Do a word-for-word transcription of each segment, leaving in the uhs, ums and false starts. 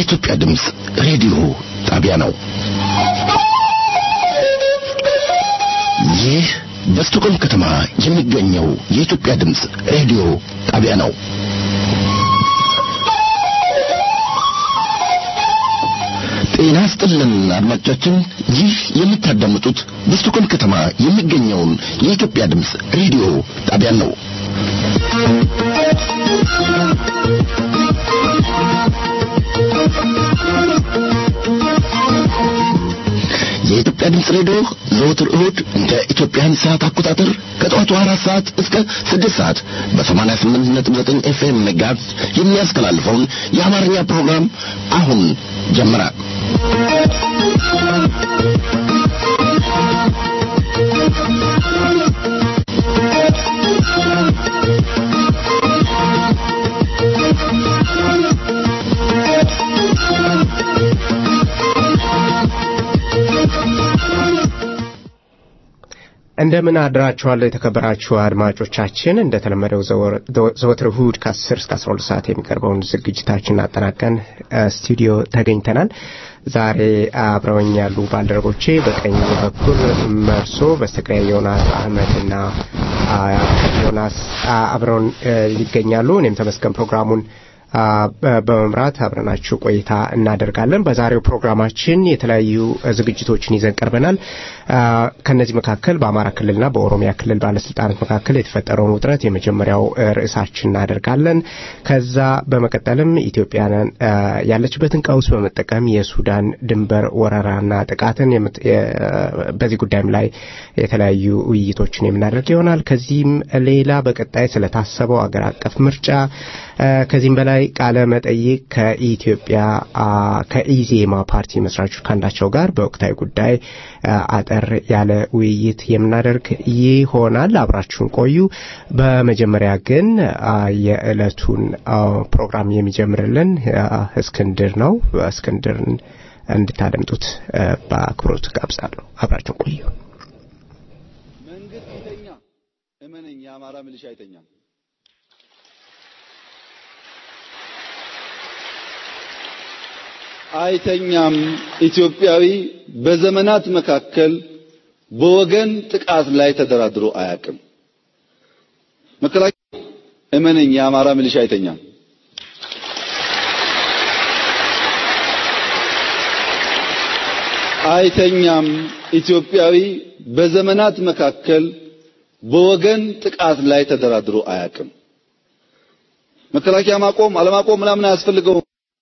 የኢትዮጵያ ድምጽ ሬዲዮ ጣቢያ ነው። ይህ በስቶኮልም ከተማ የሚገኘው የኢትዮጵያ ድምጽ ሬዲዮ ጣቢያ ነው። ጤና ይስጥልን አድማጮቻችን፣ ይህ የምታዳምጡት በስቶኮልም ከተማ የሚገኘውን የኢትዮጵያ ድምጽ ሬዲዮ ጣቢያ ነው። የኢትዮጵያ ድምጽ ሬዲዮ ዘወትር እሁድ እንደ ኢትዮጵያን ሰዓት አቆጣጠር ከጠዋቱ አራት ሰዓት እስከ ስድስት ሰዓት በሰማንያ ስምንት ነጥብ ዘጠኝ ኤፍኤም ሜጋሄርዝ የሚያስተላልፈውን የአማርኛ ፕሮግራም አሁን ጀመረ። እንደምን አድራችኋል የተከበራችሁ አድማጮቻችን። እንደተለመደው ዘወትር እሁድ ከ10 እስከ አስራ ሁለት ሰዓት የሚቀርበውን ዝግጅታችንን አጠናቀን ስቱዲዮ ተገኝተናል። ዛሬ አብረውኝ ያሉ ባልደረቦቼ በቀኝ በኩል መርሶ፣ በስተግራ ዮናስ አህመድና ዮናስ አብረውን ይገኛሉ። እኔም ተመስገን ፕሮግራሙን በመምራት አብረናችሁ ቆይታ እናደርጋለን። በዛሬው ፕሮግራማችን የተለያዩ ዝግጅቶችን ይዘን ቀርበናል። ከነዚህ መካከል በአማራ ክልልና በኦሮሚያ ክልል ባለስልጣናት መካከል የተፈጠረውን ውጥረት የመጀመሪያው ርዕሳችን እናደርጋለን። ከዛ በመቀጠልም ኢትዮጵያን ያለችበትን ቀውስ በመጠቀም የሱዳን ድንበር ወረራና ጥቃትን በዚህ ጉዳይም ላይ የተለያዩ ውይይቶችን የምናደርግ ይሆናል። ከዚህም ሌላ በቀጣይ ስለታሰበው አገር አቀፍ ምርጫ ከዚህም በላይ ቃለ መጠይቅ ከኢትዮጵያ ከኢዜማ ፓርቲ መስራቾች ካንዳቸው ጋር በወቅታዊ ጉዳይ አጠር ያለ ውይይት የምናደርግ ይሆናል። አብራችሁን ቆዩ። በመጀመሪያ ግን የዕለቱን ፕሮግራም የሚጀምርልን እስክንድር ነው። እስክንድርን እንድታደምጡት በአክብሮት ጋብዛለሁ። አብራችሁን ቆዩ። መንግስት ይተኛ እመነኝ፣ የአማራ ሚሊሻ አይተኛም። አይተኛም። ኢትዮጵያዊ በዘመናት መካከል በወገን ጥቃት ላይ ተደራድሮ አያውቅም። መከላከያ እመነኝ፣ የአማራ ሚሊሻ አይተኛም። አይተኛም። ኢትዮጵያዊ በዘመናት መካከል በወገን ጥቃት ላይ ተደራድሮ አያውቅም። መከላከያ ማቆም አለማቆም ምናምን አያስፈልገው።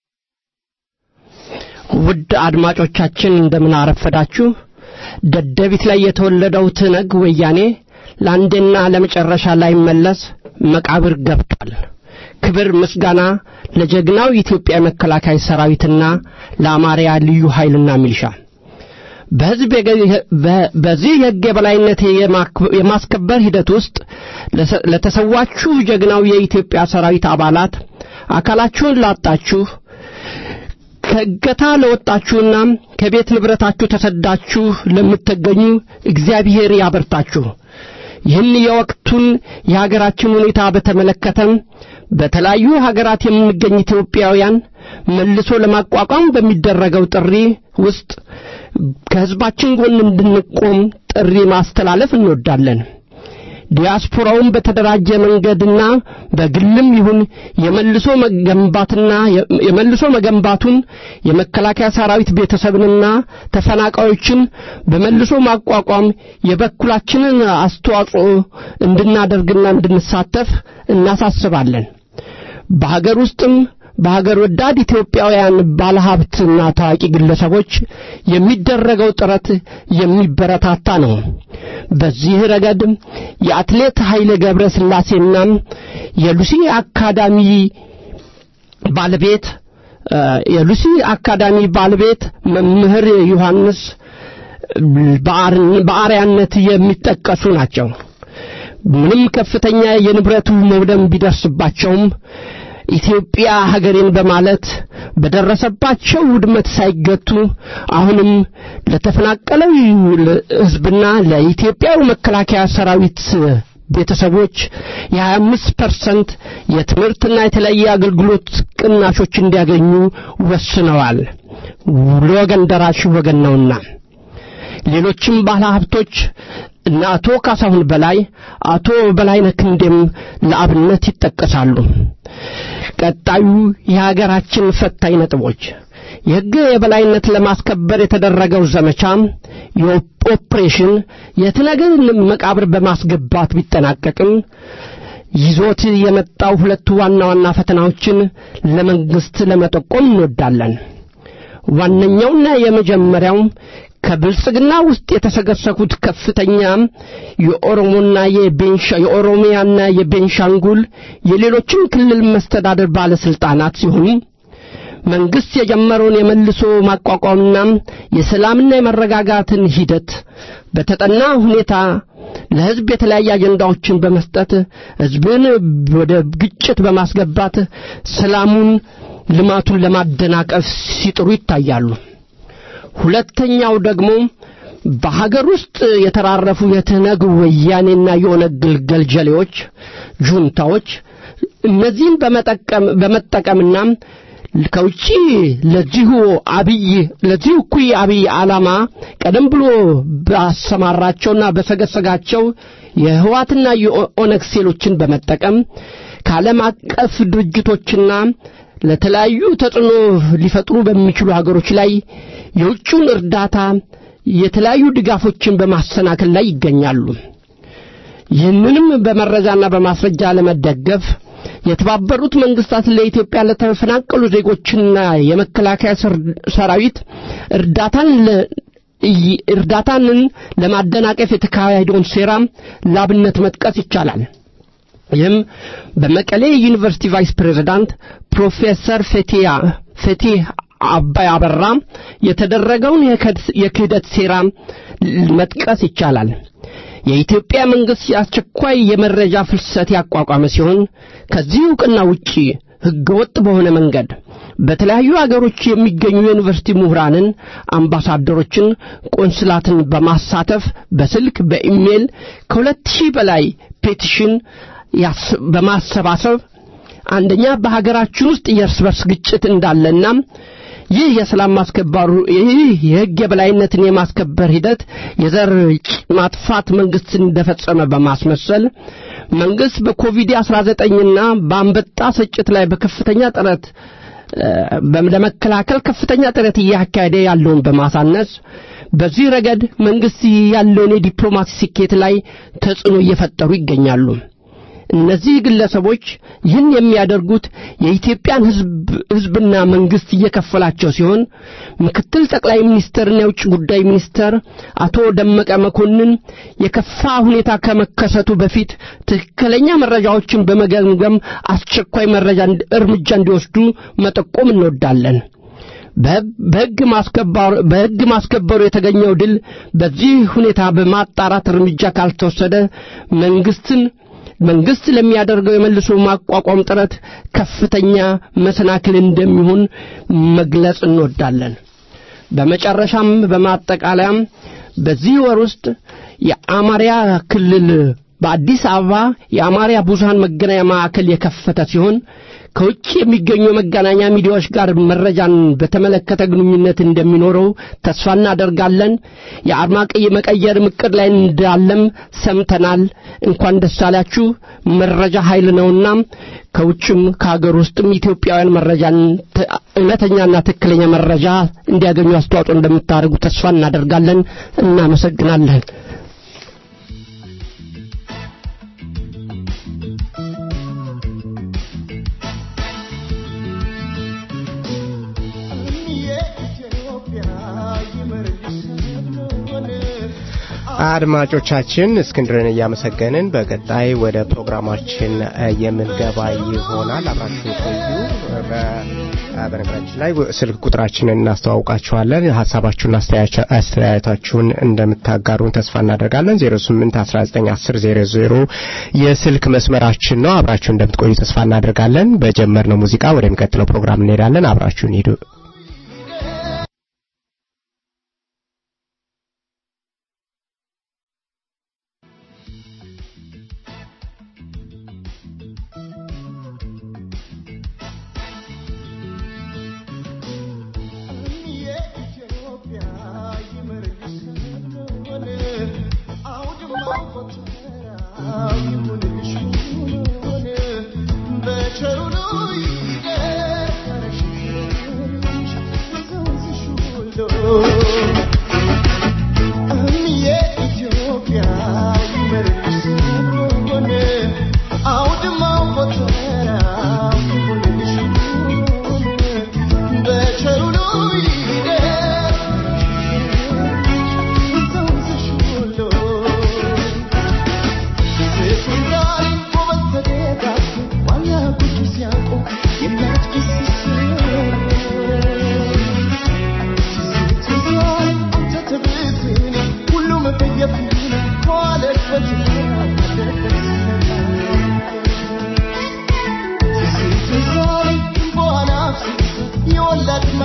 ውድ አድማጮቻችን እንደምን አረፈዳችሁ። ደደቢት ላይ የተወለደው ትነግ ወያኔ ለአንዴና ለመጨረሻ ላይ መለስ መቃብር ገብቷል። ክብር ምስጋና ለጀግናው ኢትዮጵያ መከላከያ ሰራዊትና ለአማርያ ልዩ ኃይልና ሚሊሻ። በህዝብ በዚህ የህግ የበላይነት የማስከበር ሂደት ውስጥ ለተሰዋችሁ ጀግናው የኢትዮጵያ ሰራዊት አባላት፣ አካላችሁን ላጣችሁ፣ ከገታ ለወጣችሁና ከቤት ንብረታችሁ ተሰዳችሁ ለምትገኙ እግዚአብሔር ያበርታችሁ። ይህን የወቅቱን የሀገራችን ሁኔታ በተመለከተ በተለያዩ ሀገራት የምንገኝ ኢትዮጵያውያን መልሶ ለማቋቋም በሚደረገው ጥሪ ውስጥ ከህዝባችን ጎን እንድንቆም ጥሪ ማስተላለፍ እንወዳለን። ዲያስፖራውን በተደራጀ መንገድና በግልም ይሁን የመልሶ መገንባትና የመልሶ መገንባቱን የመከላከያ ሰራዊት ቤተሰብንና ተፈናቃዮችን በመልሶ ማቋቋም የበኩላችንን አስተዋጽኦ እንድናደርግና እንድንሳተፍ እናሳስባለን። በሀገር ውስጥም በሀገር ወዳድ ኢትዮጵያውያን ባለሀብትና ታዋቂ ግለሰቦች የሚደረገው ጥረት የሚበረታታ ነው። በዚህ ረገድ የአትሌት ኃይሌ ገብረስላሴና የሉሲ አካዳሚ ባለቤት የሉሲ አካዳሚ ባለቤት መምህር ዮሐንስ በአርያነት የሚጠቀሱ ናቸው። ምንም ከፍተኛ የንብረቱ መውደም ቢደርስባቸውም ኢትዮጵያ ሀገሬን በማለት በደረሰባቸው ውድመት ሳይገቱ አሁንም ለተፈናቀለው ህዝብና ለኢትዮጵያው መከላከያ ሰራዊት ቤተሰቦች የ25 ፐርሰንት የትምህርትና የተለያየ አገልግሎት ቅናሾች እንዲያገኙ ወስነዋል። ለወገን ደራሽ ወገን ነውና። ሌሎችም ባለሀብቶች እና አቶ ካሳሁን በላይ አቶ በላይነህ ክንዴም ለአብነት ይጠቀሳሉ። ቀጣዩ የሀገራችን ፈታኝ ነጥቦች የሕግ የበላይነት ለማስከበር የተደረገው ዘመቻ የኦፕሬሽን የትነግን መቃብር በማስገባት ቢጠናቀቅም ይዞት የመጣው ሁለት ዋና ዋና ፈተናዎችን ለመንግስት ለመጠቆም እንወዳለን። ዋነኛውና የመጀመሪያው ከብልጽግና ውስጥ የተሰገሰጉት ከፍተኛ የኦሮሞና የቤንሻ የኦሮሚያና የቤንሻንጉል የሌሎችም ክልል መስተዳድር ባለስልጣናት ሲሆኑ መንግስት የጀመረውን የመልሶ ማቋቋምና የሰላምና የመረጋጋትን ሂደት በተጠና ሁኔታ ለህዝብ የተለያየ አጀንዳዎችን በመስጠት ህዝብን ወደ ግጭት በማስገባት ሰላሙን ልማቱን ለማደናቀፍ ሲጥሩ ይታያሉ። ሁለተኛው ደግሞ በሀገር ውስጥ የተራረፉ የትነግ ወያኔና የኦነግ ግልገል ጀሌዎች ጁንታዎች እነዚህን በመጠቀም በመጠቀምና ከውጪ ለዚሁ አብይ ለዚሁ ኩይ አብይ ዓላማ ቀደም ብሎ ባሰማራቸውና በሰገሰጋቸው የህዋትና የኦነግ ሴሎችን በመጠቀም ከዓለም አቀፍ ድርጅቶችና ለተለያዩ ተጽዕኖ ሊፈጥሩ በሚችሉ ሀገሮች ላይ የውጭውን እርዳታ የተለያዩ ድጋፎችን በማሰናከል ላይ ይገኛሉ። ይህንንም በመረጃና በማስረጃ ለመደገፍ የተባበሩት መንግስታት ለኢትዮጵያ ለተፈናቀሉ ዜጎችና የመከላከያ ሰራዊት እርዳታን እርዳታንን ለማደናቀፍ የተካሄደውን ሴራ ላብነት መጥቀስ ይቻላል። ይህም በመቀሌ ዩኒቨርሲቲ ቫይስ ፕሬዝዳንት ፕሮፌሰር ፈቲያ ፈቲህ አባይ አበራ የተደረገውን የክህደት ሴራ መጥቀስ ይቻላል። የኢትዮጵያ መንግስት ያስቸኳይ የመረጃ ፍልሰት ያቋቋመ ሲሆን ከዚህ ዕውቅና ውጪ ህገወጥ በሆነ መንገድ በተለያዩ ሀገሮች የሚገኙ ዩኒቨርሲቲ ምሁራንን፣ አምባሳደሮችን፣ ቆንስላትን በማሳተፍ በስልክ በኢሜል ከሁለት ሺህ በላይ ፔቲሽን በማሰባሰብ አንደኛ በሀገራችን ውስጥ የእርስ በርስ ግጭት እንዳለና ይህ የሰላም ማስከበሩ ይህ የሕግ የበላይነትን የማስከበር ሂደት የዘር ማጥፋት መንግስት እንደፈጸመ በማስመሰል መንግስት በኮቪድ አስራ ዘጠኝ እና በአንበጣ ስርጭት ላይ በከፍተኛ ጥረት ለመከላከል ከፍተኛ ጥረት እያካሄደ ያለውን በማሳነስ በዚህ ረገድ መንግስት ያለውን የዲፕሎማሲ ስኬት ላይ ተጽዕኖ እየፈጠሩ ይገኛሉ። እነዚህ ግለሰቦች ይህን የሚያደርጉት የኢትዮጵያን ህዝብ ህዝብና መንግስት እየከፈላቸው ሲሆን ምክትል ጠቅላይ ሚኒስትርና የውጭ ጉዳይ ሚኒስትር አቶ ደመቀ መኮንን የከፋ ሁኔታ ከመከሰቱ በፊት ትክክለኛ መረጃዎችን በመገምገም አስቸኳይ መረጃ እርምጃ እንዲወስዱ መጠቆም እንወዳለን። በሕግ ማስከበር በሕግ ማስከበሩ የተገኘው ድል በዚህ ሁኔታ በማጣራት እርምጃ ካልተወሰደ መንግስትን መንግስት ለሚያደርገው የመልሶ ማቋቋም ጥረት ከፍተኛ መሰናክል እንደሚሆን መግለጽ እንወዳለን። በመጨረሻም በማጠቃለያም በዚህ ወር ውስጥ የአማርያ ክልል በአዲስ አበባ የአማርያ ብዙሃን መገናኛ ማዕከል የከፈተ ሲሆን ከውጭ የሚገኙ መገናኛ ሚዲያዎች ጋር መረጃን በተመለከተ ግንኙነት እንደሚኖረው ተስፋ እናደርጋለን። የአርማ ቀይ መቀየር ምቅድ ላይ እንዳለም ሰምተናል። እንኳን ደስ አላችሁ። መረጃ ኃይል ነውና ከውጭም ከሀገር ውስጥም ኢትዮጵያውያን መረጃን እውነተኛና ትክክለኛ መረጃ እንዲያገኙ አስተዋጽኦ እንደምታደርጉ ተስፋ እናደርጋለን። እናመሰግናለን። አድማጮቻችን እስክንድርን እያመሰገንን በቀጣይ ወደ ፕሮግራማችን የምንገባ ይሆናል። አብራችሁ ቆዩ። በነገራችን ላይ ስልክ ቁጥራችንን እናስተዋውቃችኋለን። ሐሳባችሁን አስተያየታችሁን እንደምታጋሩን ተስፋ እናደርጋለን። ዜሮ ስምንት አስራ ዘጠኝ አስር ዜሮ ዜሮ የስልክ መስመራችን ነው። አብራችሁ እንደምትቆዩ ተስፋ እናደርጋለን። በጀመርነው ሙዚቃ ወደሚቀጥለው ፕሮግራም እንሄዳለን። አብራችሁን ሂዱ።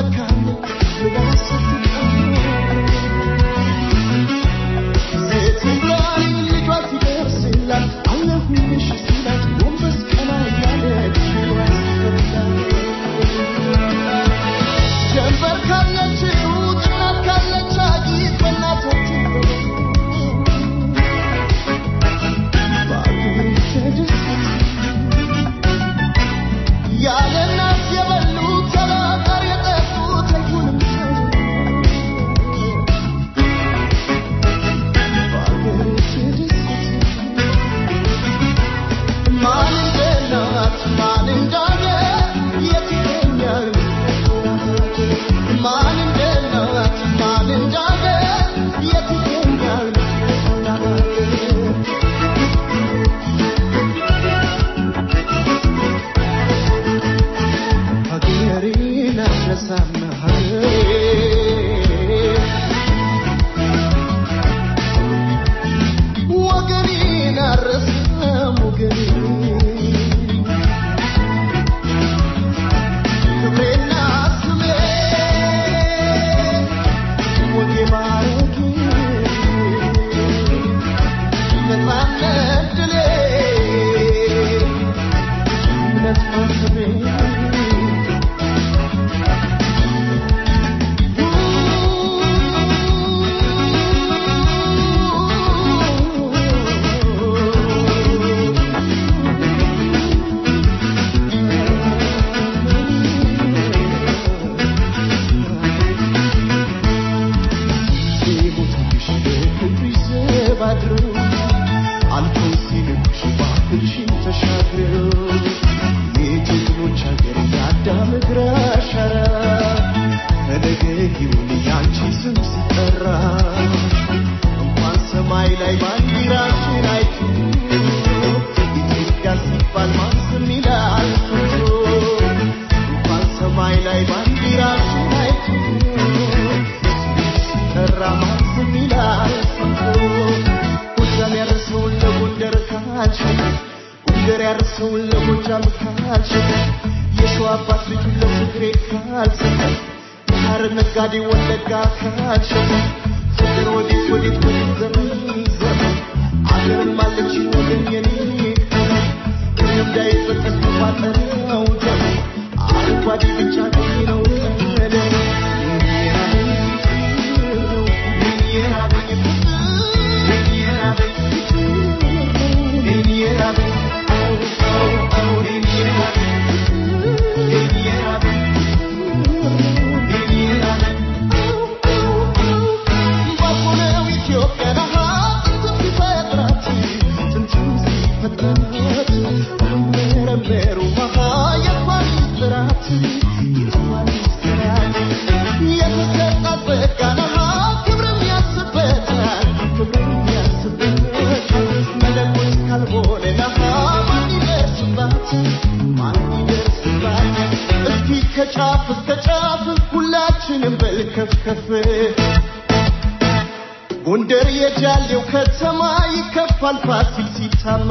ጎንደር የጃሌው ከተማ ይከፋል ፋሲል ሲታማ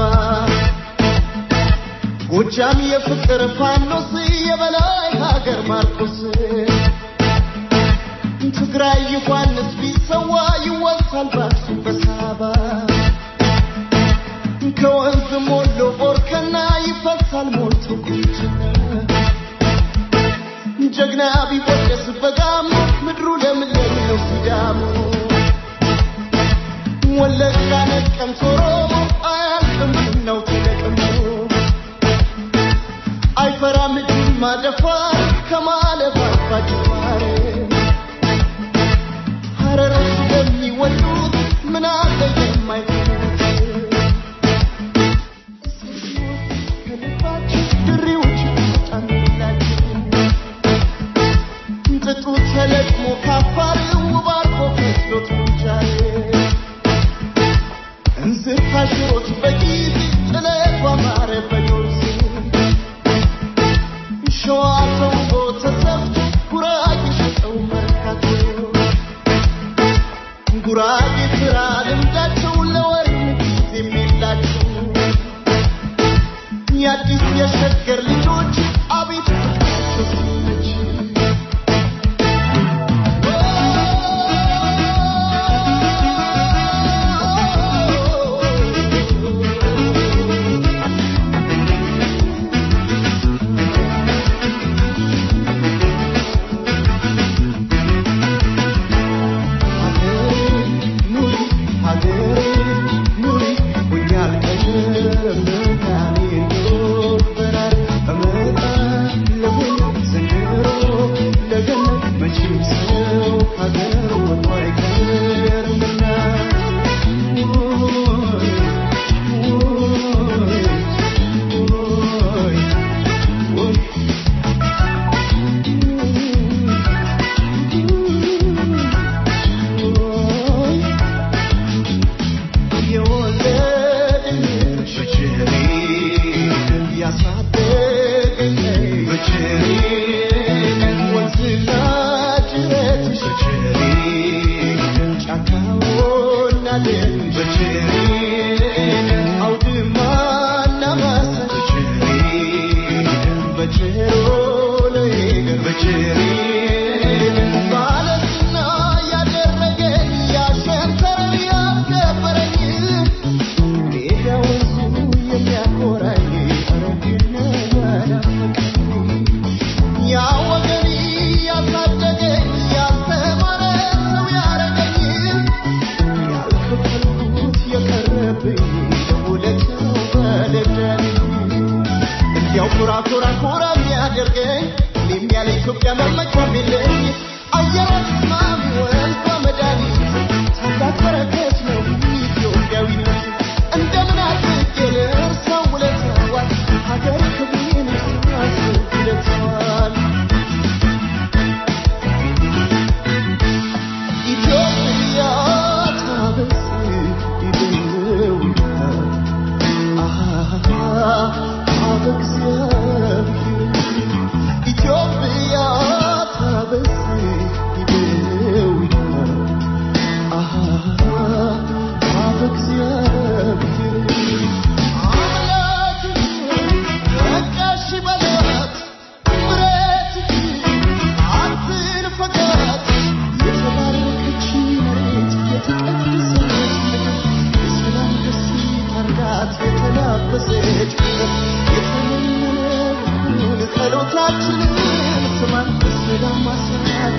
ጎጃም የፍቅር ፋኖስ የበላይ ሀገር ማርቆስ ትግራይ ዮሐንስ ቢሰዋ ይወሳል ባሱ በሳባ ከወንዝ ሞሎ ቦርከና ይፈሳል ሞልቶ ቁንጅና ጀግና ቢወደስ በጋሞ ምድሩ ለምለም ነው ሲዳሞ ወለጋ ነቀምት ኦሮሞ አያልቅም ነው ተለቅሞ አይፈራም ጅማ ደፋር ከማለፍ አፋጅፋር ሀረሮች የሚወዱት ምን አለ የማይፈሩት ከልባቸው ድሪዎች ጣንላቸው ጥጡ ተለቅሞ ካፋር ውባርኮ ፈስሎት ሙጃሌ እንዝር ካሽሮት በጊዜ ጥለት ዋማረ በዶርስ ሸዋ ተውቦ ተሰፍቶ ጉራጌ ሸጠው መርካቶ ጉራጌ ስራ ልምዳቸው ለወርም ጊዜ የሚላቸው የአዲስ የሸገር ልጆች አቤት ፍቅራቸው ሲመች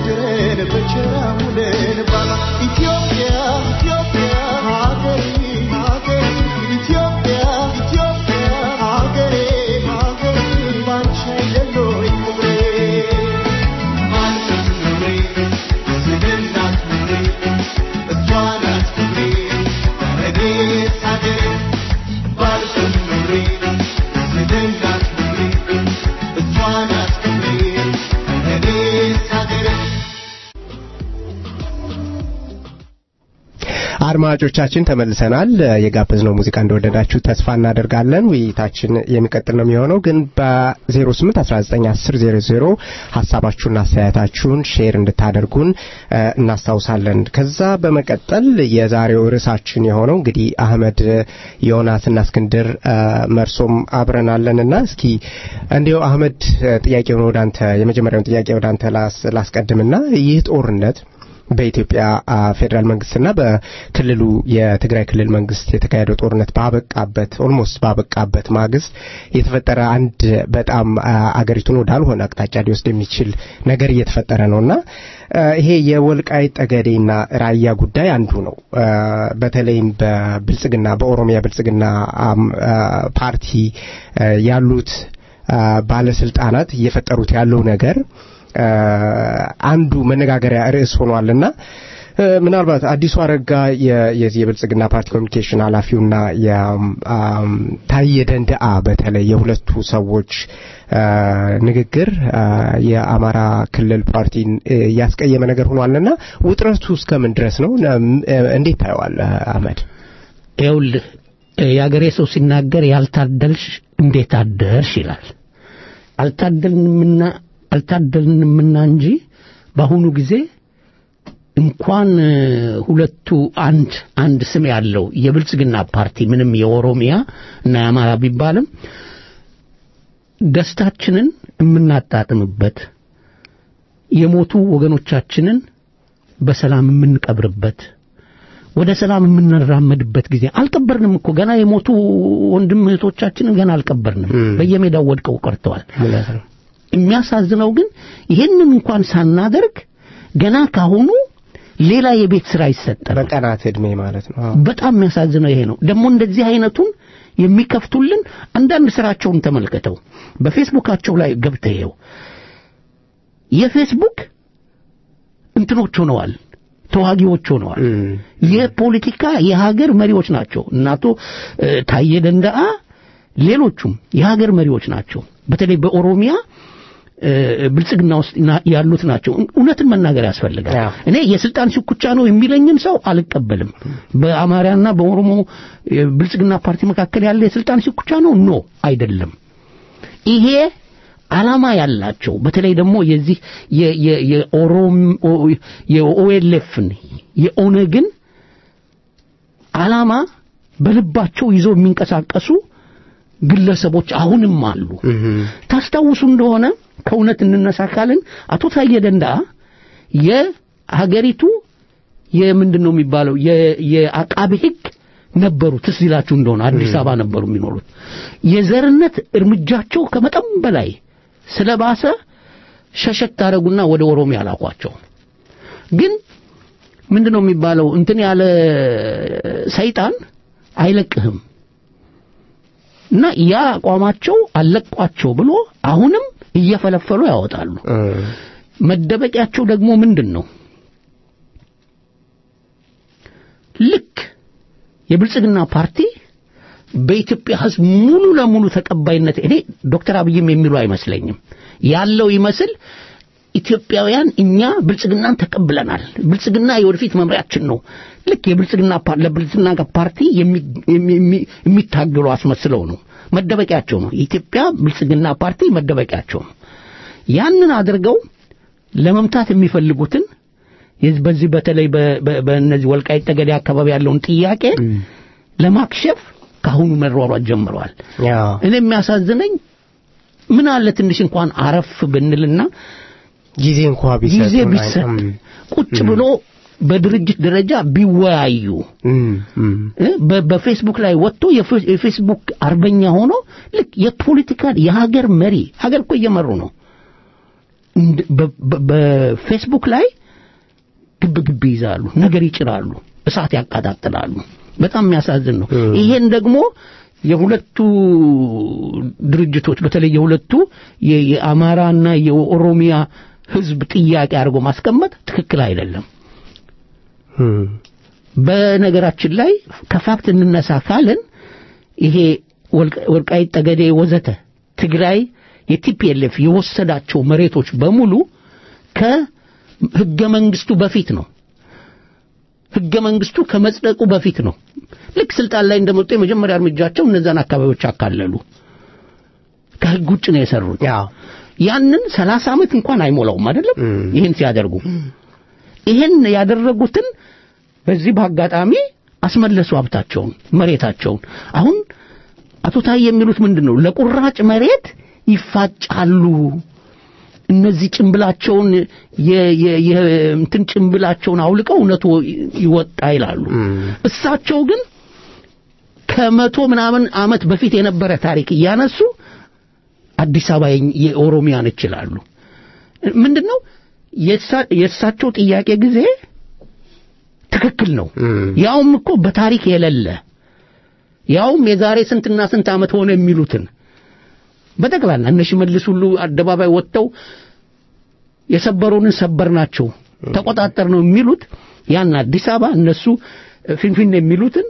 ያሳድረን በቸራ ሙለን ባላ ኢትዮጵያ ኢትዮጵያ ሀገሬ ሀገሬ ኢትዮጵያ ኢትዮጵያ ሀገሬ ሀገሬ ባንቺ አይደሎይ ክብሬ ማንተስ ኑሬ ስደናት ኑሬ እሷ ናት ክብሬ ረዴት ሀገሬ ባልተስ ኑሬ ስደናት ኑሬ እሷ ናት ክብሬ ረዴት ሀገሬ አድማጮቻችን ተመልሰናል። የጋበዝነው ሙዚቃ እንደወደዳችሁ ተስፋ እናደርጋለን። ውይይታችን የሚቀጥል ነው የሚሆነው ግን በ08 19 10 00 ሐሳባችሁን አስተያየታችሁን ሼር እንድታደርጉን እናስታውሳለን። ከዛ በመቀጠል የዛሬው ርዕሳችን የሆነው እንግዲህ አህመድ ዮናስና እስክንድር መርሶም አብረናለንና እስኪ እንዲው አህመድ ጥያቄውን ወዳንተ የመጀመሪያውን ጥያቄ ወዳንተ ላስቀድምና ይህ ጦርነት በኢትዮጵያ ፌደራል መንግስትና በክልሉ የትግራይ ክልል መንግስት የተካሄደው ጦርነት ባበቃበት ኦልሞስት ባበቃበት ማግስት የተፈጠረ አንድ በጣም አገሪቱን ወዳልሆነ አቅጣጫ ሊወስድ የሚችል ነገር እየተፈጠረ ነውና ይሄ የወልቃይት ጠገዴና ራያ ጉዳይ አንዱ ነው። በተለይም በብልጽግና በኦሮሚያ ብልጽግና ፓርቲ ያሉት ባለስልጣናት እየፈጠሩት ያለው ነገር አንዱ መነጋገሪያ ርዕስ ሆኗልና ምናልባት አዲሱ አረጋ የዚህ የብልጽግና ፓርቲ ኮሚኒኬሽን ኃላፊውና የታየ ደንደአ በተለይ የሁለቱ ሰዎች ንግግር የአማራ ክልል ፓርቲን ያስቀየመ ነገር ሆኗልና ውጥረቱ እስከምን ድረስ ነው? እንዴት ታየዋለህ አህመድ? ይኸውልህ የአገሬ ሰው ሲናገር ያልታደልሽ እንዴት አደርሽ ይላል። አልታደልንምና አልታደልንምና እንጂ በአሁኑ ጊዜ እንኳን ሁለቱ አንድ አንድ ስም ያለው የብልጽግና ፓርቲ ምንም የኦሮሚያ እና የአማራ ቢባልም ደስታችንን የምናጣጥምበት የሞቱ ወገኖቻችንን በሰላም የምንቀብርበት ወደ ሰላም የምንራመድበት ጊዜ አልቀበርንም እኮ ገና የሞቱ ወንድም እህቶቻችንን ገና አልቀበርንም በየሜዳው ወድቀው ቀርተዋል። የሚያሳዝነው ግን ይሄንን እንኳን ሳናደርግ ገና ካሁኑ ሌላ የቤት ስራ ይሰጣል። በቀናት እድሜ ማለት ነው። በጣም የሚያሳዝነው ይሄ ነው። ደግሞ እንደዚህ አይነቱን የሚከፍቱልን አንዳንድ ስራቸውን ተመልከተው በፌስቡካቸው ላይ ገብተው የፌስቡክ እንትኖች ሆነዋል፣ ተዋጊዎች ሆነዋል። የፖለቲካ የሀገር መሪዎች ናቸው። እናቶ ታየ ደንደአ ሌሎቹም የሀገር መሪዎች ናቸው። በተለይ በኦሮሚያ ብልጽግና ውስጥ ያሉት ናቸው። እውነትን መናገር ያስፈልጋል። እኔ የስልጣን ሽኩቻ ነው የሚለኝን ሰው አልቀበልም። በአማራና በኦሮሞ ብልጽግና ፓርቲ መካከል ያለ የስልጣን ሽኩቻ ነው ኖ አይደለም። ይሄ ዓላማ ያላቸው በተለይ ደግሞ የዚህ የኦሮሞ የኦኤልኤፍን የኦነግን ዓላማ በልባቸው ይዘው የሚንቀሳቀሱ ግለሰቦች አሁንም አሉ። ታስታውሱ እንደሆነ ከእውነት እንነሳካለን አቶ ታየ ደንደአ የሀገሪቱ የምንድነው የሚባለው የአቃቤ ሕግ ነበሩ። ትዝ ይላችሁ እንደሆነ አዲስ አበባ ነበሩ የሚኖሩት። የዘርነት እርምጃቸው ከመጠን በላይ ስለባሰ ሸሸት አደረጉና ወደ ኦሮሚያ ላኳቸው። ግን ምንድነው የሚባለው እንትን ያለ ሰይጣን አይለቅህም እና ያ አቋማቸው አለቋቸው ብሎ አሁንም እየፈለፈሉ ያወጣሉ። መደበቂያቸው ደግሞ ምንድነው? ልክ የብልጽግና ፓርቲ በኢትዮጵያ ሕዝብ ሙሉ ለሙሉ ተቀባይነት እኔ ዶክተር አብይም የሚሉ አይመስለኝም ያለው ይመስል ኢትዮጵያውያን እኛ ብልጽግናን ተቀብለናል፣ ብልጽግና የወደፊት መምሪያችን ነው። ልክ የብልጽግና ፓርቲ ለብልጽግና ፓርቲ የሚታገሉ አስመስለው ነው። መደበቂያቸው ነው። የኢትዮጵያ ብልጽግና ፓርቲ መደበቂያቸው ነው። ያንን አድርገው ለመምታት የሚፈልጉትን በዚህ በተለይ በእነዚህ ወልቃይት ጠገዴ አካባቢ ያለውን ጥያቄ ለማክሸፍ ካሁኑ መሯሯጥ ጀምረዋል። እኔ የሚያሳዝነኝ ምን አለ ትንሽ እንኳን አረፍ ብንልና ጊዜ እንኳን ቢሰጥ ጊዜ ቢሰጥ ቁጭ ብሎ በድርጅት ደረጃ ቢወያዩ በፌስቡክ ላይ ወጥቶ የፌስቡክ አርበኛ ሆኖ ልክ የፖለቲካ የሀገር መሪ ሀገር እኮ እየመሩ ነው በፌስቡክ ላይ ግብ ግብ ይዛሉ ነገር ይጭራሉ እሳት ያቃጣጥላሉ በጣም የሚያሳዝን ነው ይሄን ደግሞ የሁለቱ ድርጅቶች በተለይ የሁለቱ የአማራና የኦሮሚያ ህዝብ ጥያቄ አድርጎ ማስቀመጥ ትክክል አይደለም በነገራችን ላይ ከፋክት እንነሳ ካለን ይሄ ወልቃይት ጠገዴ ወዘተ ትግራይ የቲፒኤልኤፍ የወሰዳቸው መሬቶች በሙሉ ከህገ መንግስቱ በፊት ነው ህገ መንግስቱ ከመጽደቁ በፊት ነው ልክ ስልጣን ላይ እንደመጡ የመጀመሪያ እርምጃቸው እነዛን አካባቢዎች አካለሉ ከህግ ውጭ ነው የሰሩት ያው ያንን ሰላሳ አመት እንኳን አይሞላውም አይደለም ይሄን ሲያደርጉ ይሄን ያደረጉትን በዚህ በአጋጣሚ አስመለሱ ሀብታቸውን መሬታቸውን አሁን አቶ ታይ የሚሉት ምንድነው ለቁራጭ መሬት ይፋጫሉ እነዚህ ጭምብላቸውን የእንትን ጭምብላቸውን አውልቀው እውነቱ ይወጣ ይላሉ እሳቸው ግን ከመቶ ምናምን አመት በፊት የነበረ ታሪክ ያነሱ አዲስ አበባ የኦሮሚያን ይችላሉ ምንድነው የእሳቸው ጥያቄ ጊዜ ትክክል ነው ያውም እኮ በታሪክ የሌለ ያውም የዛሬ ስንትና ስንት አመት ሆነ የሚሉትን በተግባር እነሱ መልስ ሁሉ አደባባይ ወጥተው የሰበሩንን ሰበርናቸው ተቆጣጣር ነው የሚሉት ያን አዲስ አበባ እነሱ ፊንፊን የሚሉትን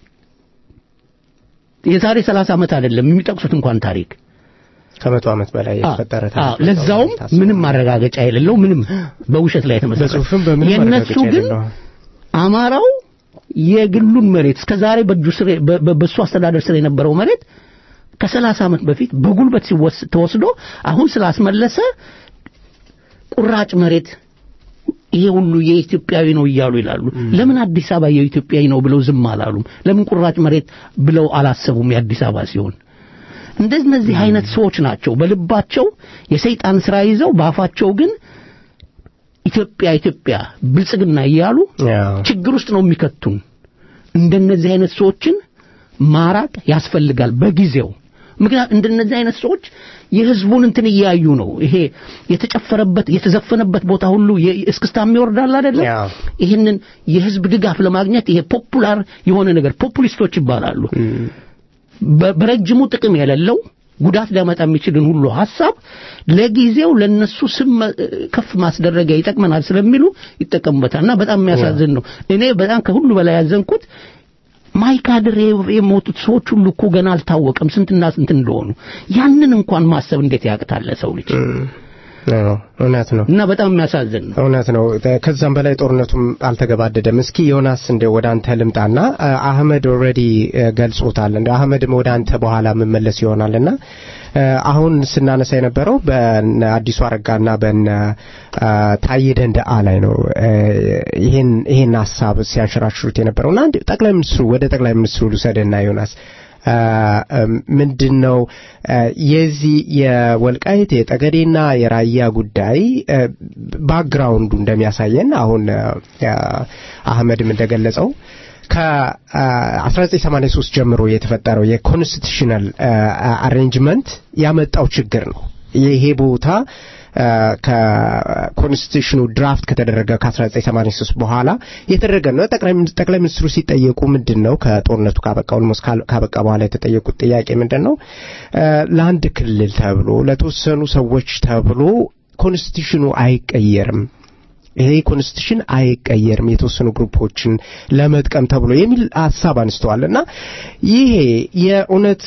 የዛሬ ሰላሳ አመት አይደለም የሚጠቅሱት እንኳን ታሪክ ከመቶ አመት በላይ የተፈጠረ ታሪክ ለዛውም ምንም ማረጋገጫ የሌለው ምንም በውሸት ላይ የተመሰረተ የነሱ ግን አማራው የግሉን መሬት እስከዛሬ በእጁ ስር በሱ አስተዳደር ስር የነበረው መሬት ከሰላሳ አመት በፊት በጉልበት ተወስዶ አሁን ስላስመለሰ ቁራጭ መሬት ይሄ ሁሉ የኢትዮጵያዊ ነው ይያሉ ይላሉ ለምን አዲስ አበባ የኢትዮጵያዊ ነው ብለው ዝም አላሉም ለምን ቁራጭ መሬት ብለው አላሰቡም የአዲስ አበባ ሲሆን እንደዚህ አይነት ሰዎች ናቸው በልባቸው የሰይጣን ስራ ይዘው ባፋቸው ግን ኢትዮጵያ ኢትዮጵያ ብልጽግና ይያሉ ችግር ውስጥ ነው የሚከቱን እንደነዚህ አይነት ሰዎችን ማራቅ ያስፈልጋል በጊዜው ምክንያቱም እንደነዚህ አይነት ሰዎች የህዝቡን እንትን ይያዩ ነው ይሄ የተጨፈረበት የተዘፈነበት ቦታ ሁሉ እስክስታም ይወርዳል አይደል ይሄንን የህዝብ ድጋፍ ለማግኘት ይሄ ፖፑላር የሆነ ነገር ፖፑሊስቶች ይባላሉ በረጅሙ ጥቅም የሌለው ጉዳት ሊያመጣ የሚችልን ሁሉ ሐሳብ ለጊዜው ለነሱ ስም ከፍ ማስደረጊያ ይጠቅመናል ስለሚሉ ይተቀምበታልና በጣም የሚያሳዝን ነው እኔ በጣም ከሁሉ በላይ ያዘንኩት ማይካድር የሞቱት ሰዎች ሁሉ እኮ ገና አልታወቀም ስንትና ስንት እንደሆኑ ያንን እንኳን ማሰብ እንዴት ያቅታል ሰው ልጅ ነው እውነት ነው እና በጣም የሚያሳዝን ነው እውነት ነው ከዛም በላይ ጦርነቱም አልተገባደደም እስኪ ዮናስ እንደው ወደ አንተ ልምጣና አህመድ ኦሬዲ ገልጾታል እንደ አህመድም ወደ አንተ በኋላ መመለስ ይሆናልና አሁን ስናነሳ የነበረው በአዲሱ አረጋና በነ ታዬ ደንደዓ ላይ ነው ይሄን ይሄን ሐሳብ ሲያንሸራሽሩት የነበረውና ጠቅላይ ሚኒስትሩ ወደ ጠቅላይ ሚኒስትሩ ልሰደና ዮናስ ምንድነው የዚህ የወልቃይት የጠገዴና የራያ ጉዳይ ባክግራውንዱ እንደሚያሳየን አሁን አህመድም እንደገለጸው ከ1983 ጀምሮ የተፈጠረው የኮንስቲቱሽናል አሬንጅመንት ያመጣው ችግር ነው ይሄ ቦታ ከኮንስቲቱሽኑ ድራፍት ከተደረገ ከ1983 በኋላ የተደረገ ነው ጠቅላይ ጠቅላይ ሚኒስትሩ ሲጠየቁ ምንድነው ከጦርነቱ ካበቃው ሞስ ካበቃ በኋላ የተጠየቁት ጥያቄ ምንድነው ለአንድ ክልል ተብሎ ለተወሰኑ ሰዎች ተብሎ ኮንስቲቱሽኑ አይቀየርም ይሄ ኮንስቲቱሽን አይቀየርም የተወሰኑ ግሩፖችን ለመጥቀም ተብሎ የሚል ሐሳብ አንስተዋልና ይሄ የኡነት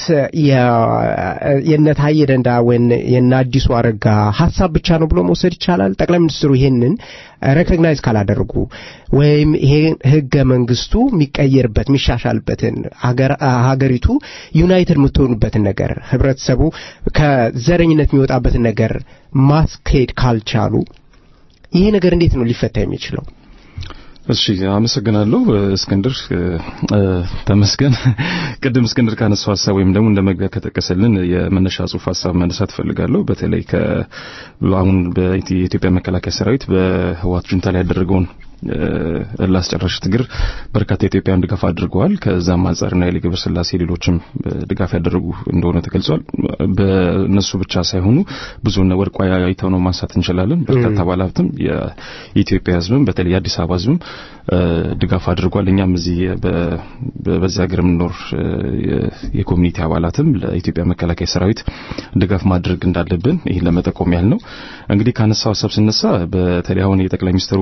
የነታዬ ደንደዓ ወን የናዲሱ አረጋ ሐሳብ ብቻ ነው ብሎ መውሰድ ይቻላል ጠቅላይ ሚኒስትሩ ይሄንን ሬኮግናይዝ ካላደረጉ ወይም ይሄ ህገ መንግስቱ የሚቀየርበት የሚሻሻልበትን ሀገር ሀገሪቱ ዩናይትድ የምትሆንበትን ነገር ህብረተሰቡ ከዘረኝነት የሚወጣበትን ነገር ማስኬድ ካልቻሉ ይሄ ነገር እንዴት ነው ሊፈታ የሚችለው እሺ አመሰግናለሁ እስክንድር ተመስገን ቅድም እስክንድር ካነሳው ሐሳብ ወይም ደግሞ እንደመግቢያ ከተከሰልን የመነሻ ጽሁፍ ሐሳብ መነሳት ፈልጋለሁ በተለይ ከአሁን በኢትዮጵያ መከላከያ ሰራዊት በህዋት ጁንታ ላይ ያደረገውን ላስጨረሽ ትግር በርካታ ኢትዮጵያውያን ድጋፍ አድርገዋል ከዛም አንፃርና የሊግብር ስላሴ ሌሎችም ድጋፍ ያደረጉ እንደሆነ ተገልጿል በነሱ ብቻ ሳይሆኑ ብዙና ወርቋ አይተው ነው ማንሳት እንችላለን በርካታ ባለሀብትም የኢትዮጵያ ህዝብም በተለይ አዲስ አበባ ህዝብም ድጋፍ አድርጓል እኛም እዚህ በዛ ሀገር ምንኖር የኮሚኒቲ አባላትም ለኢትዮጵያ መከላከያ ሰራዊት ድጋፍ ማድረግ እንዳለብን ይሄ ለመጠቆም ያህል ነው እንግዲህ ካነሳው ሐሳብ ሲነሳ በተለይ አሁን የጠቅላይ ሚኒስትሩ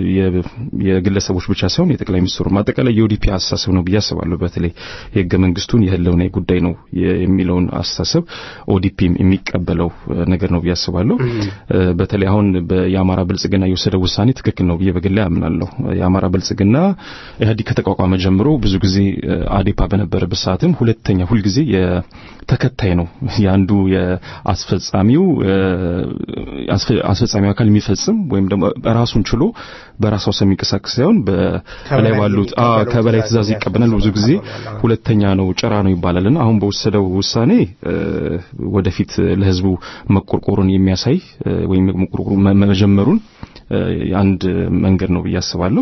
የግለሰቦች ብቻ ሳይሆን የጠቅላይ ሚኒስትሩ ማጠቃለያ የኦዲፒ አስተሳሰብ ነው ብያስባለሁ በተለይ የህገ መንግስቱን የህልውና ጉዳይ ነው የሚለውን አስተሳሰብ ኦዲፒ የሚቀበለው ነገር ነው ብያስባለሁ በተለይ አሁን በያማራ ብልጽግና የወሰደው ውሳኔ ትክክል ነው በየበግላ ያምናለሁ ያማራ ብልጽግና ኢህአዲግ ከተቋቋመ ጀምሮ ብዙ ጊዜ አዴፓ በነበረበት ሰዓትም ሁለተኛ ሁሉ ጊዜ የተከታይ ነው ያንዱ የአስፈጻሚው አስፈጻሚው አካል የሚፈጽም ወይም ደግሞ ራሱን ችሎ በራሱ ሰው የሚንቀሳቀስ ሳይሆን በላይ ባሉት አ ከበላይ ትእዛዝ ይቀበላል ብዙ ጊዜ ሁለተኛ ነው ጭራ ነው ይባላልና አሁን በወሰደው ውሳኔ ወደፊት ለህዝቡ መቆርቆሩን የሚያሳይ ወይም መቆርቆሩ መጀመሩን አንድ መንገድ ነው ብያስባለሁ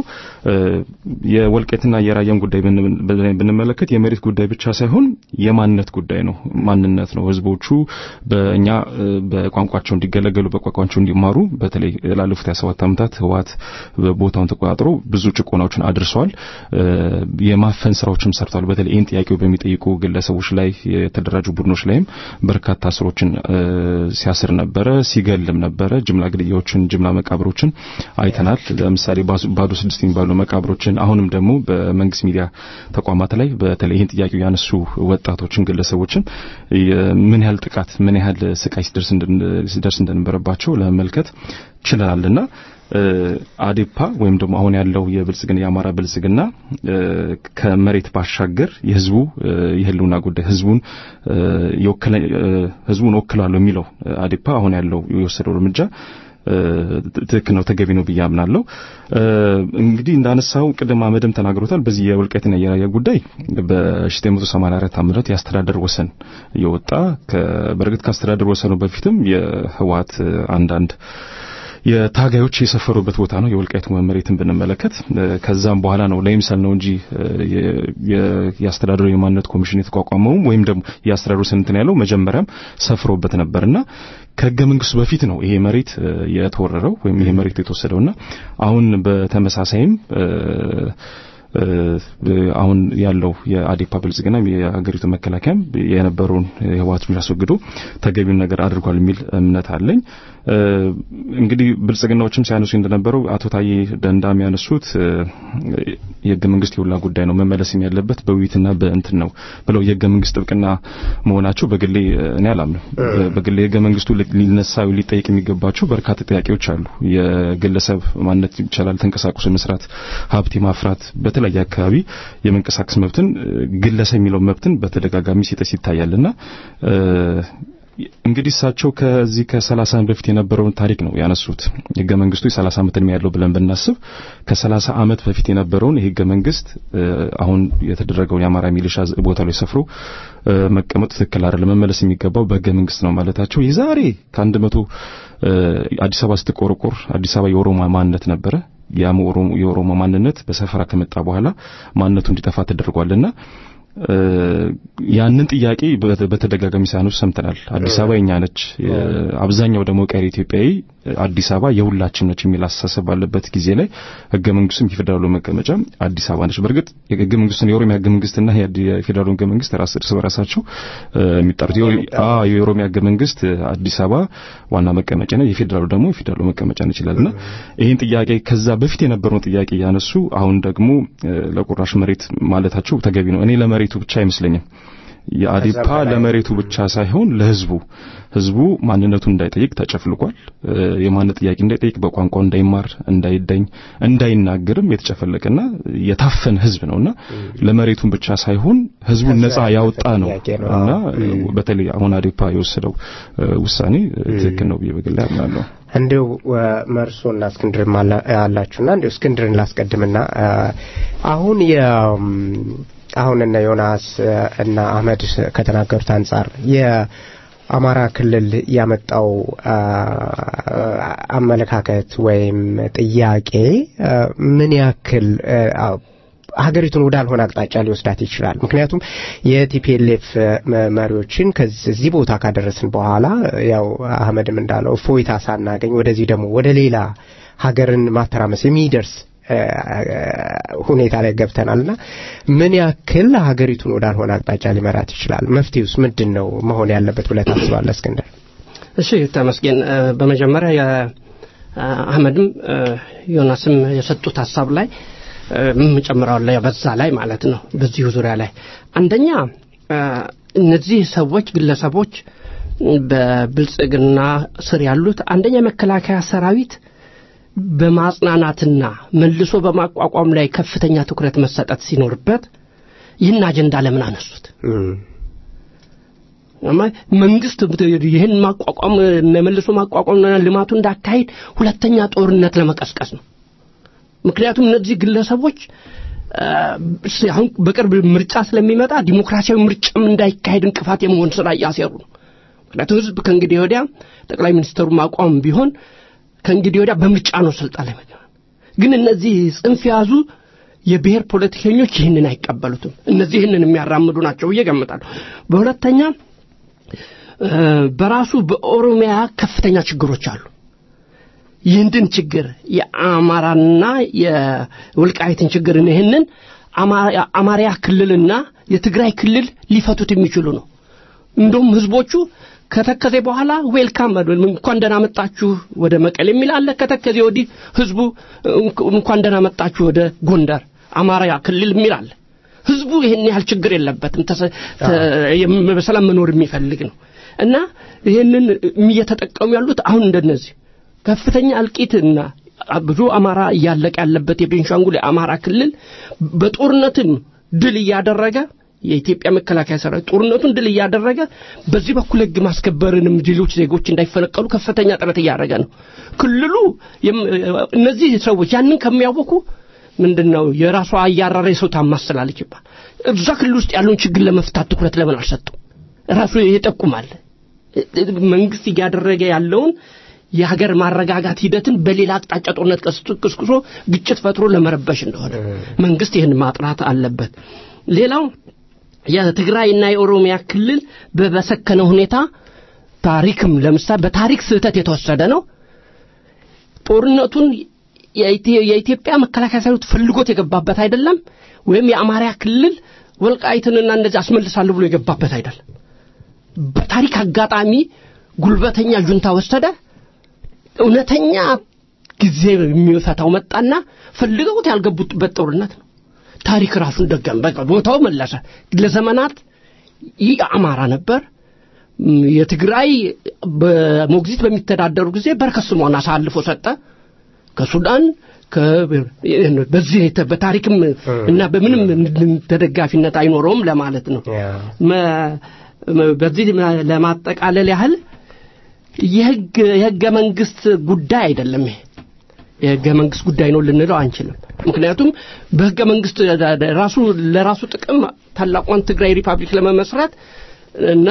የወልቄትና የራያን ጉዳይ ብንመለከት የመሬት ጉዳይ ብቻ ሳይሆን የማንነት ጉዳይ ነው ማንነት ነው ህዝቦቹ በእኛ በቋንቋቸው እንዲገለገሉ በቋንቋቸው እንዲማሩ በተለይ ላለፉት ሃያ ሰባት ዓመታት ህዋት ቦታውን ተቆጣጥሮ ብዙ ጭቆናዎችን አድርሷል የማፈን ስራዎችም ሰርቷል በተለይ ይህን ጥያቄው በሚጠይቁ ግለሰቦች ላይ የተደራጁ ቡድኖች ላይም በርካታ ስሮችን ሲያስር ነበረ ሲገልም ነበረ ጅምላ ግድያዎችን ጅምላ መቃብሮችን አይተናል ለምሳሌ ባዶ ስድስት የሚባሉ መቃብሮችን አሁንም ደግሞ በመንግስት ሚዲያ ተቋማት ላይ በተለይ ይህን ጥያቄው ያነሱ ወጣቶችን ግለሰቦችን ምን ያህል ጥቃት ምን ያህል ስቃይ ሲደርስ እንደነበረባቸው ለመመልከት ችለናልና አዴፓ ወይም ደግሞ አሁን ያለው የብልጽግና የአማራ ብልጽግና ከመሬት ባሻገር የህዝቡ የህልውና ጉዳይ ህዝቡን ይወክላል ህዝቡን ወክላሉ የሚለው አዴፓ አሁን ያለው የወሰደው እርምጃ ትክክል ነው ተገቢ ነው ብያምናለሁ እንግዲህ እንዳነሳው ቅድም አመድም ተናግሮታል በዚህ የወልቃይትና የራያ ጉዳይ በ1984 ዓመት ያስተዳደር ወሰን የወጣ በርግጥ ካስተዳደር ወሰኑ በፊትም የህዋት አንዳንድ የታጋዮች የሰፈሩበት ቦታ ነው የወልቃይት መሬትን ብንመለከት ከዛም በኋላ ነው ለምሳሌ ነው እንጂ የአስተዳደሩ የማንነት ኮሚሽን የተቋቋመው ወይም ደግሞ የአስተዳደሩ ሰንተን ያለው መጀመሪያም ሰፍሮበት ነበርና ከህገ መንግስቱ በፊት ነው ይሄ መሬት የተወረረው ወይም ይሄ መሬት የተወሰደውና አሁን በተመሳሳይም አሁን ያለው የአዴፓ ብልጽግና የሀገሪቱ መከላከያም የነበረውን ህዋቱን ያስወግዶ ተገቢውን ነገር አድርጓል የሚል እምነት አለኝ እንግዲህ ብልጽግናዎችም ሲያነሱ እንደነበረው አቶ ታዬ ደንዳም ያነሱት የህገ መንግስት የሁላ ጉዳይ ነው መመለስም ያለበት በውይይትና በእንትን ነው ብለው የህገ መንግስት ጥብቅና መሆናቸው በግሌ እኔ አላምንም በግሌ የህገ መንግስቱ ሊነሳው ሊጠይቅ የሚገባቸው በርካታ ጥያቄዎች አሉ የግለሰብ ማንነት ይችላል ተንቀሳቅሶ መስራት ሀብት ማፍራት በተለያየ አካባቢ የመንቀሳቀስ መብትን ግለሰብ የሚለው መብትን በተደጋጋሚ ሲጠስ ይታያልና እንግዲህ ሳቸው ከዚህ ከ30 ዓመት በፊት የነበረውን ታሪክ ነው ያነሱት ህገ መንግስቱ የ30 ዓመት እድሜ ያለው ብለን ብናስብ ከ30 ዓመት በፊት የነበረውን የህገ መንግስት አሁን የተደረገው የአማራ ሚሊሻ ቦታ ላይ ሰፍሮ መቀመጥ ትክክል አይደለም መመለስ የሚገባው በህገ መንግስት ነው ማለታቸው የዛሬ ከአንድ መቶ አዲስ አበባ ስትቆረቆር አዲስ አበባ የኦሮሞ ማንነት ነበረ ያሞሮም የኦሮሞ ማንነት በሰፈራ ከመጣ በኋላ ማንነቱ እንዲጠፋ ተደርጓልና ያንን ጥያቄ በተደጋጋሚ ሳይነሱ ሰምተናል አዲስ አበባ የኛ ነች አብዛኛው ደግሞ ቀሪ ኢትዮጵያዊ አዲስ አበባ የሁላችን ነች የሚል አስተሳሰብ ባለበት ጊዜ ላይ ህገ መንግስቱም የፌደራሉ መቀመጫ አዲስ አበባ ነች በርግጥ የህገ መንግስቱን የኦሮሚያ ህገ መንግስትና የፌደራሉ ህገ መንግስት ራስ እርስ በራሳቸው የሚጣሩት አ የኦሮሚያ ህገ መንግስት አዲስ አበባ ዋና መቀመጫ ነው የፌደራሉ ደግሞ የፌደራሉ መቀመጫ ነች ይላልና ይሄን ጥያቄ ከዛ በፊት የነበረውን ጥያቄ ያነሱ አሁን ደግሞ ለቁራሽ መሬት ማለታቸው ተገቢ ነው እኔ ለመሬቱ ብቻ አይመስለኝም የአዴፓ ለመሬቱ ብቻ ሳይሆን ለህዝቡ ህዝቡ ማንነቱን እንዳይጠይቅ ተጨፍልቋል የማንነት ጥያቄ እንዳይጠይቅ በቋንቋው እንዳይማር እንዳይደኝ እንዳይናገርም የተጨፈለቀና የታፈነ ህዝብ ነውና ለመሬቱን ብቻ ሳይሆን ህዝቡን ነፃ ያወጣ ነውና በተለይ አሁን አዴፓ የወሰደው ውሳኔ ትክክል ነው በግል ያምናለሁ እንዴው መርሶና እስክንድር ያላችሁና እንዴው እስክንድርን ላስቀድምና አሁን የ አሁን እና ዮናስ እና አህመድ ከተናገሩት አንፃር የ አማራ ክልል ያመጣው አመለካከት ወይም ጥያቄ ምን ያክል ሀገሪቱን ወዳልሆነ አቅጣጫ ሊወስዳት ይችላል? ምክንያቱም የቲፒኤልኤፍ መሪዎችን ከዚህ ቦታ ካደረስን በኋላ ያው አህመድም እንዳለው ፎይታ ሳናገኝ ወደዚህ ደግሞ ወደ ሌላ ሀገርን ማተራመስ የሚደርስ ሁኔታ ላይ ገብተናልና ምን ያክል ሀገሪቱን ወዳልሆነ አቅጣጫ ሊመራት ይችላል? መፍትሄውስ ምንድነው መሆን ያለበት ብለህ ታስባለህ እስክንድር? እሺ ተመስገን። በመጀመሪያ የአህመድም ዮናስም የሰጡት ሐሳብ ላይ ምንጨምራለሁ በዛ ላይ ማለት ነው። በዚህ ዙሪያ ላይ አንደኛ እነዚህ ሰዎች ግለሰቦች በብልጽግና ስር ያሉት አንደኛ መከላከያ ሰራዊት በማጽናናትና መልሶ በማቋቋም ላይ ከፍተኛ ትኩረት መሰጠት ሲኖርበት ይህን አጀንዳ ለምን አነሱት? መንግስት ይህን ማቋቋም መልሶ ማቋቋምና ልማቱ እንዳካሄድ ሁለተኛ ጦርነት ለመቀስቀስ ነው። ምክንያቱም እነዚህ ግለሰቦች አሁን በቅርብ ምርጫ ስለሚመጣ ዲሞክራሲያዊ ምርጫም እንዳይካሄድ እንቅፋት የመሆን ስራ እያሰሩ ነው። ምክንያቱም ህዝብ ከእንግዲህ ወዲያ ጠቅላይ ሚኒስትሩ ማቋም ቢሆን ከእንግዲህ ወዲያ በምርጫ ነው ስልጣን ላይ መጣ። ግን እነዚህ ጽንፍ ያዙ የብሔር ፖለቲከኞች ይህንን አይቀበሉትም። እነዚህ ይህንን የሚያራምዱ ናቸው እየገመታሉ። በሁለተኛ በራሱ በኦሮሚያ ከፍተኛ ችግሮች አሉ። ይህንን ችግር የአማራና የወልቃይትን ችግር ይህንን አማራ ክልልና የትግራይ ክልል ሊፈቱት የሚችሉ ነው። እንደውም ህዝቦቹ ከተከዜ በኋላ ዌልካም እንኳን ደህና መጣችሁ ወደ መቀሌ የሚላለ ከተከዜ ወዲህ ህዝቡ እንኳን ደህና መጣችሁ ወደ ጎንደር አማራ ክልል የሚላለ ህዝቡ ይሄን ያህል ችግር የለበትም በሰላም መኖር የሚፈልግ ነው። እና ይሄንን እየተጠቀሙ ያሉት አሁን እንደነዚህ ከፍተኛ አልቂትና ብዙ አማራ ያለቀ ያለበት የቤንሻንጉል የአማራ ክልል በጦርነትም ድል ያደረገ የኢትዮጵያ መከላከያ ሰራዊት ጦርነቱን ድል ያደረገ በዚህ በኩል ህግ ማስከበርንም ሌሎች ዜጎች እንዳይፈነቀሉ ከፍተኛ ጥረት ያደረገ ነው። ክልሉ እነዚህ ሰዎች ያንን ከሚያውቁ ምንድነው የራሷ ያራረ ሰው ታማስላለች ይባል እዛ ክልል ውስጥ ያለውን ችግር ለመፍታት ትኩረት ለምን አልሰጡም? ራሱ ይጠቁማል። መንግስት ያደረገ ያለውን የሀገር ማረጋጋት ሂደትን በሌላ አቅጣጫ ጦርነት ቀስቅሶ ግጭት ፈጥሮ ለመረበሽ እንደሆነ መንግስት ይሄን ማጥራት አለበት። ሌላው የትግራይና የኦሮሚያ ክልል በበሰከነ ሁኔታ ታሪክም ለምሳሌ በታሪክ ስህተት የተወሰደ ነው። ጦርነቱን የኢትዮጵያ መከላከያ ሰራዊት ፈልጎት የገባበት አይደለም፣ ወይም የአማራ ክልል ወልቃይትንና እንደዚህ አስመልሳለሁ ብሎ የገባበት አይደለም። በታሪክ አጋጣሚ ጉልበተኛ ጁንታ ወሰደ። እውነተኛ ጊዜ የሚፈታው መጣና ፈልገውት ያልገቡበት ጦርነት ነው። ታሪክ ራሱን ደገም በቃ ቦታው መለሰ። ለዘመናት የአማራ ነበር። የትግራይ በሞግዚት በሚተዳደሩ ጊዜ በርከስሞና አሳልፎ ሰጠ ከሱዳን በዚህ በታሪክም እና በምንም ተደጋፊነት አይኖርም ለማለት ነው። በዚህ ለማጠቃለል ያህል የህግ የህገ መንግስት ጉዳይ አይደለም። የህገ መንግስት ጉዳይ ነው ልንለው አንችልም። ምክንያቱም በህገ መንግስት ራሱ ለራሱ ጥቅም ታላቋን ትግራይ ሪፐብሊክ ለመመስረት እና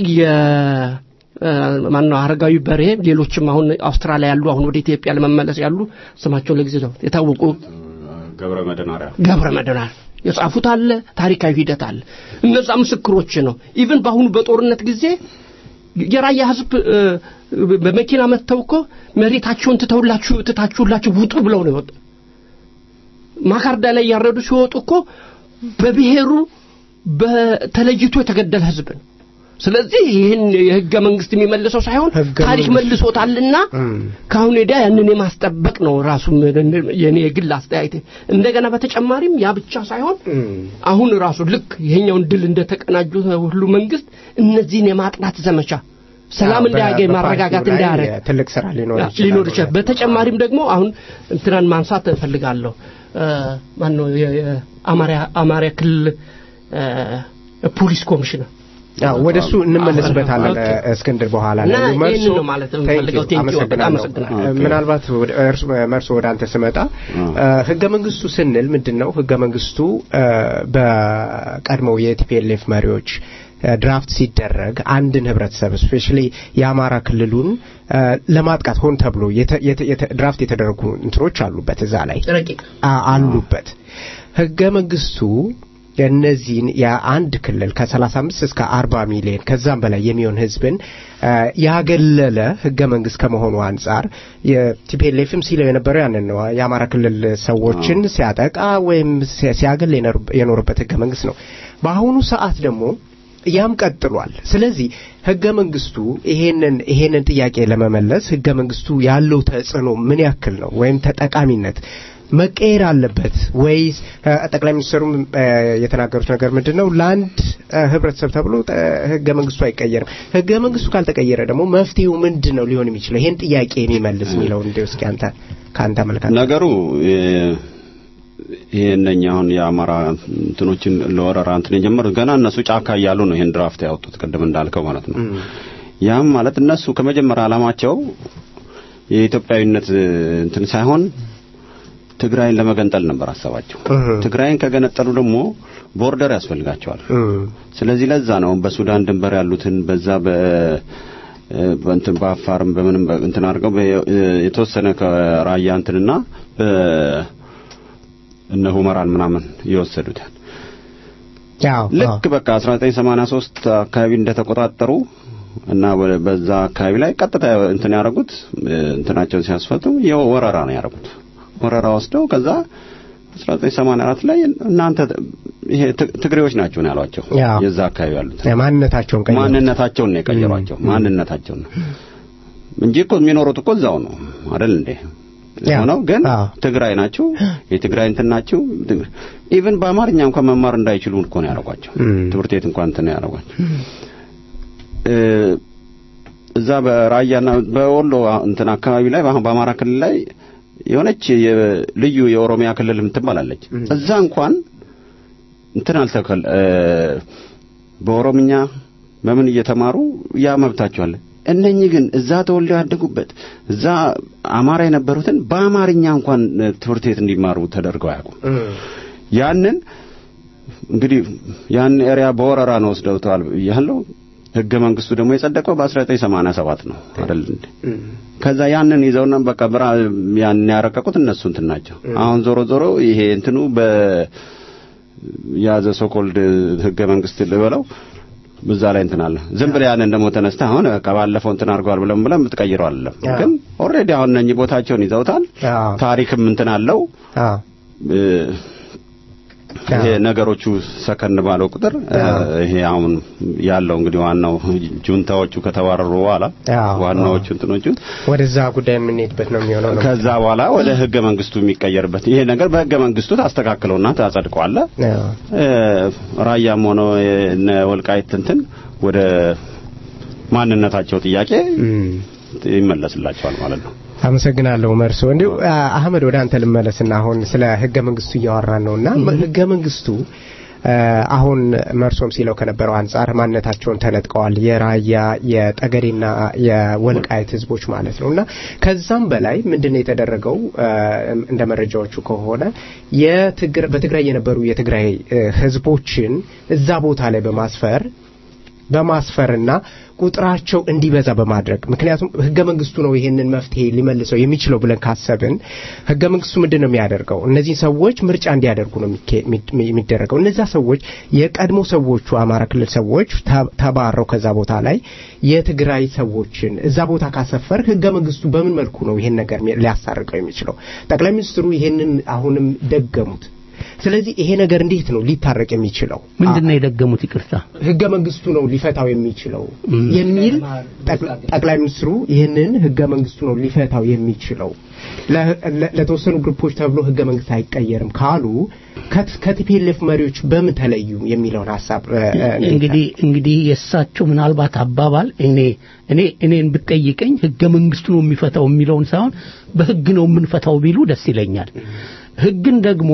የማንነው አረጋዊ በርሄ ሌሎችም አሁን አውስትራሊያ ያሉ አሁን ወደ ኢትዮጵያ ለመመለስ ያሉ ስማቸው ለጊዜው የታወቁ ገብረ መድናሪያ ገብረ መድናሪያ የጻፉት አለ ታሪካዊ ሂደት አለ። እነዛ ምስክሮች ነው። ኢቭን በአሁኑ በጦርነት ጊዜ የራያ ህዝብ በመኪና መተውኮ መሬታቸውን ትተውላችሁ ትታችሁላችሁ ውጡ ብለው ነው ወጡ። ማካርዳ ላይ ያረዱ ሲወጡ እኮ በብሔሩ በተለይቶ የተገደለ ህዝብ ነው። ስለዚህ ይሄን የህገ መንግስት የሚመልሰው ሳይሆን ታሪክ መልሶታልና ካሁን ሄዳ ያንን የማስጠበቅ ነው ራሱ የኔ ግል አስተያየት። እንደገና በተጨማሪም ያ ብቻ ሳይሆን አሁን ራሱ ልክ ይሄኛውን ድል እንደተቀናጁ ሁሉ መንግስት እነዚህን የማጥናት ዘመቻ ሰላም እንዳያገኝ ማረጋጋት እንዳያረግ ትልቅ ስራ ሊኖር ሊኖር ይችላል። በተጨማሪም ደግሞ አሁን እንትናን ማንሳት ፈልጋለሁ። ማን ነው የአማራ አማራ ክልል ፖሊስ ኮሚሽነር ያው ወደሱ እንመለስበታለን እስክንድር በኋላ ነው መርሶ ማለት ነው ፈልገው ቴንኪው አመሰግናለሁ። ምናልባት መርሶ ወደ አንተ ስመጣ ህገ መንግስቱ ስንል ምንድነው? ህገ መንግስቱ በቀድሞው የቲፒኤልኤፍ መሪዎች ድራፍት ሲደረግ አንድን ህብረተሰብ ስፔሻሊ የአማራ ክልሉን ለማጥቃት ሆን ተብሎ ድራፍት የተደረጉ እንትሮች አሉበት እዛ ላይ አሉበት ህገ መንግስቱ የነዚህን የአንድ ክልል ከ35 እስከ አርባ ሚሊዮን ከዛም በላይ የሚሆን ህዝብን ያገለለ ህገ መንግስት ከመሆኑ አንፃር የቲፒኤልኤፍም ሲለው የነበረው ያንን ነው የአማራ ክልል ሰዎችን ሲያጠቃ ወይም ሲያገል የኖርበት ህገ መንግስት ነው በአሁኑ ሰዓት ደግሞ ያም ቀጥሏል ስለዚህ ህገ መንግስቱ ይሄንን ይሄንን ጥያቄ ለመመለስ ህገ መንግስቱ ያለው ተጽዕኖ ምን ያክል ነው ወይም ተጠቃሚነት መቀየር አለበት ወይስ ጠቅላይ ሚኒስትሩም የተናገሩት ነገር ምንድነው ላንድ ህብረተሰብ ተብሎ ህገ መንግስቱ አይቀየርም ህገ መንግስቱ ካልተቀየረ ደግሞ መፍትሄው ምንድነው ሊሆን የሚችለው ይሄን ጥያቄ የሚመልስ ሚለው እንደው እስኪ አንተ ካንተ መልካም ነገሩ ይሄንኛ አሁን የአማራ እንትኖችን ለወረራ እንትን የጀመሩት ገና እነሱ ጫካ ያሉ ነው ይሄን ድራፍት ያወጡት ቀደም እንዳልከው ማለት ነው ያም ማለት እነሱ ከመጀመሪያ አላማቸው የኢትዮጵያዊነት እንትን ሳይሆን ትግራይን ለመገንጠል ነበር አሰባቸው ትግራይን ከገነጠሉ ደግሞ ቦርደር ያስፈልጋቸዋል ስለዚህ ለዛ ነው በሱዳን ድንበር ያሉትን በዛ በ በእንትን በአፋርም በምንም እንትን አድርገው የተወሰነ ከራያ እንትንና እነ ሁመራን ምናምን ይወሰዱት ያው ልክ በቃ አስራ ዘጠኝ ሰማንያ ሶስት አካባቢ እንደተቆጣጠሩ እና በዛ አካባቢ ላይ ቀጥታ እንትን ያደረጉት እንትናቸውን ሲያስፈቱ የወረራ ነው ያደረጉት ወረራ ወስደው ከዛ አስራ ዘጠኝ ሰማንያ አራት ላይ እናንተ ይሄ ትግሬዎች ናቸው ነው ያሏቸው የዛ አካባቢ ያሉት ማንነታቸውን ቀየሩ ማንነታቸውን ነው የቀየሯቸው ማንነታቸውን ነው እንጂ እኮ የሚኖሩት እኮ እዛው ነው አይደል እንዴ ነው ግን ትግራይ ናቸው የትግራይ እንትን ናቸው ኢቭን በአማርኛ እንኳን መማር እንዳይችሉ እኮ ነው ያደረጓቸው ትምህርት ቤት እንኳን እንትን ያደረጓቸው እዛ በራያና በወሎ እንትን አካባቢ ላይ በአማራ ክልል ላይ የሆነች ልዩ የኦሮሚያ ክልል ምትባላለች እዛ እንኳን እንትን አልተከል በኦሮሚኛ በምን እየተማሩ ያ መብታቸው አለ እነኚህ ግን እዛ ተወልደው ያደጉበት እዛ አማራ የነበሩትን በአማርኛ እንኳን ትምህርት ቤት እንዲማሩ ተደርገው ያውቁ ያንን እንግዲህ ያን ኤሪያ በወረራ ነው ወስደውታል ያለው ህገ መንግስቱ ደግሞ የጸደቀው በ1987 ነው አይደል እንዴ ከዛ ያንን ይዘውና በቃ ብራ ያን ያረቀቁት እነሱ እንትን ናቸው አሁን ዞሮ ዞሮ ይሄ እንትኑ በ ያዘ ሶኮልድ ህገ መንግስት ልበለው በዛ ላይ እንትን አለ ዝም ብለ ያንን ደግሞ ተነስተ አሁን ከባለፈው እንትን አርጓል ብለም ብለም ምትቀይረው አይደለም ግን ኦሬዲ አሁን እነኚህ ቦታቸውን ይዘውታል ታሪክም እንትን አለው ይሄ ነገሮቹ ሰከን ባለው ቁጥር ይሄ አሁን ያለው እንግዲህ ዋናው ጁንታዎቹ ከተዋረሩ በኋላ ዋናዎቹ እንትኖቹ ወደዛ ጉዳይ የምንሄድበት ነው የሚሆነው ከዛ በኋላ ወደ ህገ መንግስቱ የሚቀየርበት ይሄ ነገር በህገ መንግስቱ ታስተካክለውና ታጸድቀዋል ራያም ሆነ ወልቃይት እንትን ወደ ማንነታቸው ጥያቄ ይመለስላቸዋል ማለት ነው አመሰግናለሁ መርሶ እንዴ አህመድ ወደ አንተ ልመለስና አሁን ስለ ህገ መንግስቱ እያወራን ነውና ህገ መንግስቱ አሁን መርሶም ሲለው ከነበረው አንፃር ማንነታቸውን ተነጥቀዋል የራያ የጠገዴና የወልቃይት ህዝቦች ማለት ነውና ከዛም በላይ ምንድነው የተደረገው እንደ መረጃዎቹ ከሆነ የትግር በትግራይ የነበሩ የትግራይ ህዝቦችን እዛ ቦታ ላይ በማስፈር በማስፈርና ቁጥራቸው እንዲበዛ በማድረግ ምክንያቱም ህገ መንግስቱ ነው ይሄንን መፍትሄ ሊመልሰው የሚችለው ብለን ካሰብን ህገ መንግስቱ ምንድነው የሚያደርገው እነዚህ ሰዎች ምርጫ እንዲያደርጉ ነው የሚደረገው እነዛ ሰዎች የቀድሞ ሰዎቹ አማራ ክልል ሰዎች ተባረው ከዛ ቦታ ላይ የትግራይ ሰዎችን እዛ ቦታ ካሰፈር ህገ መንግስቱ በምን መልኩ ነው ይሄን ነገር ሊያሳርቀው የሚችለው ጠቅላይ ሚኒስትሩ ይሄንን አሁንም ደገሙት ስለዚህ ይሄ ነገር እንዴት ነው ሊታረቅ የሚችለው ምንድነው የደገሙት ይቅርታ ህገ መንግስቱ ነው ሊፈታው የሚችለው የሚል ጠቅላይ ሚኒስትሩ ይሄንን ህገ መንግስቱ ነው ሊፈታው የሚችለው ለተወሰኑ ግሩፖች ተብሎ ህገ መንግስት አይቀየርም ካሉ ከቲፒኤልኤፍ መሪዎች በምን ተለዩ የሚለውን ሐሳብ እንግዲህ እንግዲህ የሳቸው ምናልባት አባባል እኔ እኔ እኔን ብትጠይቀኝ ህገ መንግስቱ ነው የሚፈታው የሚለውን ሳይሆን በህግ ነው የምንፈታው ቢሉ ደስ ይለኛል ህግን ደግሞ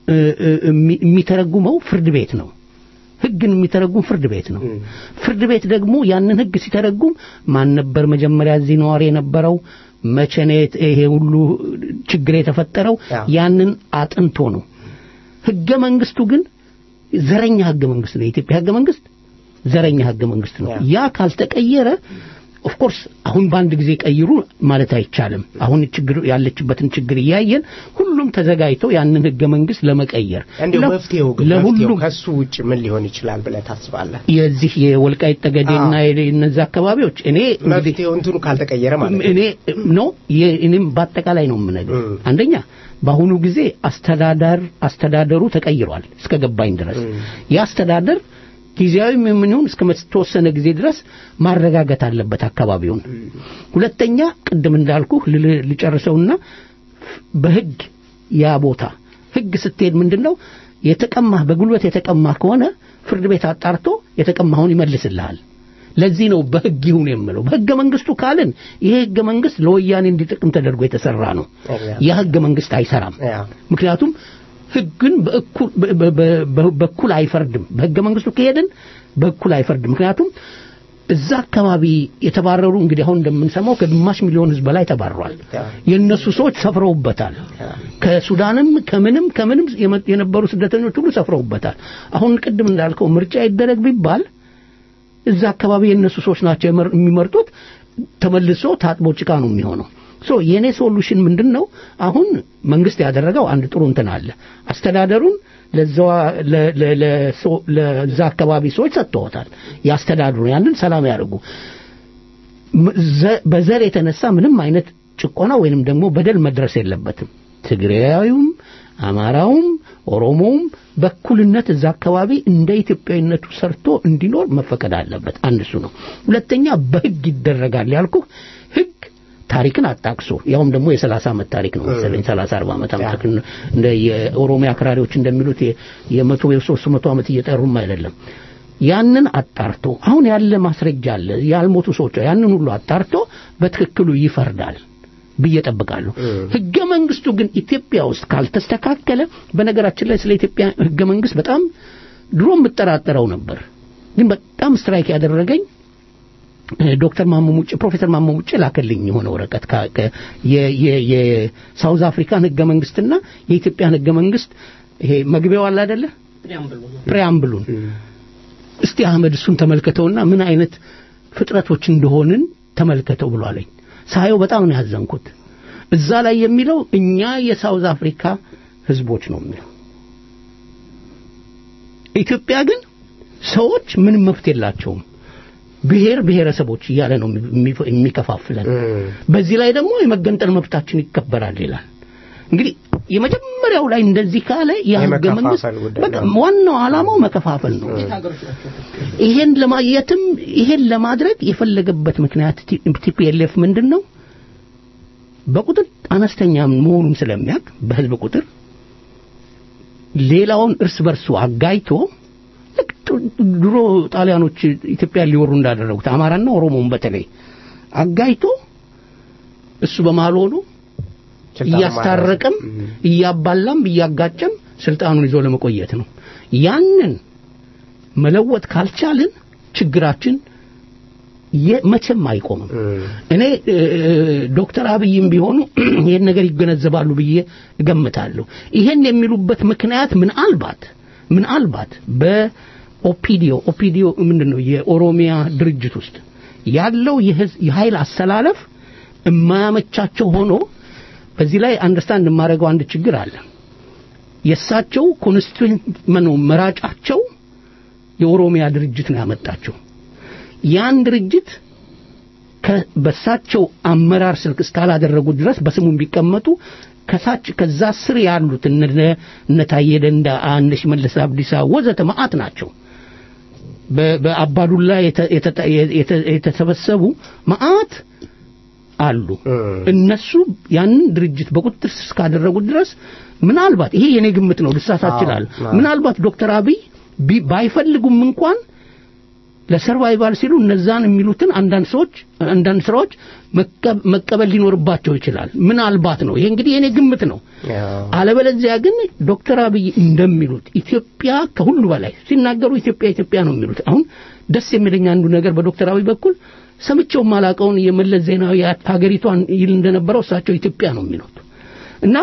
የሚተረጉመው ፍርድ ቤት ነው ህግን የሚተረጉም ፍርድ ቤት ነው ፍርድ ቤት ደግሞ ያንን ህግ ሲተረጉም ማን ነበር መጀመሪያ እዚህ ነዋሪ የነበረው መቼ ነው ይሄ ሁሉ ችግር የተፈጠረው ያንን አጥንቶ ነው ህገ መንግስቱ ግን ዘረኛ ህገ መንግስት ነው የኢትዮጵያ ህገ መንግስት ዘረኛ ህገ መንግስት ነው ያ ካልተቀየረ ኦፍ ኮርስ አሁን ባንድ ጊዜ ቀይሩ ማለት አይቻልም አሁን ችግር ያለችበትን ችግር ያያየን ሁሉም ተዘጋጅተው ያንን ህገ መንግስት ለመቀየር እንደው መፍትሄው ለሁሉም ከሱ ውጭ ምን ሊሆን ይችላል ብለህ ታስባለህ የዚህ የወልቃይት ጠገዴና የነዛ አካባቢዎች እኔ መፍትሄው እንትኑ ካልተቀየረ ማለት እኔ ነው የእኔም በአጠቃላይ ነው የምነግርህ አንደኛ በአሁኑ ጊዜ አስተዳደር አስተዳደሩ ተቀይሯል እስከ ገባኝ ድረስ ያስተዳደር ጊዜያዊ ምንውን እስከ ተወሰነ ጊዜ ድረስ ማረጋጋት አለበት አካባቢውን ሁለተኛ ቅድም እንዳልኩ ልጨርሰውና በህግ ያ ቦታ ህግ ስትሄድ ምንድነው የተቀማህ በጉልበት የተቀማህ ከሆነ ፍርድ ቤት አጣርቶ የተቀማውን ይመልስልሃል ለዚህ ነው በህግ ይሁን የምለው በህገ መንግስቱ ካልን ይሄ ህገ መንግስት ለወያኔ እንዲጠቅም ተደርጎ የተሰራ ነው ያ ህገ መንግስት አይሰራም ምክንያቱም ህግን በእኩል በእኩል አይፈርድም በህገ መንግስቱ ከሄድን በእኩል አይፈርድም ምክንያቱም እዛ አካባቢ የተባረሩ እንግዲህ አሁን እንደምንሰማው ከግማሽ ሚሊዮን ህዝብ በላይ ተባረዋል የነሱ ሰዎች ሰፍረውበታል ከሱዳንም ከምንም ከምንም የነበሩ ስደተኞች ሁሉ ሰፍረውበታል አሁን ቅድም እንዳልከው ምርጫ ይደረግ ቢባል እዛ አካባቢ የነሱ ሰዎች ናቸው የሚመርጡት ተመልሶ ታጥቦ ጭቃ ነው የሚሆነው ሶ የኔ ሶሉሽን ምንድነው አሁን መንግስት ያደረገው አንድ ጥሩ እንትን አለ አስተዳደሩን ለዛው ለዛ አካባቢ ሰዎች ሰጥተውታል ያስተዳድሩ ያንን ሰላም ያርጉ በዘር የተነሳ ምንም አይነት ጭቆና ወይንም ደግሞ በደል መድረስ የለበትም ትግሬያዊውም አማራውም ኦሮሞውም በኩልነት እዛ አካባቢ እንደ ኢትዮጵያዊነቱ ሰርቶ እንዲኖር መፈቀድ አለበት አንድ እሱ ነው ሁለተኛ በህግ ይደረጋል ያልኩ ህግ ታሪክን አጣቅሶ ያውም ደግሞ የ30 አመት ታሪክ ነው መሰለኝ ሰላሳ አርባ አመት አመት እንደ የኦሮሚያ አክራሪዎች እንደሚሉት የ100 የ300 አመት እየጠሩም አይደለም ያንን አጣርቶ አሁን ያለ ማስረጃ አለ ያልሞቱ ሰዎች ያንን ሁሉ አጣርቶ በትክክሉ ይፈርዳል ብዬ ጠብቃለሁ ህገ መንግስቱ ግን ኢትዮጵያ ውስጥ ካልተስተካከለ በነገራችን ላይ ስለ ኢትዮጵያ ህገ መንግስት በጣም ድሮ ምጠራጠረው ነበር ግን በጣም ስትራይክ ያደረገኝ ዶክተር ማሙሙጭ ፕሮፌሰር ማሙሙጭ ላከልኝ የሆነ ወረቀት የሳውዝ አፍሪካን ህገ መንግስትና የኢትዮጵያን ህገ መንግስት ይሄ መግቢያው አለ አይደለ ፕሪያምብሉን እስቲ አህመድ እሱን ተመልከተውና ምን አይነት ፍጥረቶች እንደሆንን ተመልከተው ብሎ አለኝ ሳይው በጣም ነው ያዘንኩት እዛ ላይ የሚለው እኛ የሳውዝ አፍሪካ ህዝቦች ነው የሚለው ኢትዮጵያ ግን ሰዎች ምን መፍት የላቸውም ብሔር ብሔረሰቦች ይያለ ነው የሚከፋፍለን በዚህ ላይ ደግሞ የመገንጠል መብታችን ይከበራል ይላል እንግዲህ የመጀመሪያው ላይ እንደዚህ ካለ የህገ መንግስት ዋናው ዓላማው መከፋፈል ነው ይሄን ለማየትም ይሄን ለማድረግ የፈለገበት ምክንያት ቲፒኤልኤፍ ምንድነው በቁጥር አነስተኛ መሆኑን ስለሚያውቅ በህዝብ ቁጥር ሌላውን እርስ በርሱ አጋይቶ ድሮ ጣሊያኖች ኢትዮጵያ ሊወሩ እንዳደረጉት አማራና ኦሮሞን በተለይ አጋይቶ እሱ በመሃል ሆኖ እያስታረቀም እያባላም እያጋጨም ስልጣኑን ይዞ ለመቆየት ነው ያንን መለወጥ ካልቻልን ችግራችን መቼም አይቆምም እኔ ዶክተር አብይም ቢሆኑ ይሄን ነገር ይገነዘባሉ ብዬ እገምታለሁ ይሄን የሚሉበት ምክንያት ምን አልባት ምን አልባት በኦፒዲዮ ኦፒዲዮ ምንድነው የኦሮሚያ ድርጅት ውስጥ ያለው የኃይል አሰላለፍ የማያመቻቸው ሆኖ በዚህ ላይ አንደርስታንድ ማድረገው አንድ ችግር አለ የሳቸው ኮንስቲቱንት ማኑ መራጫቸው የኦሮሚያ ድርጅት ነው ያመጣቸው ያን ድርጅት በሳቸው አመራር ስልክ እስካላደረጉ ድረስ በስሙም ቢቀመጡ ከሳች ከዛ ስር ያሉት እነ ታየደ እንደ አንሽ መለስ አብዲሳ ወዘተ ማአት ናቸው በአባዱላ የተሰበሰቡ ማአት አሉ እነሱ ያንን ድርጅት በቁጥጥር እስካደረጉ ድረስ ምናልባት ይሄ የኔ ግምት ነው ልሳሳት ይችላል ምናልባት ዶክተር አብይ ባይፈልጉም እንኳን ለሰርቫይቫል ሲሉ እነዛን የሚሉትን አንዳንድ ሰዎች አንዳንድ ስራዎች መቀበል ሊኖርባቸው ይችላል ምናልባት ነው ይሄ እንግዲህ የኔ ግምት ነው አለበለዚያ ግን ዶክተር አብይ እንደሚሉት ኢትዮጵያ ከሁሉ በላይ ሲናገሩ ኢትዮጵያ ኢትዮጵያ ነው የሚሉት አሁን ደስ የሚለኝ አንዱ ነገር በዶክተር አብይ በኩል ሰምቼው ማላቀውን የመለስ ዜናዊ ሀገሪቷን ይል እንደነበረው እሳቸው ኢትዮጵያ ነው የሚሉት እና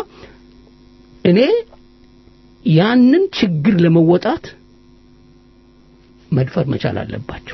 እኔ ያንን ችግር ለመወጣት መድፈር መቻል አለባቸው።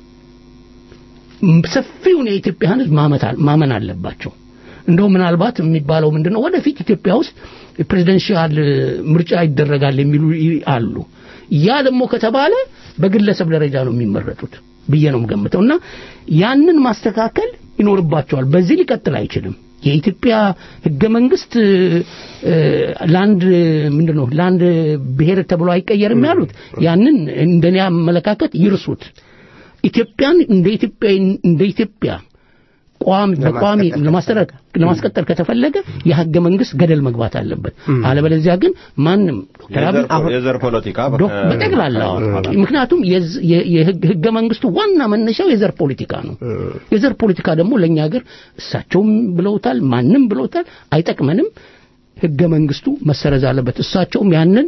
ሰፊውን የኢትዮጵያ ሕዝብ ማመን አለባቸው። እንደው ምናልባት የሚባለው ምንድነው ወደፊት ኢትዮጵያ ውስጥ ፕሬዚደንሻል ምርጫ ይደረጋል የሚሉ አሉ። ያ ደግሞ ከተባለ በግለሰብ ደረጃ ነው የሚመረጡት ብዬ ነው ገምተውና ያንን ማስተካከል ይኖርባቸዋል። በዚህ ሊቀጥል አይችልም። የኢትዮጵያ ህገ መንግስት ላንድ ምንድነው ላንድ ብሔር ተብሎ አይቀየርም ያሉት ያንን እንደኔ አመለካከት ይርሱት። ኢትዮጵያን እንደ ኢትዮጵያ እንደ ኢትዮጵያ ቋሚ በቋሚ ለማስተዳደር ለማስቀጠል ከተፈለገ የህገ መንግስት ገደል መግባት አለበት። አለበለዚያ ግን ማንም ተራቢ የዘር ፖለቲካ በጠቅላላ ምክንያቱም የህገ መንግስቱ ዋና መነሻው የዘር ፖለቲካ ነው። የዘር ፖለቲካ ደግሞ ለኛ ሀገር እሳቸውም ብለውታል ማንም ብለውታል አይጠቅመንም። ህገ መንግስቱ መሰረዝ አለበት። እሳቸውም ያንን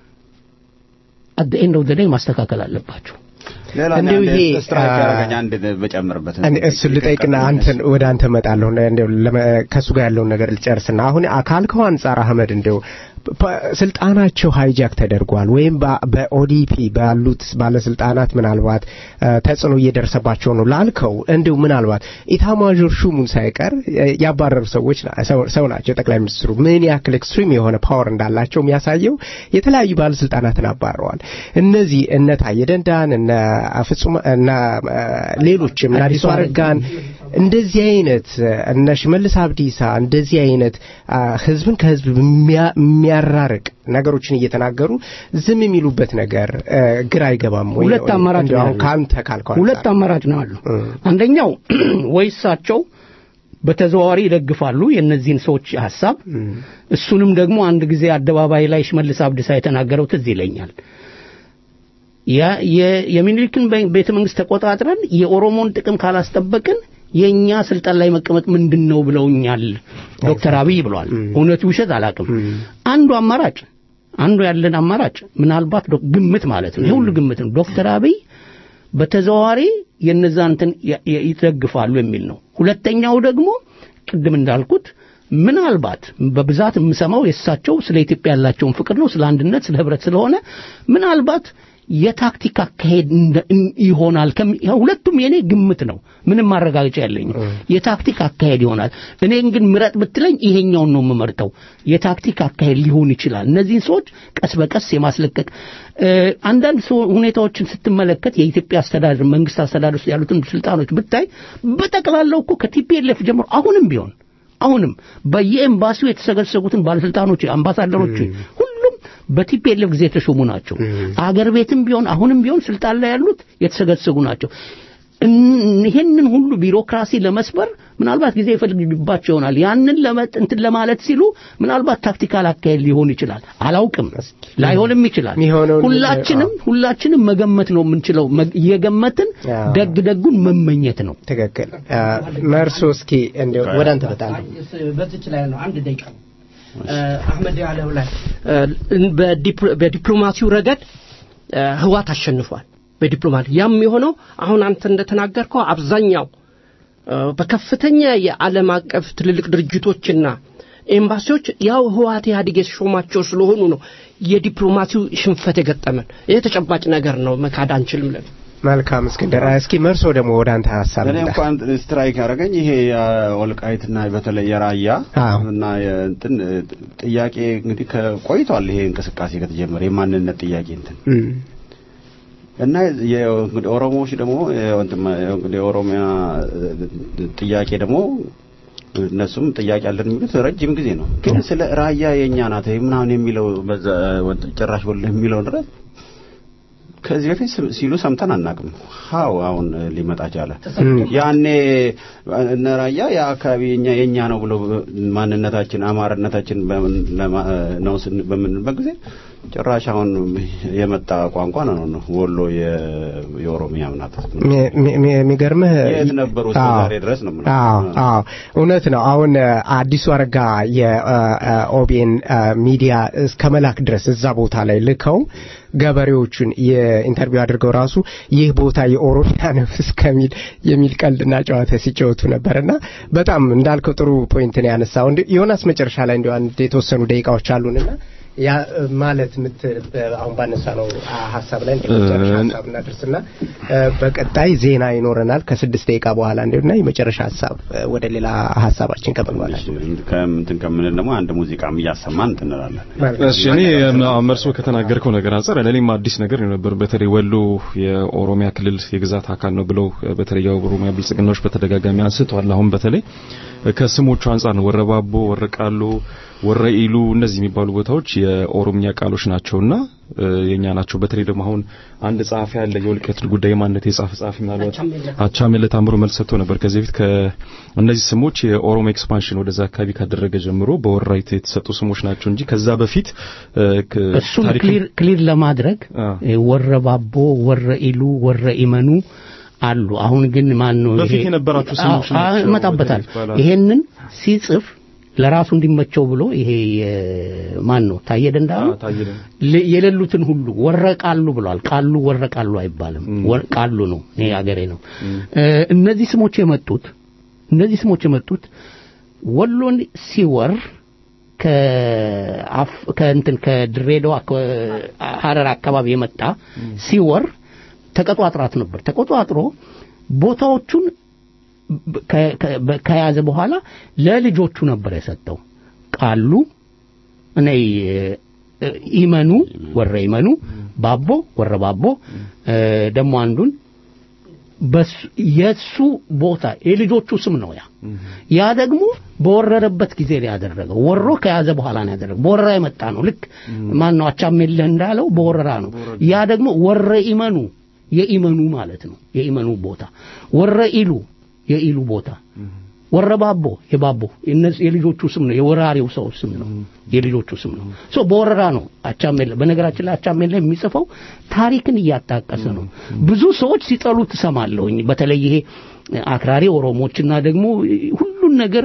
at the end of the day ማስተካከል አለባቸው። እንደው ይሄ ስትራይክ ያረጋኛ አንድ በጨምርበት እሱ ልጠይቅና አንተን ወደ አንተ መጣለሁ እንደው ከሱ ጋር ያለው ነገር ልጨርስና አሁን አካልከው አንፃር አህመድ እንደው ስልጣናቸው ሃይጃክ ተደርጓል ወይም በኦዲፒ ባሉት ባለስልጣናት ምናልባት ተጽዕኖ እየደረሰባቸው ነው ላልከው እንደው ምናልባት ኢታማዦር ሹሙን ሳይቀር ያባረሩ ሰዎች ሰው ናቸው። ጠቅላይ ሚኒስትሩ ምን ያክል ኤክስትሪም የሆነ ፓወር እንዳላቸው የሚያሳየው የተለያዩ ባለስልጣናትን አባረዋል። እነዚህ እነ ታዬ ደንዳን እነ ፍጹም እና ሌሎችም አዲሱ አረጋን እንደዚህ አይነት እነ ሽመልስ አብዲሳ እንደዚህ አይነት ህዝብን ከህዝብ የሚያራርቅ ነገሮችን እየተናገሩ ዝም የሚሉበት ነገር ግራ አይገባም ወይ? ሁለት አማራጭ ነው ካንተ ካልከው ሁለት አማራጭ ነው አሉ። አንደኛው ወይሳቸው በተዘዋዋሪ ይደግፋሉ የነዚህን ሰዎች ሐሳብ። እሱንም ደግሞ አንድ ጊዜ አደባባይ ላይ ሽመልስ አብዲሳ የተናገረው ትዝ ይለኛል። ያ የሚኒሊክን ቤተ መንግስት ተቆጣጥረን የኦሮሞን ጥቅም ካላስጠበቅን የኛ ስልጣን ላይ መቀመጥ ምንድነው ብለውኛል ዶክተር አብይ ብሏል። እውነቱ ውሸት አላቅም። አንዱ አማራጭ አንዱ ያለን አማራጭ ምናልባት ግምት ማለት ነው ሁሉ ግምት ነው ዶክተር አብይ በተዘዋዋሪ የነዛንተን ይተግፋሉ የሚል ነው። ሁለተኛው ደግሞ ቅድም እንዳልኩት ምናልባት በብዛት የምሰማው የሳቸው ስለ ኢትዮጵያ ያላቸውን ፍቅር ነው ስለ አንድነት ስለ ህብረት ስለሆነ ምናልባት የታክቲክ አካሄድ ይሆናል። ሁለቱም የኔ ግምት ነው ምንም ማረጋገጫ የለኝም። የታክቲክ አካሄድ ይሆናል። እኔን ግን ምረጥ ብትለኝ ይሄኛውን ነው የምመርጠው። የታክቲክ አካሄድ ሊሆን ይችላል። እነዚህን ሰዎች ቀስ በቀስ የማስለቀቅ አንዳንድ ሁኔታዎችን ስትመለከት የኢትዮጵያ አስተዳደር መንግስት አስተዳደር ውስጥ ያሉትን ስልጣኖች ብታይ በጠቅላላው እኮ ከቲፒኤልኤፍ ጀምሮ አሁንም ቢሆን አሁንም በየኤምባሲው የተሰገሰጉትን ባለስልጣኖች አምባሳደሮች በቲፒኤልኤፍ ጊዜ ተሾሙ ናቸው። አገር ቤትም ቢሆን አሁንም ቢሆን ስልጣን ላይ ያሉት የተሰገሰጉ ናቸው። ይሄንን ሁሉ ቢሮክራሲ ለመስበር ምናልባት ጊዜ ይፈልግባቸው ይሆናል። ያንን ለመጥ እንትን ለማለት ሲሉ ምናልባት ታክቲካል አካሄድ ሊሆን ይችላል። አላውቅም ላይሆንም ይችላል። ሁላችንም ሁላችንም መገመት ነው የምንችለው። የገመትን ደግ ደጉን መመኘት ነው። ትክክል። መርሶ እስኪ እንደው ወደ አንተ በጣም በዚህ ላይ ነው አንድ ደቂቃ አህመድ ያለው ላይ በዲፕሎማሲው ረገድ ህዋት አሸንፏል። በዲፕሎማሲ ያም የሆነው አሁን አንተ እንደተናገርከው አብዛኛው በከፍተኛ የዓለም አቀፍ ትልልቅ ድርጅቶችና ኤምባሲዎች ያው ህዋት ያድገ ሾማቸው ስለሆኑ ነው የዲፕሎማሲው ሽንፈት የገጠመን። ይሄ ተጨባጭ ነገር ነው መካድ አንችልም። ለ መልካም እስክንድር እስኪ መርሶ ደግሞ ወደ አንተ ሐሳብ እኔ እንኳን ስትራይክ ያረጋኝ ይሄ ወልቃይትና በተለይ የራያ እና እንትን ጥያቄ እንግዲህ ከቆይቷል። ይሄ እንቅስቃሴ ከተጀመረ የማንነት ጥያቄ እንትን እና የእንግዲህ ኦሮሞዎች ደግሞ እንግዲህ ኦሮሚያ ጥያቄ ደግሞ እነሱም ጥያቄ አለን የሚሉት ረጅም ጊዜ ነው። ግን ስለ ራያ የኛ ናት ምናምን የሚለው በዛ ጭራሽ ወለ የሚለው ድረስ ከዚህ በፊት ሲሉ ሰምተን አናቅም። ሃው አሁን ሊመጣ ቻለ። ያኔ እነ ራያ የአካባቢ የኛ የኛ ነው ብሎ ማንነታችን አማርነታችን ነው በምንበት ጊዜ ጭራሽ አሁን የመጣ ቋንቋ ነው ነው ወሎ የኦሮሚያ ምናት የሚገርምህ የነበሩ ዛሬ ድረስ ነው። አዎ አዎ እውነት ነው። አሁን አዲሱ አረጋ የኦቢኤን ሚዲያ እስከመላክ ድረስ እዛ ቦታ ላይ ልከው ገበሬዎቹን የኢንተርቪው አድርገው ራሱ ይህ ቦታ የኦሮሚያ ነው እስከሚል የሚል ቀልድና ጨዋታ ሲጫወቱ ነበርና በጣም እንዳልከው ጥሩ ፖይንት ነው ያነሳው። ዮናስ መጨረሻ ላይ እንደው አንድ የተወሰኑ ደቂቃዎች አሉንና ያ ማለት ምት አሁን ባነሳ ነው ሐሳብ ላይ እንደጨረሻ ሐሳብ እናድርስና በቀጣይ ዜና ይኖረናል ከስድስት ደቂቃ በኋላ እንደውና የመጨረሻ ሐሳብ ወደ ሌላ ሐሳባችን ከመግባታችን ከምንትን ከምንል ደግሞ አንድ ሙዚቃም እያሰማን እንላለን። እሺ እኔ መርሶ ከተናገርከው ነገር አንፃር ለኔም አዲስ ነገር ነበር። በተለይ ወሎ የኦሮሚያ ክልል የግዛት አካል ነው ብለው በተለይ የኦሮሚያ ብልጽግናዎች በተደጋጋሚ አንስተዋል። አሁን በተለይ ከስሞቹ አንፃር ነው ወረባቦ፣ ወረቃሎ፣ ወረኢሉ እነዚህ የሚባሉ ቦታዎች የኦሮሚያ ቃሎች ናቸውና የኛ ናቸው። በተለይ ደግሞ አሁን አንድ ጻፊ ያለ የወልቃይት ጉዳይ ማንነት የጻፈ ጻፊ ማለት አቻሜለ ታምሮ መልስ ሰጥቶ ነበር። ከዚህ በፊት ከእነዚህ ስሞች የኦሮሞ ኤክስፓንሽን ወደዛ አካባቢ ካደረገ ጀምሮ በወራይት የተሰጡ ስሞች ናቸው እንጂ ከዛ በፊት እሱን ክሊር ክሊር ለማድረግ ወረባቦ፣ ወረኢሉ፣ ወረኢመኑ አሉ። አሁን ግን ማን ነው ይሄ በፊት የነበራችሁ ስሞች ናቸው መጣበታል። ይሄንን ሲጽፍ ለራሱ እንዲመቸው ብሎ ይሄ ማን ነው ታየደንዳ የሌሉትን ሁሉ ወረቃሉ ብሏል። ቃሉ ወረቃሉ አይባልም፣ ወርቃሉ ነው። ይሄ አገሬ ነው። እነዚህ ስሞች የመጡት እነዚህ ስሞች የመጡት ወሎን ሲወር ከአፍ ከእንትን ከድሬዳዋ ሐረር አካባቢ የመጣ ሲወር ተቀጧጥራት ነበር። ተቀጧጥሮ ቦታዎቹን ከያዘ በኋላ ለልጆቹ ነበር የሰጠው። ቃሉ እኔ ኢመኑ ወረ ኢመኑ፣ ባቦ ወረ ባቦ፣ ደሞ አንዱን በሱ የሱ ቦታ የልጆቹ ስም ነው። ያ ያ ደግሞ በወረረበት ጊዜ ላይ ያደረገው ወሮ ከያዘ በኋላ ነው ያደረገው። በወረራ የመጣ ነው። ልክ ማን ነው አቻሜለ እንዳለው በወረራ ነው። ያ ደግሞ ወረ ኢመኑ የኢመኑ ማለት ነው። የኢመኑ ቦታ ወረ ኢሉ የኢሉ ቦታ ወረባቦ የባቦ እነዚህ የልጆቹ ስም ነው። የወራሪው ሰው ስም ነው። የልጆቹ ስም ነው። ሶ በወረራ ነው አቻሜለ። በነገራችን ላይ አቻሜለ የሚጽፈው ታሪክን እያጣቀሰ ነው። ብዙ ሰዎች ሲጠሉ ተሰማለውኝ። በተለይ ይሄ አክራሪ ኦሮሞዎችና ደግሞ ሁሉን ነገር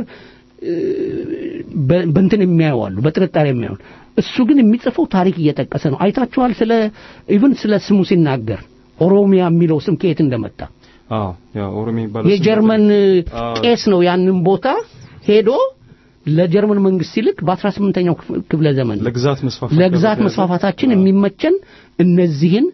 በእንትን የሚያዩዋሉ፣ በጥርጣሬ የሚያዩ። እሱ ግን የሚጽፈው ታሪክ እየጠቀሰ ነው። አይታችኋል። ስለ ኢቭን ስለ ስሙ ሲናገር ኦሮሚያ የሚለው ስም ከየት እንደመጣ። አዎ ያ ኦሮሚያ ይባላል። የጀርመን ቄስ ነው ያንን ቦታ ሄዶ ለጀርመን መንግስት ሲልክ በ18ኛው ክፍለ ዘመን ለግዛት መስፋፋት ለግዛት መስፋፋታችን የሚመቸን እነዚህን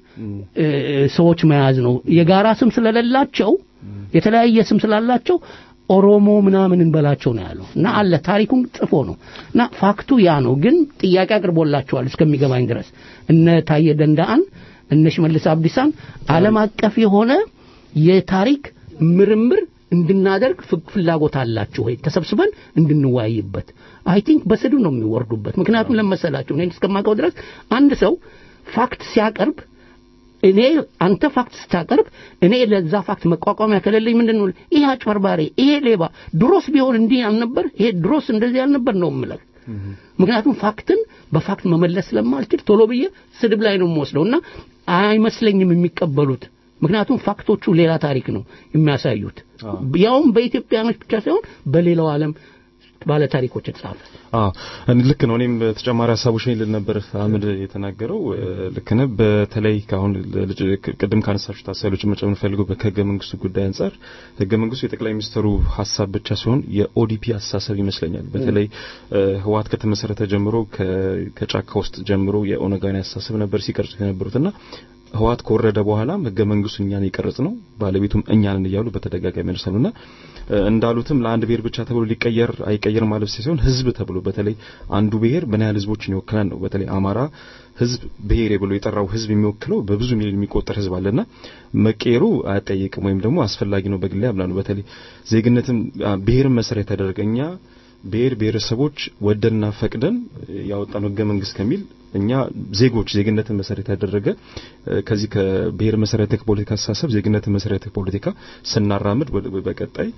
ሰዎች መያዝ ነው። የጋራ ስም ስለሌላቸው የተለያየ ስም ስላላቸው ኦሮሞ ምናምን እንበላቸው ነው ያለው እና አለ ታሪኩን ጽፎ ነው እና ፋክቱ ያ ነው። ግን ጥያቄ አቅርቦላቸዋል እስከሚገባኝ ድረስ እነ ታየ ደንዳአን እነ ሽመልስ አብዲሳን ዓለም አቀፍ የሆነ የታሪክ ምርምር እንድናደርግ ፍላጎት አላችሁ ወይ ተሰብስበን እንድንወያይበት። አይ ቲንክ በስዱ ነው የሚወርዱበት። ምክንያቱም ለመሰላችሁ እኔ እስከማውቀው ድረስ አንድ ሰው ፋክት ሲያቀርብ እኔ አንተ ፋክት ስታቀርብ እኔ ለዛ ፋክት መቋቋሚያ ከሌለኝ ምንድነው ይሄ አጭበርባሪ ይሄ ሌባ ድሮስ ቢሆን እንዲህ አልነበር ይሄ ድሮስ እንደዚህ አልነበር ነው የምለው። ምክንያቱም ፋክትን በፋክት መመለስ ስለማልችል ቶሎ ብዬ ስድብ ላይ ነው የምወስደውና አይመስለኝም የሚቀበሉት። ምክንያቱም ፋክቶቹ ሌላ ታሪክ ነው የሚያሳዩት። ያውም በኢትዮጵያኖች ብቻ ሳይሆን በሌላው ዓለም ባለ ታሪኮች ተጻፈ። አዎ ልክ ነው። እኔም ተጨማሪ ሐሳቦች ላይ ልነበር አህመድ የተናገረው ልክ ነው። በተለይ ካሁን ቅድም ካነሳችሁ ታሳቢዎች መጨመር ፈልገው በከገ መንግስቱ ጉዳይ አንፃር ህገ መንግስቱ የጠቅላይ ሚኒስትሩ ሐሳብ ብቻ ሳይሆን የኦዲፒ አስተሳሰብ ይመስለኛል። በተለይ ህዋት ከተመሰረተ ጀምሮ ከጫካ ውስጥ ጀምሮ የኦነጋን አስተሳሰብ ነበር ሲቀርጹ የነበሩትና ህዋት ከወረደ በኋላ ህገ መንግስቱን እኛን ይቀርጽ ነው ባለቤቱም እኛን እያሉ በተደጋጋሚ ያነሳሉና እንዳሉትም ለአንድ ብሔር ብቻ ተብሎ ሊቀየር አይቀየር ማለት ሳይሆን ህዝብ ተብሎ በተለይ አንዱ ብሔር ምን ያህል ህዝቦችን ይወክላል ነው። በተለይ አማራ ህዝብ ብሔር ብሎ የጠራው ህዝብ የሚወክለው በብዙ ሚሊዮን የሚቆጠር ህዝብ አለና መቀየሩ አያጠይቅም ወይም ደግሞ አስፈላጊ ነው በግል ያብላሉ። በተለይ ዜግነትም ብሔርን መሰረት ያደረገኛ ብሔር ብሔረሰቦች ወደንና ፈቅደን ያወጣነው ህገ መንግስት ከሚል እኛ ዜጎች ዜግነትን መሰረት ያደረገ ከዚህ ከብሔር መሰረተ ፖለቲካ አስተሳሰብ ዜግነትን መሰረተ ፖለቲካ ስናራምድ በቀጣይ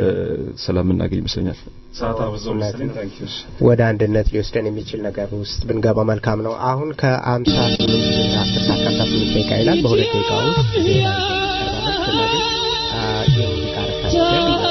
ሰላም እናገኝ ይመስለኛል። ሰዓት አበዛው መሰለኝ። ታንኪዩስ ወደ አንድነት ሊወስደን የሚችል ነገር ውስጥ ብንገባ መልካም ነው። አሁን ከአምሳ ስምንት አስር ሰዓት ከአምሳ ስምንት ደቂቃ ይላል። በሁለት ደቂቃ ውስጥ ዜና ይቀርባል። ስለዚህ የሙዚቃ ረካቸው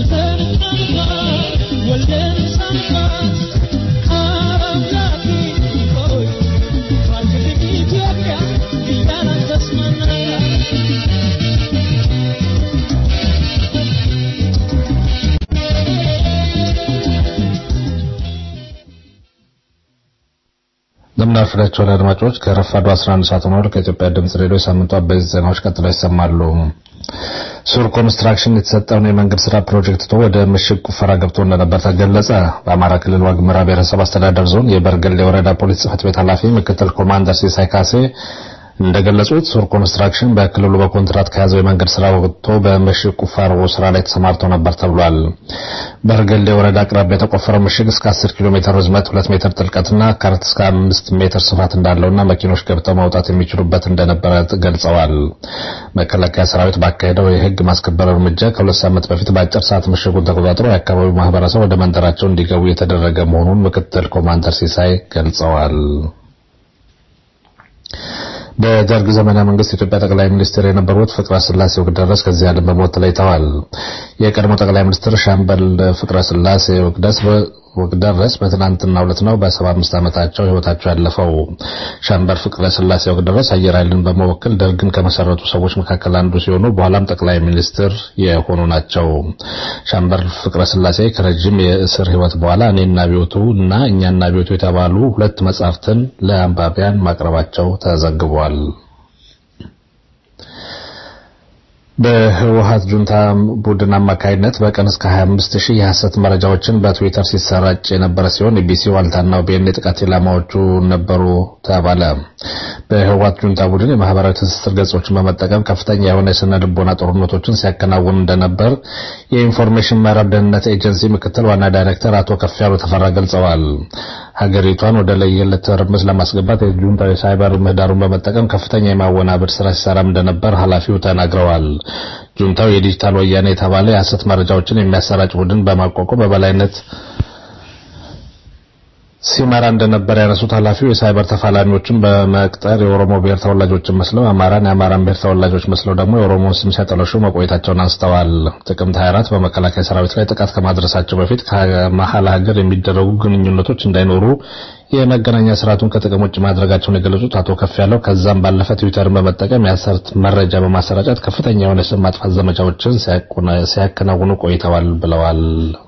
እንደምናፍራቸው አድማጮች ከረፋዱ አስራ አንድ ሰዓት ነው ከኢትዮጵያ ድምጽ ሬዲዮ ሳምንቱ አበይት ዜናዎች ቀጥለው ይሰማሉ። ሱር ኮንስትራክሽን የተሰጠውን የመንገድ ስራ ፕሮጀክት ቶ ወደ ምሽግ ቁፈራ ገብቶ እንደነበር ተገለጸ። በአማራ ክልል ዋግምራ ብሔረሰብ አስተዳደር ዞን የበርገሌ ወረዳ ፖሊስ ጽሕፈት ቤት ኃላፊ ምክትል ኮማንደር ሲሳይ ካሴ እንደገለጹት ሱር ኮንስትራክሽን በክልሉ በኮንትራት ከያዘው የመንገድ ስራ ወጥቶ በምሽግ ቁፋሮ ስራ ላይ ተሰማርቶ ነበር ተብሏል። በርገሌ ወረዳ አቅራቢያ የተቆፈረው ምሽግ እስከ አስር ኪሎ ሜትር ርዝመት ሁለት ሜትር ጥልቀትና ከአራት እስከ አምስት ሜትር ስፋት እንዳለውና መኪኖች ገብተው ማውጣት የሚችሉበት እንደነበረ ገልጸዋል። መከላከያ ሰራዊት ባካሄደው የህግ ማስከበር እርምጃ ከሁለት ሳምንት በፊት በአጭር ሰዓት ምሽጉን ተቆጣጥሮ የአካባቢው ማህበረሰብ ወደ መንደራቸው እንዲገቡ የተደረገ መሆኑን ምክትል ኮማንደር ሲሳይ ገልጸዋል። በደርግ ዘመነ መንግስት የኢትዮጵያ ጠቅላይ ሚኒስትር የነበሩት ፍቅረ ስላሴ ወግደረስ ከዚህ ዓለም በሞት ተለይተዋል። የቀድሞ ጠቅላይ ሚኒስትር ሻምበል ፍቅረ ስላሴ ወግደረስ ወግደረስ በትናንትናው ዕለት ነው በሰባ አምስት ዓመታቸው ህይወታቸው ያለፈው። ሻምበል ፍቅረ ስላሴ ወግደረስ አየር ኃይልን በመወከል ደርግን ከመሰረቱ ሰዎች መካከል አንዱ ሲሆኑ በኋላም ጠቅላይ ሚኒስትር የሆኑ ናቸው። ሻምበል ፍቅረ ስላሴ ከረጅም የእስር ህይወት በኋላ እኔና ቢዮቱ እና እኛና ቢዮቱ የተባሉ ሁለት መጻሕፍትን ለአንባቢያን ማቅረባቸው ተዘግቧል። በህወሓት ጁንታ ቡድን አማካይነት በቀን እስከ ሀያ አምስት ሺህ የሐሰት መረጃዎችን በትዊተር ሲሰራጭ የነበረ ሲሆን ኢቢሲ ዋልታና ኦቢኤን የጥቃት ኢላማዎቹ ነበሩ ተባለ። በህወሓት ጁንታ ቡድን የማህበራዊ ትስስር ገጾችን በመጠቀም ከፍተኛ የሆነ የስነ ልቦና ጦርነቶችን ሲያከናውኑ እንደነበር የኢንፎርሜሽን መረብ ደህንነት ኤጀንሲ ምክትል ዋና ዳይሬክተር አቶ ከፍያሉ ተፈራ ገልጸዋል። ሀገሪቷን ወደ ለየለት ትርምስ ለማስገባት የጁንታው የሳይበር ምህዳሩን በመጠቀም ከፍተኛ የማወናበድ ስራ ሲሰራም እንደነበር ኃላፊው ተናግረዋል። ጁንታው የዲጂታል ወያኔ የተባለ የሐሰት መረጃዎችን የሚያሰራጭ ቡድን በማቋቋም በበላይነት ሲመራ እንደነበር ያነሱት ኃላፊው የሳይበር ተፋላሚዎችን በመቅጠር የኦሮሞ ብሔር ተወላጆችን መስለው አማራን የአማራን ብሔር ተወላጆች መስለው ደግሞ የኦሮሞን ስም ሲያጠለሹ መቆየታቸውን አንስተዋል። ጥቅምት ሀያ አራት በመከላከያ ሰራዊት ላይ ጥቃት ከማድረሳቸው በፊት ከመሀል ሀገር የሚደረጉ ግንኙነቶች እንዳይኖሩ የመገናኛ ስርዓቱን ከጥቅም ውጭ ማድረጋቸውን የገለጹት አቶ ከፍያለው ከዛም ባለፈ ትዊተርን በመጠቀም የሐሰት መረጃ በማሰራጨት ከፍተኛ የሆነ ስም ማጥፋት ዘመቻዎችን ሲያከናውኑ ቆይተዋል ብለዋል።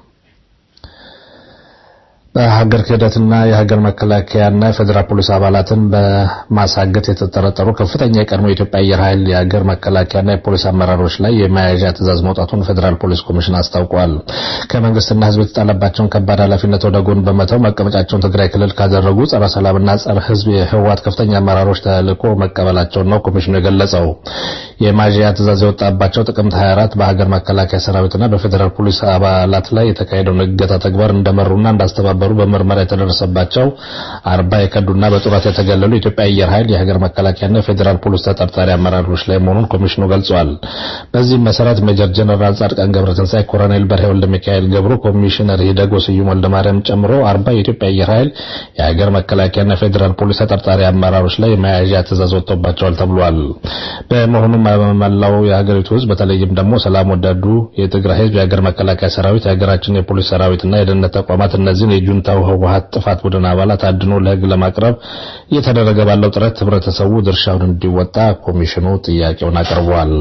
በሀገር ክህደትና የሀገር መከላከያና የፌደራል ፖሊስ አባላትን በማሳገት የተጠረጠሩ ከፍተኛ የቀድሞ የኢትዮጵያ አየር ኃይል የሀገር መከላከያና የፖሊስ አመራሮች ላይ የመያዣ ትዕዛዝ መውጣቱን ፌደራል ፖሊስ ኮሚሽን አስታውቋል። ከመንግስትና ሕዝብ የተጣለባቸውን ከባድ ኃላፊነት ወደ ጎን በመተው መቀመጫቸውን ትግራይ ክልል ካደረጉ ጸረ ሰላምና ጸረ ሕዝብ የህወሓት ከፍተኛ አመራሮች ተልዕኮ መቀበላቸውን ነው ኮሚሽኑ የገለጸው። የመያዣ ትዕዛዝ የወጣባቸው ጥቅምት ሀያ አራት በሀገር መከላከያ ሰራዊትና በፌደራል ፖሊስ አባላት ላይ የተካሄደውን እገታ ተግባር እንደመሩና እንዳስተባበሩ በምርመራ የተደረሰባቸው አርባ የከዱና በጡረታ የተገለሉ የኢትዮጵያ አየር ኃይል የሀገር መከላከያና የፌደራል ፖሊስ ተጠርጣሪ አመራሮች ላይ መሆኑን ኮሚሽኑ ገልጿል። በዚህም መሰረት ሜጀር ጀነራል ጻድቃን ገብረትንሳኤ፣ ኮሎኔል በርሄ ወልደ ሚካኤል ገብሩ፣ ኮሚሽነር ሂደጎ ስዩም ወልደ ማርያም ጨምሮ አርባ የኢትዮጵያ አየር ኃይል የሀገር መከላከያና የፌደራል ፖሊስ ተጠርጣሪ አመራሮች ላይ የመያዣ ትዕዛዝ ወጥቶባቸዋል ተብሏል። በመሆኑም መላው የሀገሪቱ ህዝብ በተለይም ደግሞ ሰላም ወዳዱ የትግራይ ህዝብ የሀገር መከላከያ ሰራዊት የሀገራችን የፖሊስ ሰራዊትና የደህንነት ተቋማት እነዚህን የጁንታው ህወሓት ጥፋት ቡድን አባላት አድኖ ለህግ ለማቅረብ እየተደረገ ባለው ጥረት ህብረተሰቡ ድርሻውን እንዲወጣ ኮሚሽኑ ጥያቄውን አቅርቧል።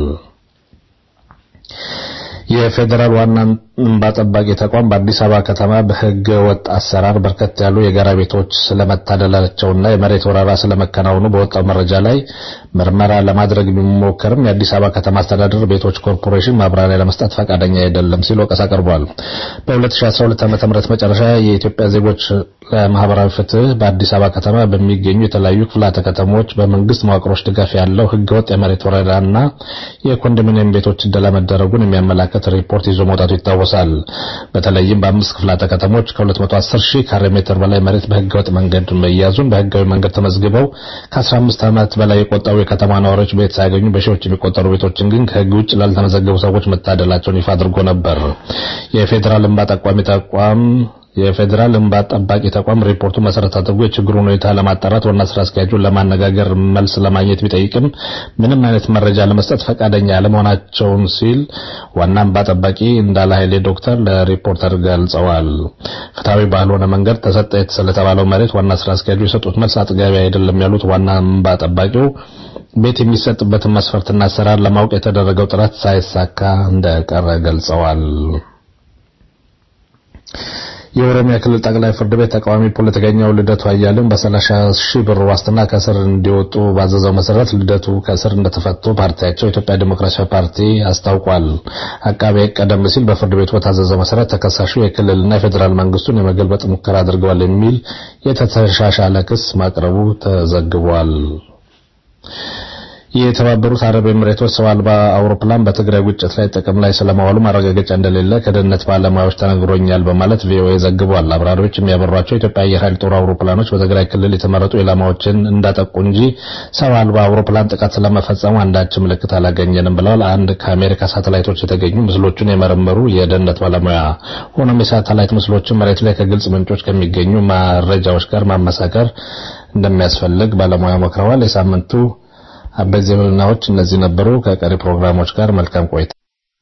የፌደራል ዋና እንባ ጠባቂ ተቋም በአዲስ አበባ ከተማ በህገ ወጥ አሰራር በርከት ያሉ የጋራ ቤቶች ስለመታደላቸውና የመሬት ወረራ ስለመከናወኑ በወጣው መረጃ ላይ ምርመራ ለማድረግ ቢሞከርም የአዲስ አበባ ከተማ አስተዳደር ቤቶች ኮርፖሬሽን ማብራሪያ ለመስጠት ፈቃደኛ አይደለም ሲል ወቀሳ ቀርቧል። በ2012 ዓመተ ምህረት መጨረሻ የኢትዮጵያ ዜጎች ለማህበራዊ ፍትህ በአዲስ አበባ ከተማ በሚገኙ የተለያዩ ክፍላተ ከተሞች በመንግስት መዋቅሮች ድጋፍ ያለው ህገ ወጥ የመሬት ወረራና የኮንዶሚኒየም ቤቶች ዕደላ መደረጉን የሚያመላክት ሪፖርት ይዞ መውጣቱ ይታወሳል። በተለይም በአምስት ክፍላተ ከተሞች ከሁለት መቶ አስር ሺህ ካሬ ሜትር በላይ መሬት በህገወጥ መንገድ መያዙን በህጋዊ መንገድ ተመዝግበው ከአስራ አምስት ዓመት በላይ የቆጠሩ የከተማ ነዋሪዎች ቤት ሳያገኙ በሺዎች የሚቆጠሩ ቤቶችን ግን ከህግ ውጭ ላልተመዘገቡ ሰዎች መታደላቸውን ይፋ አድርጎ ነበር። የፌደራል እንባ ጠቋሚ ተቋም የፌዴራል እንባ ጠባቂ ተቋም ሪፖርቱ መሰረት አድርጎ የችግሩን ሁኔታ ለማጣራት ዋና ስራ አስኪያጁን ለማነጋገር መልስ ለማግኘት ቢጠይቅም ምንም አይነት መረጃ ለመስጠት ፈቃደኛ ያለመሆናቸውን ሲል ዋና እንባ ጠባቂ እንዳለ ኃይሌ ዶክተር ለሪፖርተር ገልጸዋል። ፍትሐዊ ባልሆነ መንገድ ተሰጠ ስለተባለው መሬት ዋና ስራ አስኪያጁ የሰጡት መልስ አጥጋቢ አይደለም ያሉት ዋና እንባ ጠባቂው ቤት የሚሰጥበትን መስፈርትና አሰራር ለማወቅ የተደረገው ጥረት ሳይሳካ እንደቀረ ገልጸዋል። የኦሮሚያ ክልል ጠቅላይ ፍርድ ቤት ተቃዋሚ ፖለቲከኛው ልደቱ አያሌው በሰላሳ ሺህ ብር ዋስትና ከስር እንዲወጡ ባዘዘው መሰረት ልደቱ ከስር እንደተፈቱ ፓርቲያቸው ኢትዮጵያ ዲሞክራሲያዊ ፓርቲ አስታውቋል። አቃቤ ቀደም ሲል በፍርድ ቤቱ በታዘዘው መሰረት ተከሳሹ የክልልና የፌዴራል መንግስቱን የመገልበጥ ሙከራ አድርገዋል የሚል የተሻሻለ ክስ ማቅረቡ ተዘግቧል። የተባበሩት አረብ ኤሚሬቶች ሰው አልባ አውሮፕላን በትግራይ ግጭት ላይ ጥቅም ላይ ስለማዋሉ ማረጋገጫ እንደሌለ ከደህንነት ባለሙያዎች ተነግሮኛል በማለት ቪኦኤ ዘግቧል። አብራሪዎች የሚያበሯቸው የኢትዮጵያ አየር ኃይል ጦር አውሮፕላኖች በትግራይ ክልል የተመረጡ ኢላማዎችን እንዳጠቁ እንጂ ሰው አልባ አውሮፕላን ጥቃት ስለመፈጸሙ አንዳች ምልክት አላገኘንም ብለዋል አንድ ከአሜሪካ ሳተላይቶች የተገኙ ምስሎችን የመረመሩ የደህንነት ባለሙያ። ሆኖም የሳተላይት ምስሎችን መሬት ላይ ከግልጽ ምንጮች ከሚገኙ መረጃዎች ጋር ማመሳከር እንደሚያስፈልግ ባለሙያ መክረዋል። የሳምንቱ አበይት ዜናዎች እነዚህ ነበሩ። ከቀሪ ፕሮግራሞች ጋር መልካም ቆይታ።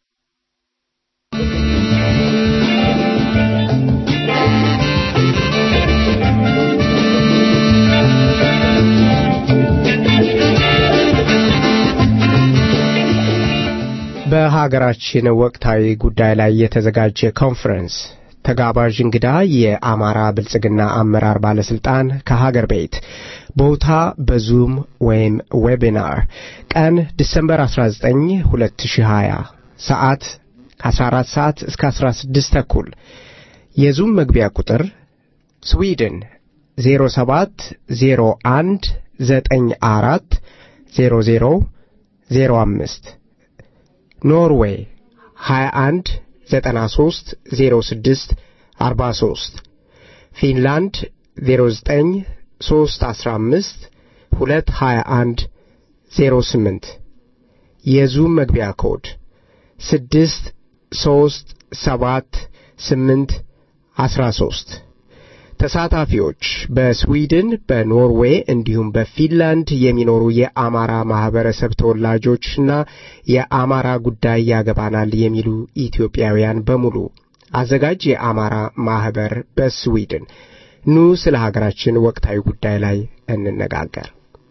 በሀገራችን ወቅታዊ ጉዳይ ላይ የተዘጋጀ ኮንፈረንስ ተጋባዥ እንግዳ የአማራ ብልጽግና አመራር ባለስልጣን ከሀገር ቤት ቦታ በዙም ወይም ዌቢናር ቀን ዲሰምበር አስራ ዘጠኝ ሁለት ሺህ ሀያ ሰዓት ከአስራ አራት ሰዓት እስከ አስራ ስድስት ተኩል የዙም መግቢያ ቁጥር ስዊድን ዜሮ ሰባት ዜሮ አንድ ዘጠኝ አራት ዜሮ ዜሮ ዜሮ አምስት ኖርዌይ ሀያ አንድ ዘጠና ሶስት ዜሮ ስድስት አርባ ሶስት ፊንላንድ ዜሮ ዘጠኝ ሶስት አስራ አምስት ሁለት ሀያ አንድ ዜሮ ስምንት የዙም መግቢያ ኮድ ስድስት ሶስት ሰባት ስምንት አስራ ሶስት ተሳታፊዎች በስዊድን በኖርዌይ እንዲሁም በፊንላንድ የሚኖሩ የአማራ ማህበረሰብ ተወላጆችና የአማራ ጉዳይ ያገባናል የሚሉ ኢትዮጵያውያን በሙሉ አዘጋጅ የአማራ ማህበር በስዊድን ኑ ስለ ሀገራችን ወቅታዊ ጉዳይ ላይ እንነጋገር።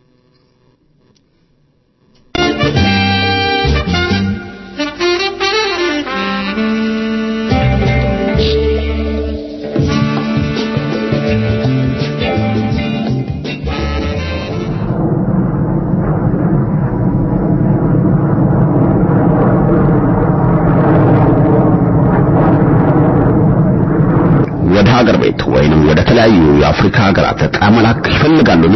ወደ ሀገር ቤት ወይንም ወደ ተለያዩ የአፍሪካ ሀገራት ዕቃ መላክ ይፈልጋሉን?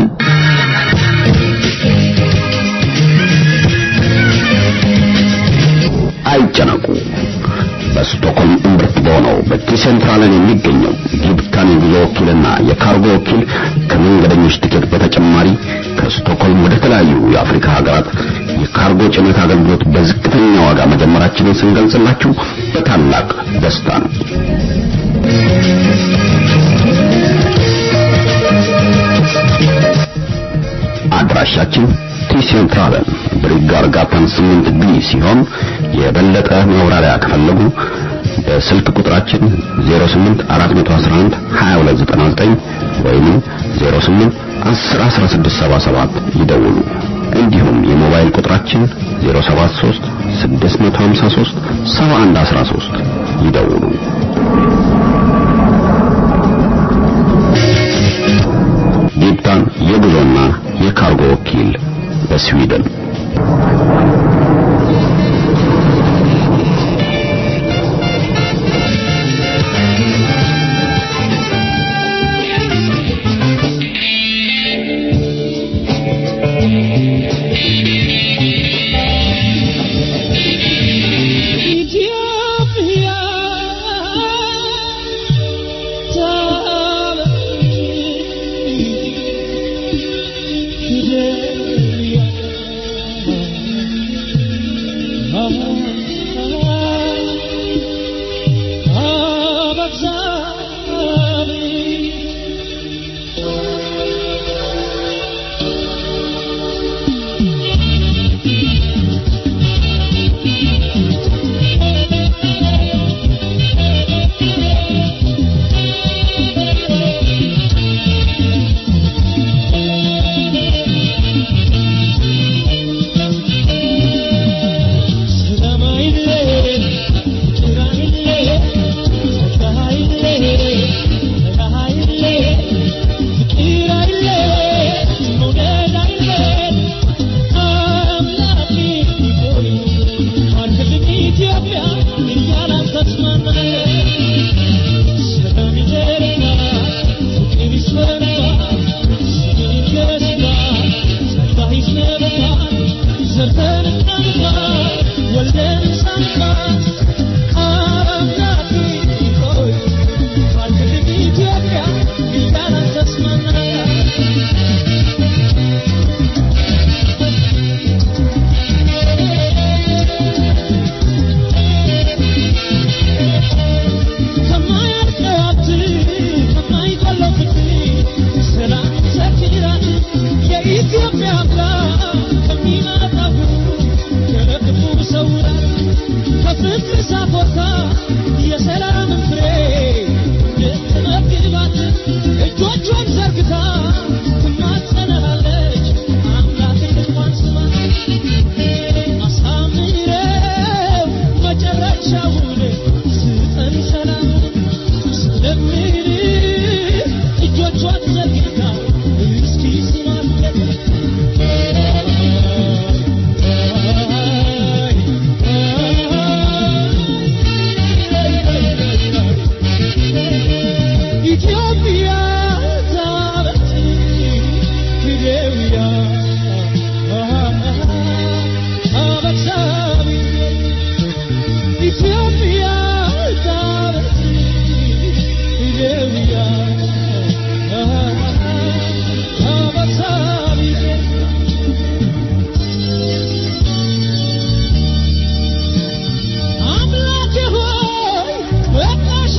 አይጨነቁ። በስቶክሆልም እምብርት በሆነው በኪሴንትራልን የሚገኘው ጊብካን የጉዞ ወኪልና የካርጎ ወኪል ከመንገደኞች ትኬት በተጨማሪ ከስቶክሆልም ወደ ተለያዩ የአፍሪካ ሀገራት የካርጎ ጭነት አገልግሎት በዝቅተኛ ዋጋ መጀመራችንን ስንገልጽላችሁ በታላቅ ደስታ ነው። አድራሻችን ቲሴንትራልን ብሪጋር ጋታን ስምንት ቢ ሲሆን የበለጠ ማብራሪያ ከፈለጉ በስልክ ቁጥራችን ዜሮ ስምንት አራት አንድ አንድ ሀያ ሁለት ዘጠና ዘጠኝ ወይም ዜሮ ስምንት አስር አስራ ስድስት ሰባ ሰባት ይደውሉ። እንዲሁም የሞባይል ቁጥራችን ዜሮ ሰባት ሶስት ስድስት አምስት ሶስት ሰባ አንድ አስራ ሶስት ይደውሉ። ጊብካን የጉዞና የካርጎ ወኪል በስዊድን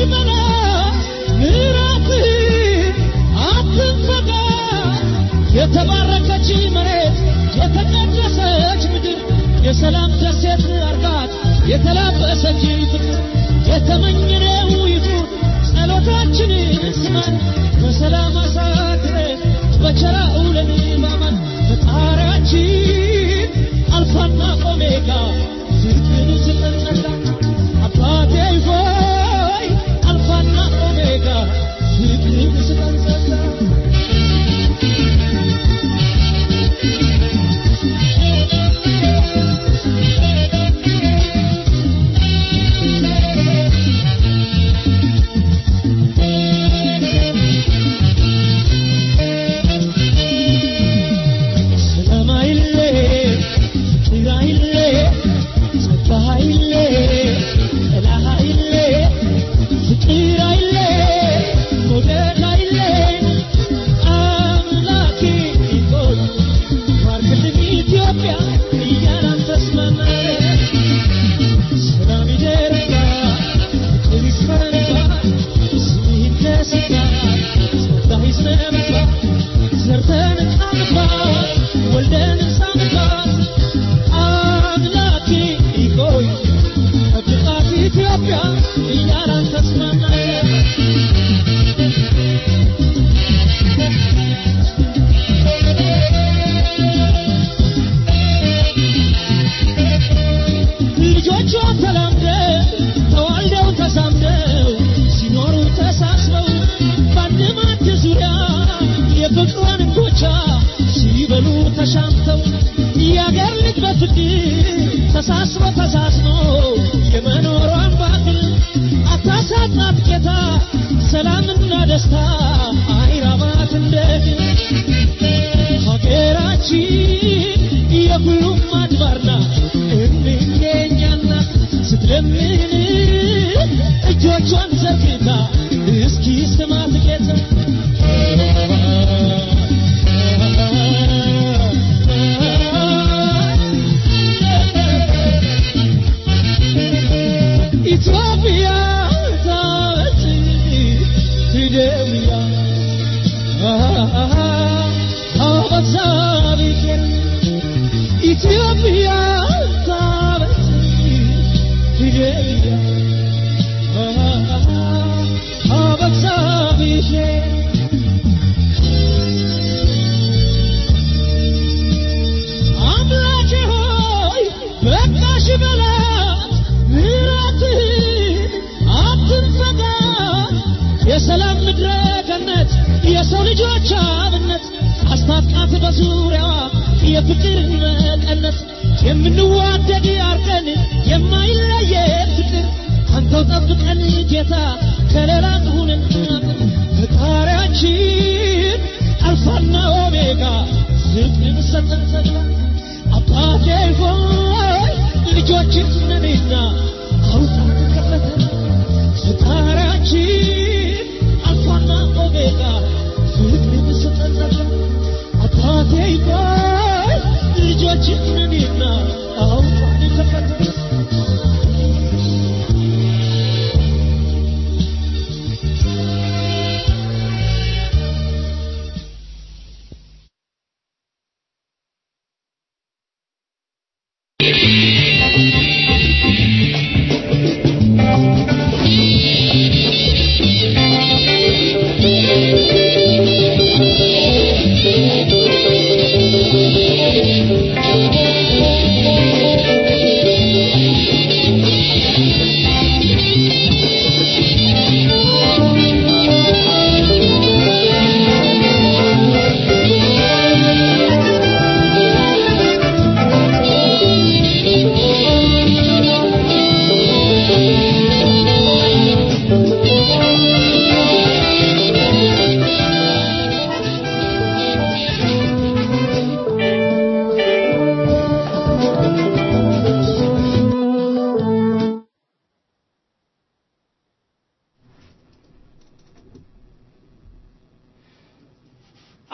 በቃሽመና ምራት አትንፈጋ የተባረከች መሬት የተቀደሰች ምድር የሰላም ደሴት አርጋት የተላበሰች ፍቅር የተመኘነው ይሁን ጸሎታችንን ስማን በሰላም አሳድረን በቸራ ውለን ማማን ፈጣሪያችን አልፋና ኦሜጋ ፍቅርን ስጠን ጸጋ አባቴ ሆይ አልፋና ኦሜጋ ፍቅርን ስጠን ጸጋ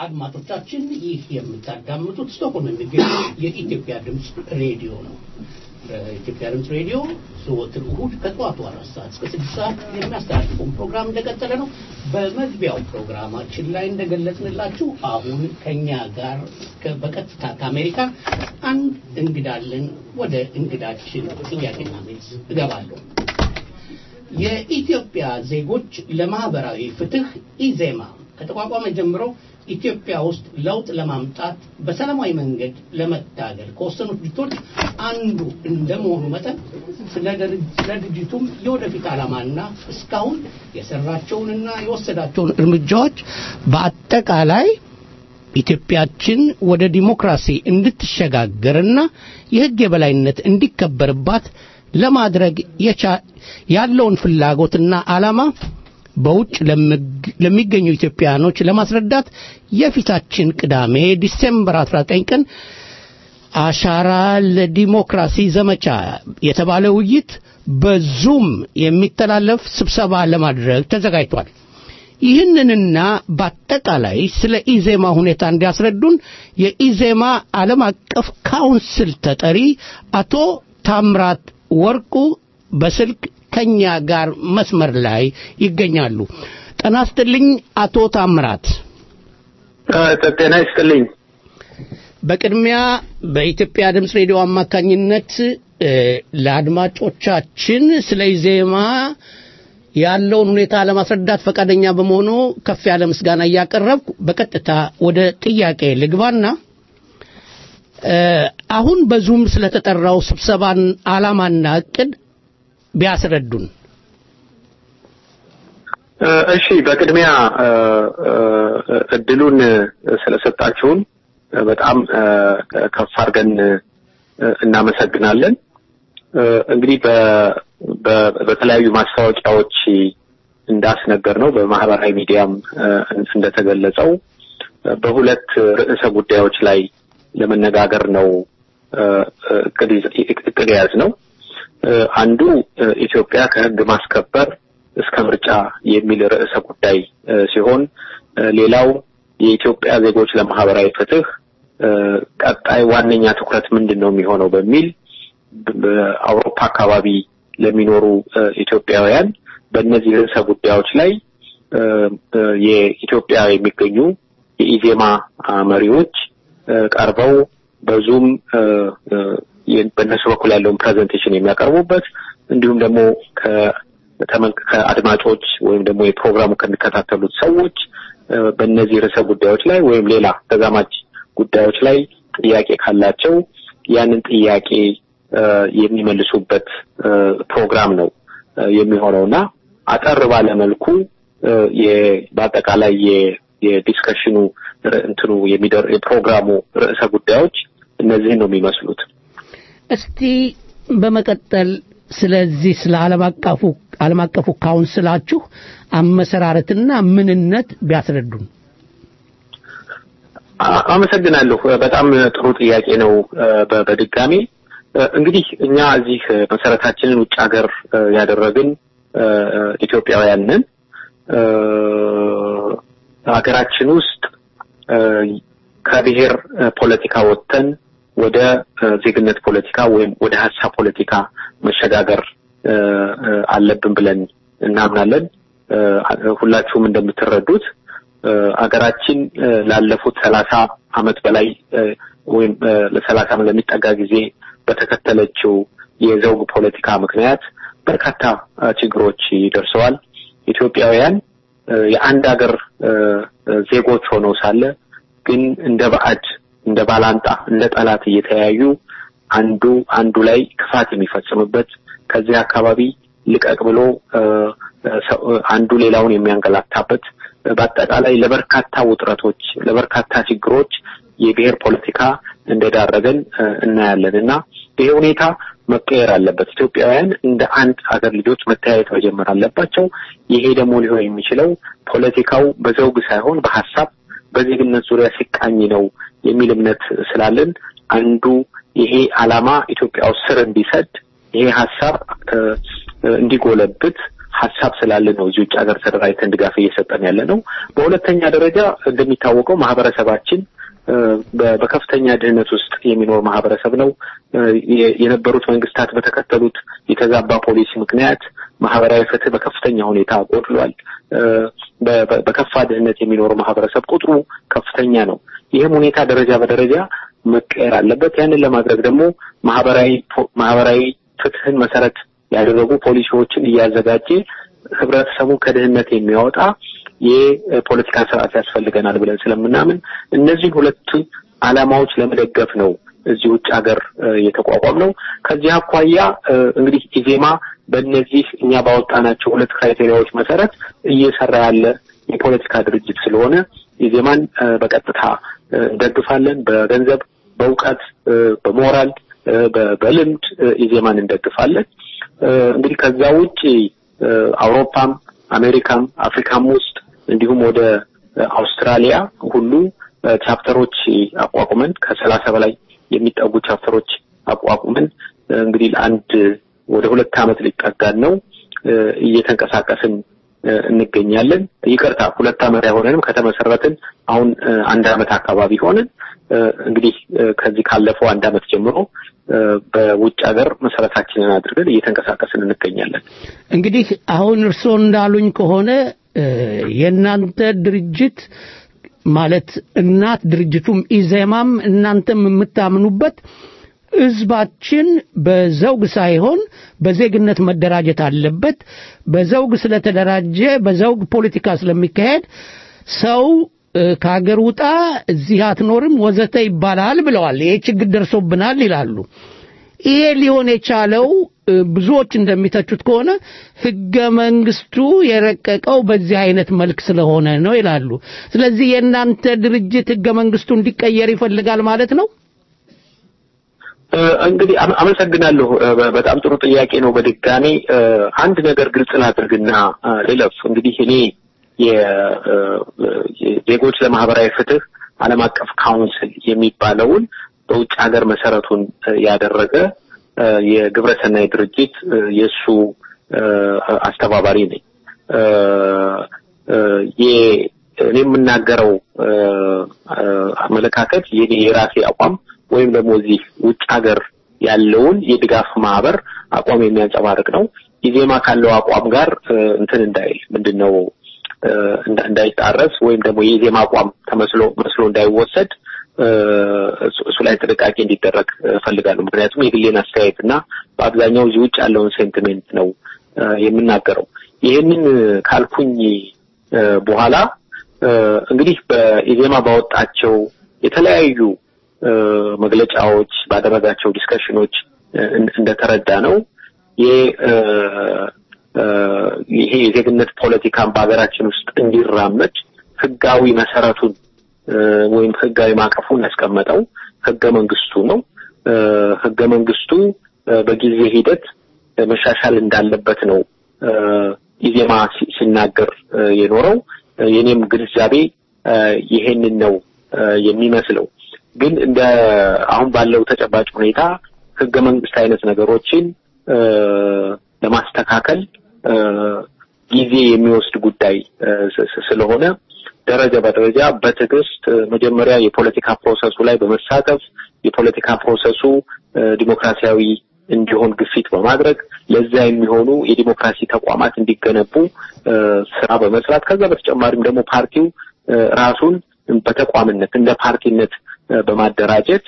አድማጮቻችን ይህ የምታዳምጡት ስቶክሆልም የሚገኘው የኢትዮጵያ ድምጽ ሬዲዮ ነው። በኢትዮጵያ ድምፅ ሬዲዮ ዘወትር እሑድ ከጠዋቱ አራት ሰዓት እስከ ስድስት ሰዓት የሚያስተላልፈውን ፕሮግራም እንደቀጠለ ነው። በመግቢያው ፕሮግራማችን ላይ እንደገለጽንላችሁ አሁን ከኛ ጋር በቀጥታ ከአሜሪካ አንድ እንግዳለን። ወደ እንግዳችን ጥያቄና መልስ እገባለሁ። የኢትዮጵያ ዜጎች ለማህበራዊ ፍትህ ኢዜማ ከተቋቋመ ጀምሮ ኢትዮጵያ ውስጥ ለውጥ ለማምጣት በሰላማዊ መንገድ ለመታገል ከወሰኑ ድርጅቶች አንዱ እንደመሆኑ መጠን ስለ ድርጅቱም የወደፊት ዓላማና እስካሁን የሰራቸውንና የወሰዳቸውን እርምጃዎች በአጠቃላይ ኢትዮጵያችን ወደ ዲሞክራሲ እንድትሸጋገርና የሕግ የበላይነት እንዲከበርባት ለማድረግ ያለውን ፍላጎትና ዓላማ በውጭ ለሚገኙ ኢትዮጵያኖች ለማስረዳት የፊታችን ቅዳሜ ዲሴምበር አስራ ዘጠኝ ቀን አሻራ ለዲሞክራሲ ዘመቻ የተባለ ውይይት በዙም የሚተላለፍ ስብሰባ ለማድረግ ተዘጋጅቷል። ይህንንና በአጠቃላይ ስለ ኢዜማ ሁኔታ እንዲያስረዱን የኢዜማ ዓለም አቀፍ ካውንስል ተጠሪ አቶ ታምራት ወርቁ በስልክ ከኛ ጋር መስመር ላይ ይገኛሉ። ጤና ይስጥልኝ አቶ ታምራት። ጤና ይስጥልኝ። በቅድሚያ በኢትዮጵያ ድምፅ ሬዲዮ አማካኝነት ለአድማጮቻችን ስለ ኢዜማ ያለውን ሁኔታ ለማስረዳት ፈቃደኛ በመሆኑ ከፍ ያለ ምስጋና እያቀረብኩ በቀጥታ ወደ ጥያቄ ልግባና አሁን በዙም ስለተጠራው ስብሰባን ዓላማና እቅድ ቢያስረዱን። እሺ፣ በቅድሚያ እድሉን ስለሰጣችሁን በጣም ከፍ አድርገን እናመሰግናለን። እንግዲህ በተለያዩ ማስታወቂያዎች እንዳስነገር ነው በማህበራዊ ሚዲያም እንደተገለጸው በሁለት ርዕሰ ጉዳዮች ላይ ለመነጋገር ነው እቅድ ያዝ ነው። አንዱ ኢትዮጵያ ከሕግ ማስከበር እስከ ምርጫ የሚል ርዕሰ ጉዳይ ሲሆን ሌላው የኢትዮጵያ ዜጎች ለማህበራዊ ፍትህ ቀጣይ ዋነኛ ትኩረት ምንድነው የሚሆነው በሚል በአውሮፓ አካባቢ ለሚኖሩ ኢትዮጵያውያን በእነዚህ ርዕሰ ጉዳዮች ላይ የኢትዮጵያ የሚገኙ የኢዜማ መሪዎች ቀርበው በዙም በእነሱ በኩል ያለውን ፕሬዘንቴሽን የሚያቀርቡበት እንዲሁም ደግሞ ከአድማጮች ወይም ደግሞ የፕሮግራሙ ከሚከታተሉት ሰዎች በእነዚህ ርዕሰ ጉዳዮች ላይ ወይም ሌላ ተዛማጅ ጉዳዮች ላይ ጥያቄ ካላቸው ያንን ጥያቄ የሚመልሱበት ፕሮግራም ነው የሚሆነውና አጠር ባለ መልኩ በአጠቃላይ የዲስከሽኑ እንትኑ የሚደር የፕሮግራሙ ርዕሰ ጉዳዮች እነዚህን ነው የሚመስሉት። እስቲ በመቀጠል ስለዚህ ስለ ዓለም አቀፉ ዓለም አቀፉ ካውንስላችሁ አመሰራረትና ምንነት ቢያስረዱን። አመሰግናለሁ። በጣም ጥሩ ጥያቄ ነው። በድጋሚ እንግዲህ እኛ እዚህ መሰረታችንን ውጭ ሀገር ያደረግን ኢትዮጵያውያን ነን። ሀገራችን ውስጥ ከብሔር ፖለቲካ ወጥተን ወደ ዜግነት ፖለቲካ ወይም ወደ ሀሳብ ፖለቲካ መሸጋገር አለብን ብለን እናምናለን። ሁላችሁም እንደምትረዱት ሀገራችን ላለፉት ሰላሳ አመት በላይ ወይም ለሰላሳ አመት ለሚጠጋ ጊዜ በተከተለችው የዘውግ ፖለቲካ ምክንያት በርካታ ችግሮች ደርሰዋል። ኢትዮጵያውያን የአንድ ሀገር ዜጎች ሆነው ሳለ ግን እንደ ባዕድ እንደ ባላንጣ እንደ ጠላት እየተያዩ አንዱ አንዱ ላይ ክፋት የሚፈጽምበት ከዚህ አካባቢ ልቀቅ ብሎ አንዱ ሌላውን የሚያንገላታበት በአጠቃላይ ለበርካታ ውጥረቶች ለበርካታ ችግሮች የብሔር ፖለቲካ እንደዳረገን እናያለንና ይሄ ሁኔታ መቀየር አለበት። ኢትዮጵያውያን እንደ አንድ ሀገር ልጆች መተያየት መጀመር አለባቸው። ይሄ ደግሞ ሊሆን የሚችለው ፖለቲካው በዘውግ ሳይሆን በሐሳብ በዜግነት ዙሪያ ሲቃኝ ነው የሚል እምነት ስላለን አንዱ ይሄ ዓላማ ኢትዮጵያ ውስጥ ስር እንዲሰድ ይሄ ሐሳብ እንዲጎለብት ሐሳብ ስላለ ነው እዚህ ውጭ ሀገር ተደራጅተን ድጋፍ እየሰጠን ያለ ነው። በሁለተኛ ደረጃ እንደሚታወቀው ማህበረሰባችን በከፍተኛ ድህነት ውስጥ የሚኖር ማህበረሰብ ነው። የነበሩት መንግስታት በተከተሉት የተዛባ ፖሊሲ ምክንያት ማህበራዊ ፍትህ በከፍተኛ ሁኔታ ጎድሏል። በከፋ ድህነት የሚኖር ማህበረሰብ ቁጥሩ ከፍተኛ ነው። ይህም ሁኔታ ደረጃ በደረጃ መቀየር አለበት። ያንን ለማድረግ ደግሞ ማህበራዊ ማህበራዊ ፍትህን መሰረት ያደረጉ ፖሊሲዎችን እያዘጋጀ ህብረተሰቡ ከድህነት የሚያወጣ የፖለቲካ ስርዓት ያስፈልገናል ብለን ስለምናምን እነዚህ ሁለት ዓላማዎች ለመደገፍ ነው እዚህ ውጭ ሀገር የተቋቋም ነው። ከዚህ አኳያ እንግዲህ ኢዜማ በእነዚህ እኛ ባወጣናቸው ሁለት ክራይቴሪያዎች መሰረት እየሰራ ያለ የፖለቲካ ድርጅት ስለሆነ ኢዜማን በቀጥታ እንደግፋለን። በገንዘብ፣ በእውቀት፣ በሞራል፣ በልምድ ኢዜማን እንደግፋለን። እንግዲህ ከዛ ውጪ አውሮፓም አሜሪካም አፍሪካም ውስጥ እንዲሁም ወደ አውስትራሊያ ሁሉ ቻፕተሮች አቋቁመን ከሰላሳ በላይ የሚጠጉ ቻፕተሮች አቋቁመን እንግዲህ ለአንድ ወደ ሁለት ዓመት ሊጠጋን ነው እየተንቀሳቀስን እንገኛለን። ይቅርታ ሁለት ዓመት አይሆነንም ከተመሰረትን አሁን አንድ ዓመት አካባቢ ሆነን እንግዲህ ከዚህ ካለፈው አንድ ዓመት ጀምሮ በውጭ ሀገር መሰረታችንን አድርገን እየተንቀሳቀስን እንገኛለን። እንግዲህ አሁን እርስዎ እንዳሉኝ ከሆነ የእናንተ ድርጅት ማለት እናት ድርጅቱም ኢዜማም እናንተም የምታምኑበት ህዝባችን በዘውግ ሳይሆን በዜግነት መደራጀት አለበት። በዘውግ ስለተደራጀ በዘውግ ፖለቲካ ስለሚካሄድ ሰው ከሀገር ውጣ እዚህ አትኖርም ወዘተ ይባላል ብለዋል። ይሄ ችግር ደርሶብናል ይላሉ። ይሄ ሊሆን የቻለው ብዙዎች እንደሚተቹት ከሆነ ህገ መንግስቱ የረቀቀው በዚህ አይነት መልክ ስለሆነ ነው ይላሉ። ስለዚህ የእናንተ ድርጅት ህገ መንግስቱ እንዲቀየር ይፈልጋል ማለት ነው? እንግዲህ አመሰግናለሁ። በጣም ጥሩ ጥያቄ ነው። በድጋሚ አንድ ነገር ግልጽ ላድርግና ልለፍ። እንግዲህ እኔ የዜጎች ለማህበራዊ ፍትህ ዓለም አቀፍ ካውንስል የሚባለውን በውጭ ሀገር መሰረቱን ያደረገ የግብረሰናይ ድርጅት የሱ አስተባባሪ ነኝ። እኔ የምናገረው አመለካከት የኔ የራሴ አቋም ወይም ደግሞ እዚህ ውጭ ሀገር ያለውን የድጋፍ ማህበር አቋም የሚያንጸባርቅ ነው። ኢዜማ ካለው አቋም ጋር እንትን እንዳይል ምንድነው እንዳይጣረስ ወይም ደግሞ የኢዜማ አቋም ተመስሎ መስሎ እንዳይወሰድ እሱ ላይ ጥንቃቄ እንዲደረግ ፈልጋለሁ። ምክንያቱም የግሌን አስተያየትና በአብዛኛው እዚህ ውጭ ያለውን ሴንቲሜንት ነው የምናገረው። ይሄንን ካልኩኝ በኋላ እንግዲህ በኢዜማ ባወጣቸው የተለያዩ መግለጫዎች ባደረጋቸው ዲስከሽኖች እንደተረዳ ነው ይሄ የዜግነት ፖለቲካን በአገራችን ውስጥ እንዲራመድ ህጋዊ መሰረቱን ወይም ህጋዊ ማዕቀፉን ያስቀመጠው ህገ መንግስቱ ነው። ህገ መንግስቱ በጊዜ ሂደት መሻሻል እንዳለበት ነው ኢዜማ ሲናገር የኖረው። የኔም ግንዛቤ ይሄንን ነው የሚመስለው። ግን እንደ አሁን ባለው ተጨባጭ ሁኔታ ህገ መንግስት አይነት ነገሮችን ለማስተካከል ጊዜ የሚወስድ ጉዳይ ስለሆነ ደረጃ በደረጃ በትዕግስት መጀመሪያ የፖለቲካ ፕሮሰሱ ላይ በመሳተፍ የፖለቲካ ፕሮሰሱ ዲሞክራሲያዊ እንዲሆን ግፊት በማድረግ ለዛ የሚሆኑ የዲሞክራሲ ተቋማት እንዲገነቡ ስራ በመስራት ከዛ በተጨማሪም ደግሞ ፓርቲው ራሱን በተቋምነት እንደ ፓርቲነት በማደራጀት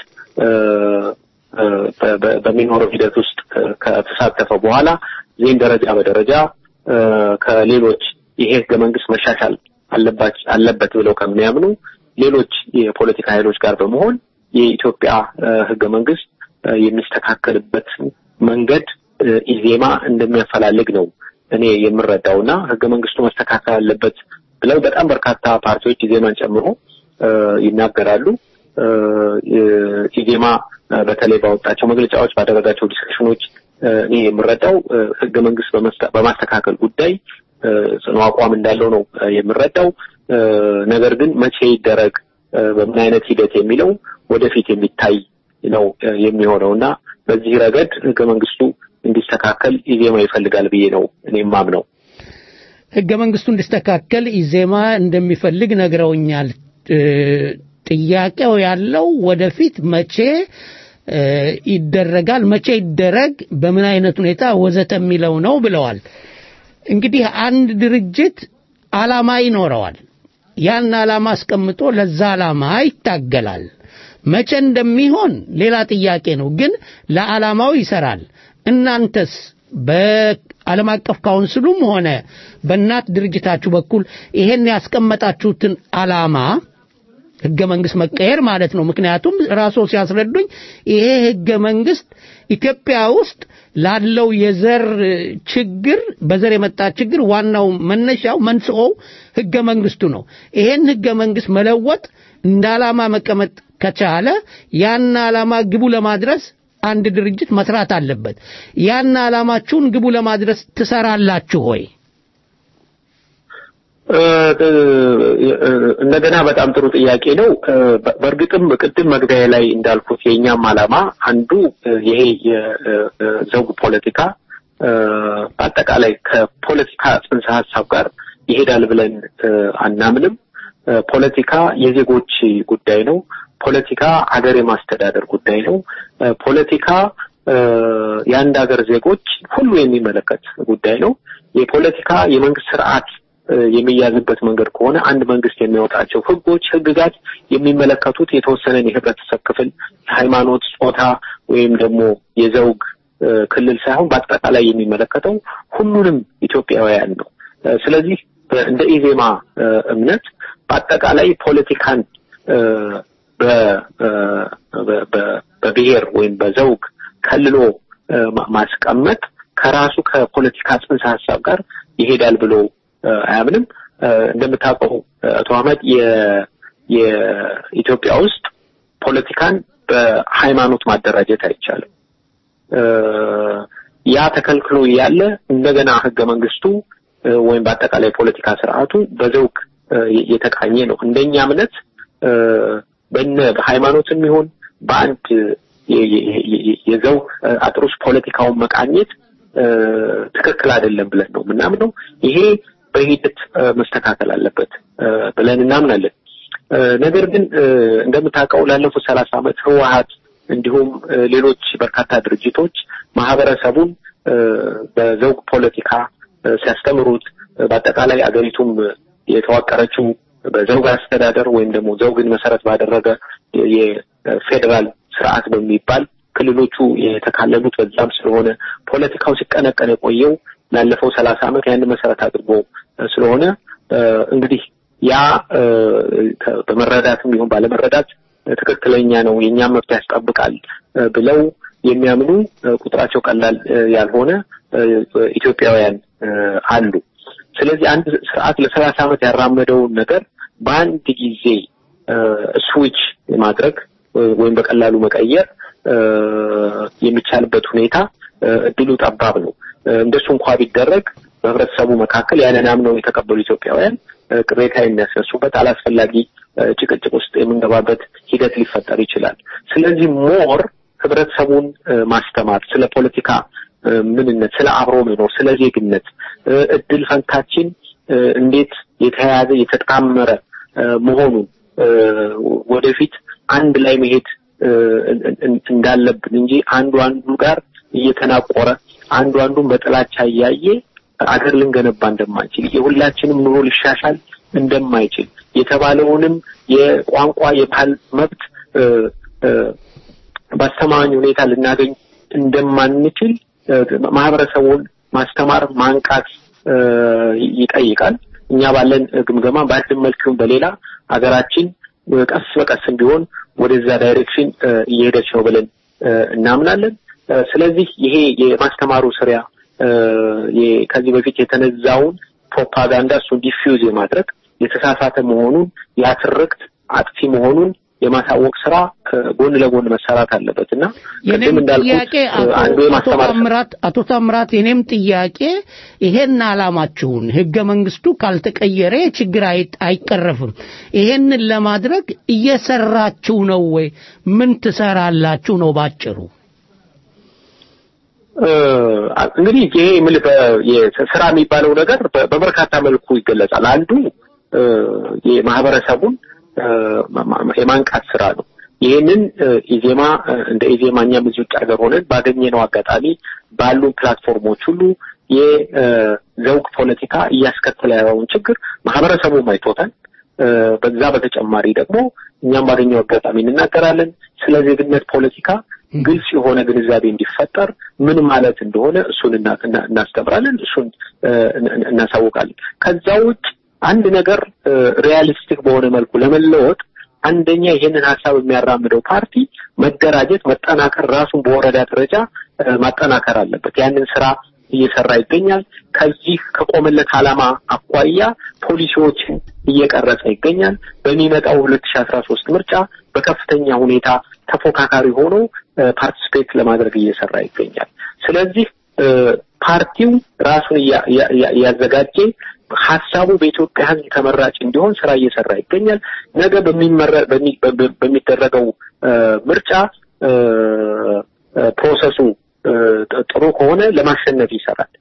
በሚኖረው ሂደት ውስጥ ከተሳተፈ በኋላ ይህን ደረጃ በደረጃ ከሌሎች ይሄ ህገ መንግስት መሻሻል አለበት አለበት ብለው ከሚያምኑ ሌሎች የፖለቲካ ኃይሎች ጋር በመሆን የኢትዮጵያ ህገ መንግስት የሚስተካከልበት መንገድ ኢዜማ እንደሚያፈላልግ ነው እኔ የምረዳውና ህገ መንግስቱ መስተካከል አለበት ብለው በጣም በርካታ ፓርቲዎች ኢዜማን ጨምሮ ይናገራሉ። ኢዜማ በተለይ ባወጣቸው መግለጫዎች ባደረጋቸው ዲስከሽኖች እኔ የምረዳው ህገ መንግስት በማስተካከል ጉዳይ ጽኑ አቋም እንዳለው ነው የምረዳው። ነገር ግን መቼ ይደረግ በምን አይነት ሂደት የሚለው ወደፊት የሚታይ ነው የሚሆነውና በዚህ ረገድ ህገ መንግስቱ እንዲስተካከል ኢዜማ ይፈልጋል ብዬ ነው እኔ ማምነው። ህገ መንግስቱ እንዲስተካከል ኢዜማ እንደሚፈልግ ነግረውኛል። ጥያቄው ያለው ወደፊት መቼ ይደረጋል መቼ ይደረግ በምን አይነት ሁኔታ ወዘተ የሚለው ነው ብለዋል። እንግዲህ አንድ ድርጅት ዓላማ ይኖረዋል። ያን ዓላማ አስቀምጦ ለዛ ዓላማ ይታገላል። መቼ እንደሚሆን ሌላ ጥያቄ ነው፣ ግን ለዓላማው ይሰራል። እናንተስ በዓለም አቀፍ ካውንስሉም ሆነ በእናት ድርጅታችሁ በኩል ይሄን ያስቀመጣችሁትን ዓላማ ህገ መንግስት መቀየር ማለት ነው። ምክንያቱም ራስዎ ሲያስረዱኝ ይሄ ህገ መንግስት ኢትዮጵያ ውስጥ ላለው የዘር ችግር በዘር የመጣ ችግር ዋናው መነሻው መንስኤው ህገ መንግስቱ ነው። ይሄን ህገ መንግስት መለወጥ እንደ ዓላማ መቀመጥ ከቻለ ያን ዓላማ ግቡ ለማድረስ አንድ ድርጅት መስራት አለበት። ያን ዓላማችሁን ግቡ ለማድረስ ትሰራላችሁ ሆይ? እንደገና በጣም ጥሩ ጥያቄ ነው። በእርግጥም ቅድም መግቢያ ላይ እንዳልኩት የኛም ዓላማ አንዱ ይሄ የዘውግ ፖለቲካ አጠቃላይ ከፖለቲካ ጽንሰ ሐሳብ ጋር ይሄዳል ብለን አናምንም። ፖለቲካ የዜጎች ጉዳይ ነው። ፖለቲካ ሀገር የማስተዳደር ጉዳይ ነው። ፖለቲካ የአንድ ሀገር ዜጎች ሁሉ የሚመለከት ጉዳይ ነው። የፖለቲካ የመንግስት ስርዓት የሚያዝበት መንገድ ከሆነ አንድ መንግስት የሚያወጣቸው ህጎች ህግጋት የሚመለከቱት የተወሰነን የህብረተሰብ ክፍል ሃይማኖት፣ ጾታ ወይም ደግሞ የዘውግ ክልል ሳይሆን በአጠቃላይ የሚመለከተው ሁሉንም ኢትዮጵያውያን ነው። ስለዚህ እንደ ኢዜማ እምነት በአጠቃላይ ፖለቲካን በብሔር ወይም በዘውግ ከልሎ ማስቀመጥ ከራሱ ከፖለቲካ ጽንሰ ሐሳብ ጋር ይሄዳል ብሎ አያምንም። እንደምታውቀው አቶ አህመድ የኢትዮጵያ ውስጥ ፖለቲካን በሃይማኖት ማደራጀት አይቻልም። ያ ተከልክሎ ያለ እንደገና ህገ መንግስቱ ወይም በአጠቃላይ ፖለቲካ ስርዓቱ በዘውግ የተቃኘ ነው። እንደኛ እምነት በእነ በሃይማኖትም ይሁን በአንድ የዘውግ አጥሩስ ፖለቲካውን መቃኘት ትክክል አይደለም ብለን ነው ምናምነው። ይሄ በሂደት መስተካከል አለበት ብለን እናምናለን። ነገር ግን እንደምታውቀው ላለፉት ሰላሳ ዓመት ህወሓት እንዲሁም ሌሎች በርካታ ድርጅቶች ማህበረሰቡን በዘውግ ፖለቲካ ሲያስተምሩት በአጠቃላይ አገሪቱም የተዋቀረችው በዘውግ አስተዳደር ወይም ደግሞ ዘውግን መሰረት ባደረገ የፌደራል ስርዓት በሚባል ክልሎቹ የተካለሉት በዛም ስለሆነ ፖለቲካው ሲቀነቀን የቆየው ላለፈው ሰላሳ ዓመት ያን መሰረት አድርጎ ስለሆነ እንግዲህ ያ በመረዳትም ይሁን ባለመረዳት ትክክለኛ ነው የኛ መብት ያስጠብቃል ብለው የሚያምኑ ቁጥራቸው ቀላል ያልሆነ ኢትዮጵያውያን አሉ። ስለዚህ አንድ ስርዓት ለሰላሳ ዓመት ያራመደውን ነገር በአንድ ጊዜ ስዊች ማድረግ ወይም በቀላሉ መቀየር የሚቻልበት ሁኔታ እድሉ ጠባብ ነው። እንደሱ እንኳን ቢደረግ በህብረተሰቡ መካከል ያንን አምነው የተቀበሉ ኢትዮጵያውያን ቅሬታ የሚያስነሱበት አላስፈላጊ ጭቅጭቅ ውስጥ የምንገባበት ሂደት ሊፈጠር ይችላል። ስለዚህ ሞር ህብረተሰቡን ማስተማር ስለ ፖለቲካ ምንነት፣ ስለ አብሮ መኖር፣ ስለ ዜግነት እድል ፈንታችን እንዴት የተያያዘ የተጣመረ መሆኑን ወደፊት አንድ ላይ መሄድ እንዳለብን እንጂ አንዱ አንዱ ጋር እየተናቆረ አንዱ አንዱን በጥላቻ እያየ አገር ልንገነባ እንደማንችል የሁላችንም ኑሮ ሊሻሻል እንደማይችል የተባለውንም የቋንቋ የባህል መብት በአስተማማኝ ሁኔታ ልናገኝ እንደማንችል ማህበረሰቡን ማስተማር ማንቃት ይጠይቃል። እኛ ባለን ግምገማ በአንድም መልኩም በሌላ አገራችን ቀስ በቀስም ቢሆን ወደዛ ዳይሬክሽን እየሄደች ነው ብለን እናምናለን። ስለዚህ ይሄ የማስተማሩ ስራ ከዚህ በፊት የተነዛውን ፕሮፓጋንዳ እሱ ዲፊውዝ የማድረግ የተሳሳተ መሆኑን ያትርክት አጥፊ መሆኑን የማሳወቅ ስራ ጎን ለጎን መሰራት አለበትና የኔም ጥያቄ አቶ ታምራት አቶ ታምራት የኔም ጥያቄ ይሄን ዓላማችሁን ህገ መንግስቱ ካልተቀየረ ችግር አይቀረፍም ይሄንን ለማድረግ እየሰራችሁ ነው ወይ? ምን ትሰራላችሁ ነው ባጭሩ? እንግዲህ ይሄ ምን የስራ የሚባለው ነገር በበርካታ መልኩ ይገለጻል። አንዱ የማህበረሰቡን የማንቃት ስራ ነው። ይሄንን ኢዜማ እንደ ኢዜማኛ ብዙ ጫገር ሆነን ባገኘነው አጋጣሚ ባሉ ፕላትፎርሞች ሁሉ የዘውግ ፖለቲካ እያስከተለ ያለውን ችግር ማህበረሰቡ ማይቶታል። በዛ በተጨማሪ ደግሞ እኛም ባገኘው አጋጣሚ እንናገራለን። ስለ ዜግነት ፖለቲካ ግልጽ የሆነ ግንዛቤ እንዲፈጠር ምን ማለት እንደሆነ እሱን እናስተምራለን፣ እሱን እናሳውቃለን። ከዛ ውጭ አንድ ነገር ሪያሊስቲክ በሆነ መልኩ ለመለወጥ አንደኛ ይሄንን ሐሳብ የሚያራምደው ፓርቲ መደራጀት፣ መጠናከር፣ ራሱን በወረዳ ደረጃ ማጠናከር አለበት። ያንን ስራ እየሰራ ይገኛል። ከዚህ ከቆመለት ዓላማ አኳያ ፖሊሲዎችን እየቀረጸ ይገኛል። በሚመጣው ሁለት ሺህ አስራ ሶስት ምርጫ በከፍተኛ ሁኔታ ተፎካካሪ ሆኖ ፓርቲሲፔት ለማድረግ እየሰራ ይገኛል። ስለዚህ ፓርቲው ራሱን ያዘጋጀ ሐሳቡ በኢትዮጵያ ሕዝብ ተመራጭ እንዲሆን ስራ እየሰራ ይገኛል። ነገ በሚመረ በሚደረገው ምርጫ ፕሮሰሱ ጥሩ ከሆነ ለማሸነፍ ይሰራል።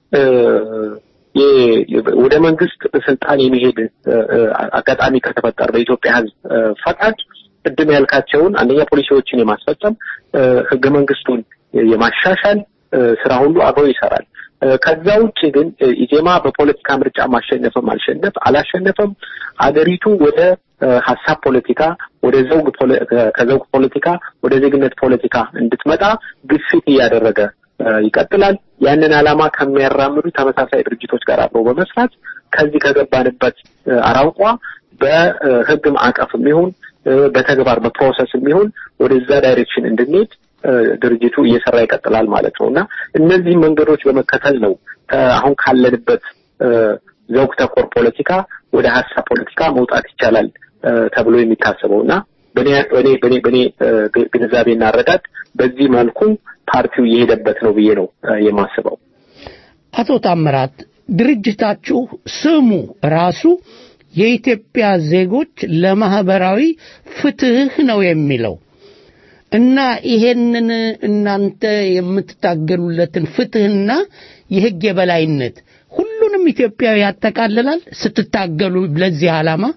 ወደ መንግስት ስልጣን የሚሄድ አጋጣሚ ከተፈጠረ በኢትዮጵያ ሕዝብ ፈቃድ ቅድም ያልካቸውን አንደኛ ፖሊሲዎችን የማስፈጸም ህገ መንግስቱን የማሻሻል ስራ ሁሉ አብሮ ይሰራል። ከዛ ውጭ ግን ኢዜማ በፖለቲካ ምርጫ ማሸነፍም አልሸነፍ አላሸነፈም አገሪቱ ወደ ሐሳብ ፖለቲካ ወደ ዘውግ ከዘውግ ፖለቲካ ወደ ዜግነት ፖለቲካ እንድትመጣ ግፊት እያደረገ ይቀጥላል። ያንን ዓላማ ከሚያራምዱ ተመሳሳይ ድርጅቶች ጋር አብሮ በመስራት ከዚህ ከገባንበት አራውቋ በህግ ማዕቀፍም ይሁን በተግባር በፕሮሰስም ይሁን ወደዛ ዳይሬክሽን እንድንሄድ ድርጅቱ እየሰራ ይቀጥላል ማለት ነውና እነዚህ መንገዶች በመከተል ነው አሁን ካለንበት ዘውግ ተኮር ፖለቲካ ወደ ሐሳብ ፖለቲካ መውጣት ይቻላል ተብሎ የሚታሰበውና በኔ በኔ በኔ በኔ ግንዛቤና አረዳድ በዚህ መልኩ ፓርቲው እየሄደበት ነው ብዬ ነው የማስበው። አቶ ታምራት ድርጅታችሁ ስሙ ራሱ የኢትዮጵያ ዜጎች ለማህበራዊ ፍትህ ነው የሚለው እና ይሄንን እናንተ የምትታገሉለትን ፍትህና የህግ የበላይነት ሁሉንም ኢትዮጵያዊ ያጠቃልላል ስትታገሉ ለዚህ ዓላማ?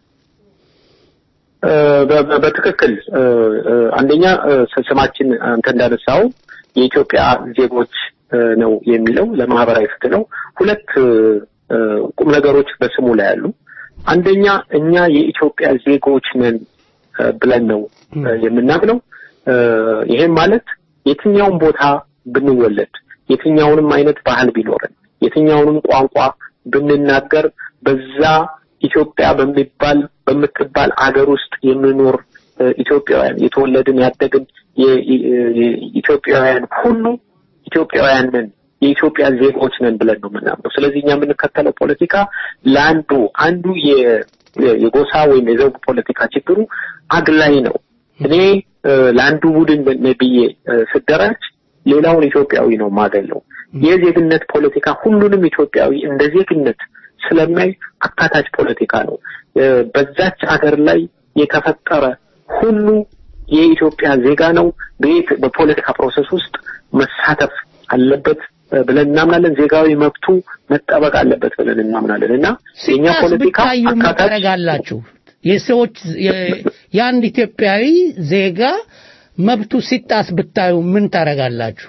በትክክል አንደኛ ስማችን አንተ እንዳነሳው የኢትዮጵያ ዜጎች ነው የሚለው ለማህበራዊ ፍትህ ነው። ሁለት ቁም ነገሮች በስሙ ላይ አሉ። አንደኛ እኛ የኢትዮጵያ ዜጎች ነን ብለን ነው የምናምነው። ይሄን ማለት የትኛውም ቦታ ብንወለድ የትኛውንም አይነት ባህል ቢኖርን የትኛውንም ቋንቋ ብንናገር በዛ ኢትዮጵያ በሚባል በምትባል አገር ውስጥ የምንኖር ኢትዮጵያውያን የተወለድን ያደግን የኢትዮጵያውያን ሁሉ ኢትዮጵያውያን ነን የኢትዮጵያ ዜጎች ነን ብለን ነው የምናምነው። ስለዚህ እኛ የምንከተለው ፖለቲካ ለአንዱ አንዱ የጎሳ ወይም የዘውግ ፖለቲካ ችግሩ አግላይ ነው። እኔ ለአንዱ ቡድን ነብዬ ስደራጅ ሌላውን ኢትዮጵያዊ ነው ማገለው። የዜግነት ፖለቲካ ሁሉንም ኢትዮጵያዊ እንደ ዜግነት ስለማይ አካታች ፖለቲካ ነው። በዛች ሀገር ላይ የተፈጠረ ሁሉ የኢትዮጵያ ዜጋ ነው። በፖለቲካ ፕሮሰስ ውስጥ መሳተፍ አለበት ብለን እናምናለን። ዜጋዊ መብቱ መጠበቅ አለበት ብለን እናምናለን እና የኛ ፖለቲካ አካታች ታረጋላችሁ። የሰዎች የአንድ ኢትዮጵያዊ ዜጋ መብቱ ሲጣስ ብታዩ ምን ታረጋላችሁ?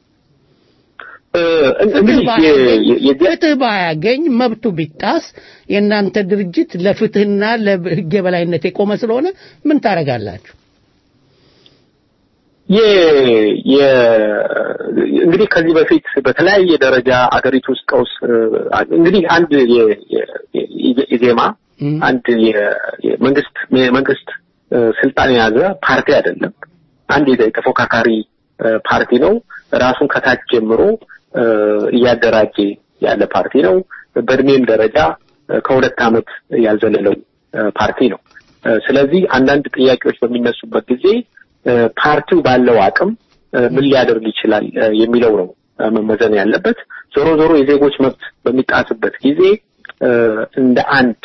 ፍትህ ባያገኝ መብቱ ቢጣስ የእናንተ ድርጅት ለፍትህና ለህግ የበላይነት የቆመ ስለሆነ ምን ታረጋላችሁ? የ እንግዲህ ከዚህ በፊት በተለያየ ደረጃ አገሪቱ ውስጥ ቀውስ እንግዲህ አንድ የኢዜማ አንድ የመንግስት መንግስት ስልጣን የያዘ ፓርቲ አይደለም። አንድ የተፎካካሪ ፓርቲ ነው። ራሱን ከታች ጀምሮ እያደራጀ ያለ ፓርቲ ነው። በእድሜም ደረጃ ከሁለት ዓመት ያልዘለለው ፓርቲ ነው። ስለዚህ አንዳንድ ጥያቄዎች በሚነሱበት ጊዜ ፓርቲው ባለው አቅም ምን ሊያደርግ ይችላል የሚለው ነው መመዘን ያለበት። ዞሮ ዞሮ የዜጎች መብት በሚጣስበት ጊዜ እንደ አንድ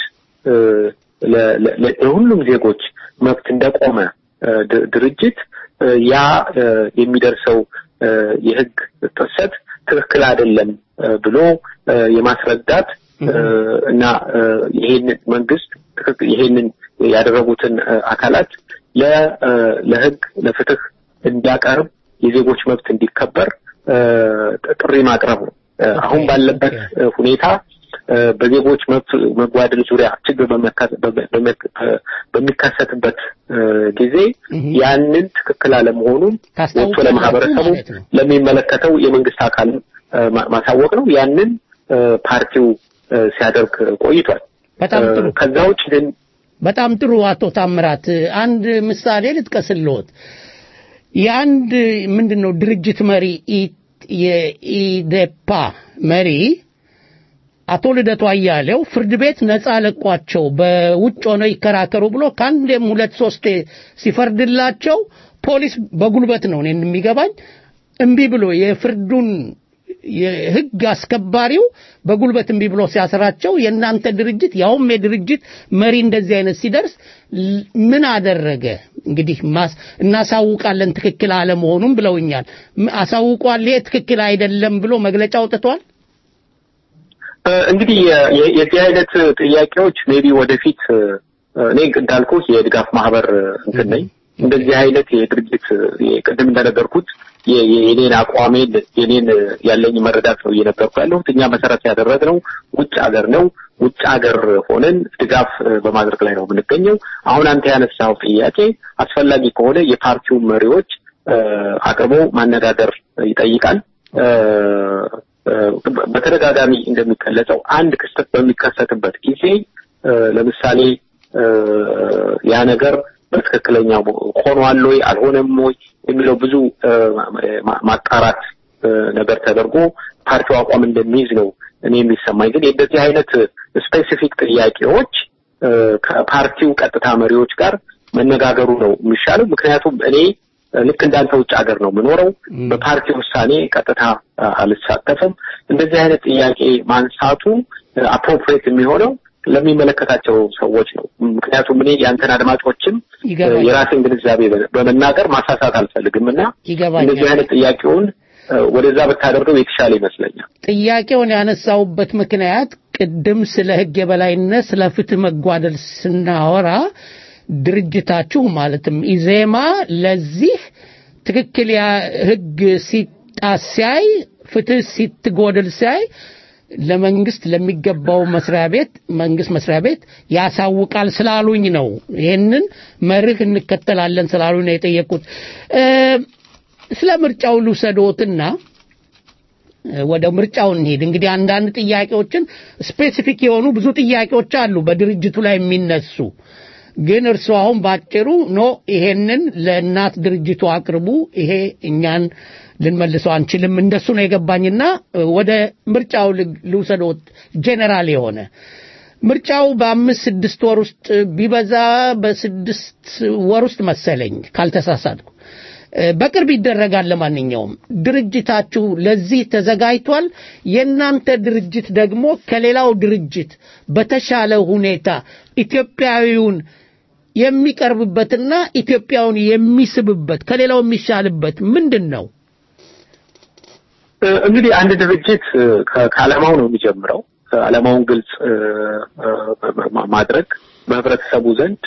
ለሁሉም ዜጎች መብት እንደቆመ ድርጅት ያ የሚደርሰው የህግ ጥሰት ትክክል አይደለም ብሎ የማስረዳት እና ይሄንን መንግስት ይሄንን ያደረጉትን አካላት ለ ለህግ ለፍትህ እንዲያቀርብ የዜጎች መብት እንዲከበር ጥሪ ማቅረብ ነው። አሁን ባለበት ሁኔታ በዜጎች መብት መጓደል ዙሪያ ችግር በሚከሰትበት ጊዜ ያንን ትክክል አለመሆኑን ወጥቶ ለማህበረሰቡ ለሚመለከተው የመንግስት አካል ማሳወቅ ነው። ያንን ፓርቲው ሲያደርግ ቆይቷል። በጣም ጥሩ። ከዛ ውጭ ግን በጣም ጥሩ አቶ ታምራት አንድ ምሳሌ ልጥቀስልዎት። የአንድ ምንድነው ድርጅት መሪ የኢዴፓ መሪ አቶ ልደቱ አያሌው ፍርድ ቤት ነፃ ለቋቸው በውጭ ሆነው ይከራከሩ ብሎ ካንዴም ሁለት ሶስት ሲፈርድላቸው ፖሊስ በጉልበት ነው እኔን የሚገባኝ እምቢ ብሎ የፍርዱን የህግ አስከባሪው በጉልበት እምቢ ብሎ ሲያስራቸው የናንተ ድርጅት ያውም የድርጅት መሪ እንደዚህ አይነት ሲደርስ ምን አደረገ? እንግዲህ ማስ እናሳውቃለን ትክክል አለ መሆኑን ብለውኛል። አሳውቋል ይሄ ትክክል አይደለም ብሎ መግለጫ አውጥቷል። እንግዲህ የዚህ አይነት ጥያቄዎች ሜቢ ወደፊት እኔ እንዳልኩ የድጋፍ ማህበር እንትን ነኝ። እንደዚህ አይነት የድርጅት ቅድም እንደነገርኩት የኔን አቋሜን የኔን ያለኝ መረዳት ነው እየነበርኩ ያለሁት። እኛ መሰረት ያደረግነው ውጭ ሀገር ነው። ውጭ ሀገር ሆነን ድጋፍ በማድረግ ላይ ነው የምንገኘው። አሁን አንተ ያነሳው ጥያቄ አስፈላጊ ከሆነ የፓርቲው መሪዎች አቅርቦ ማነጋገር ይጠይቃል። በተደጋጋሚ እንደሚከለጸው አንድ ክስተት በሚከሰትበት ጊዜ ለምሳሌ ያ ነገር በትክክለኛው ሆኗል ወይ አልሆነም ወይ የሚለው ብዙ ማጣራት ነገር ተደርጎ ፓርቲው አቋም እንደሚይዝ ነው እኔ የሚሰማኝ። ግን እንደዚህ አይነት ስፔሲፊክ ጥያቄዎች ከፓርቲው ቀጥታ መሪዎች ጋር መነጋገሩ ነው የሚሻለው። ምክንያቱም እኔ ልክ እንዳንተ ውጭ ሀገር ነው የምኖረው። በፓርቲ ውሳኔ ቀጥታ አልሳተፍም። እንደዚህ አይነት ጥያቄ ማንሳቱ አፕሮፕሪየት የሚሆነው ለሚመለከታቸው ሰዎች ነው። ምክንያቱም እኔ ያንተን አድማጮችም የራሴን ግንዛቤ በመናገር ማሳሳት አልፈልግምና እንደዚህ አይነት ጥያቄውን ወደዛ በታደርገው የተሻለ ይመስለኛል። ጥያቄውን ያነሳውበት ምክንያት ቅድም ስለ ህግ የበላይነት ስለ ፍትህ መጓደል ስናወራ ድርጅታችሁ ማለትም ኢዜማ ለዚህ ትክክል ያ ህግ ሲጣስ ሲያይ ፍትህ ሲትጎደል ሲያይ ለመንግስት ለሚገባው መስሪያ ቤት መንግስት መስሪያ ቤት ያሳውቃል ስላሉኝ ነው። ይሄንን መርህ እንከተላለን ስላሉኝ ነው የጠየቁት። ስለ ምርጫው ልውሰዶትና ወደ ምርጫው እንሄድ። እንግዲህ አንዳንድ ጥያቄዎችን ስፔሲፊክ የሆኑ ብዙ ጥያቄዎች አሉ በድርጅቱ ላይ የሚነሱ ግን እርሱ አሁን ባጭሩ ኖ ይሄንን ለእናት ድርጅቱ አቅርቡ ይሄ እኛን ልንመልሰው አንችልም እንደሱ ነው የገባኝና ወደ ምርጫው ልውሰዶት። ጄኔራል የሆነ ምርጫው በአምስት ስድስት ወር ውስጥ ቢበዛ በስድስት ወር ውስጥ መሰለኝ ካልተሳሳትኩ በቅርብ ይደረጋል። ለማንኛውም ድርጅታችሁ ለዚህ ተዘጋጅቷል? የናንተ ድርጅት ደግሞ ከሌላው ድርጅት በተሻለ ሁኔታ ኢትዮጵያዊውን የሚቀርብበትና ኢትዮጵያውን የሚስብበት ከሌላው የሚሻልበት ምንድነው? እንግዲህ አንድ ድርጅት ከዓላማው ነው የሚጀምረው። ዓላማውን ግልጽ ማድረግ በህብረተሰቡ ዘንድ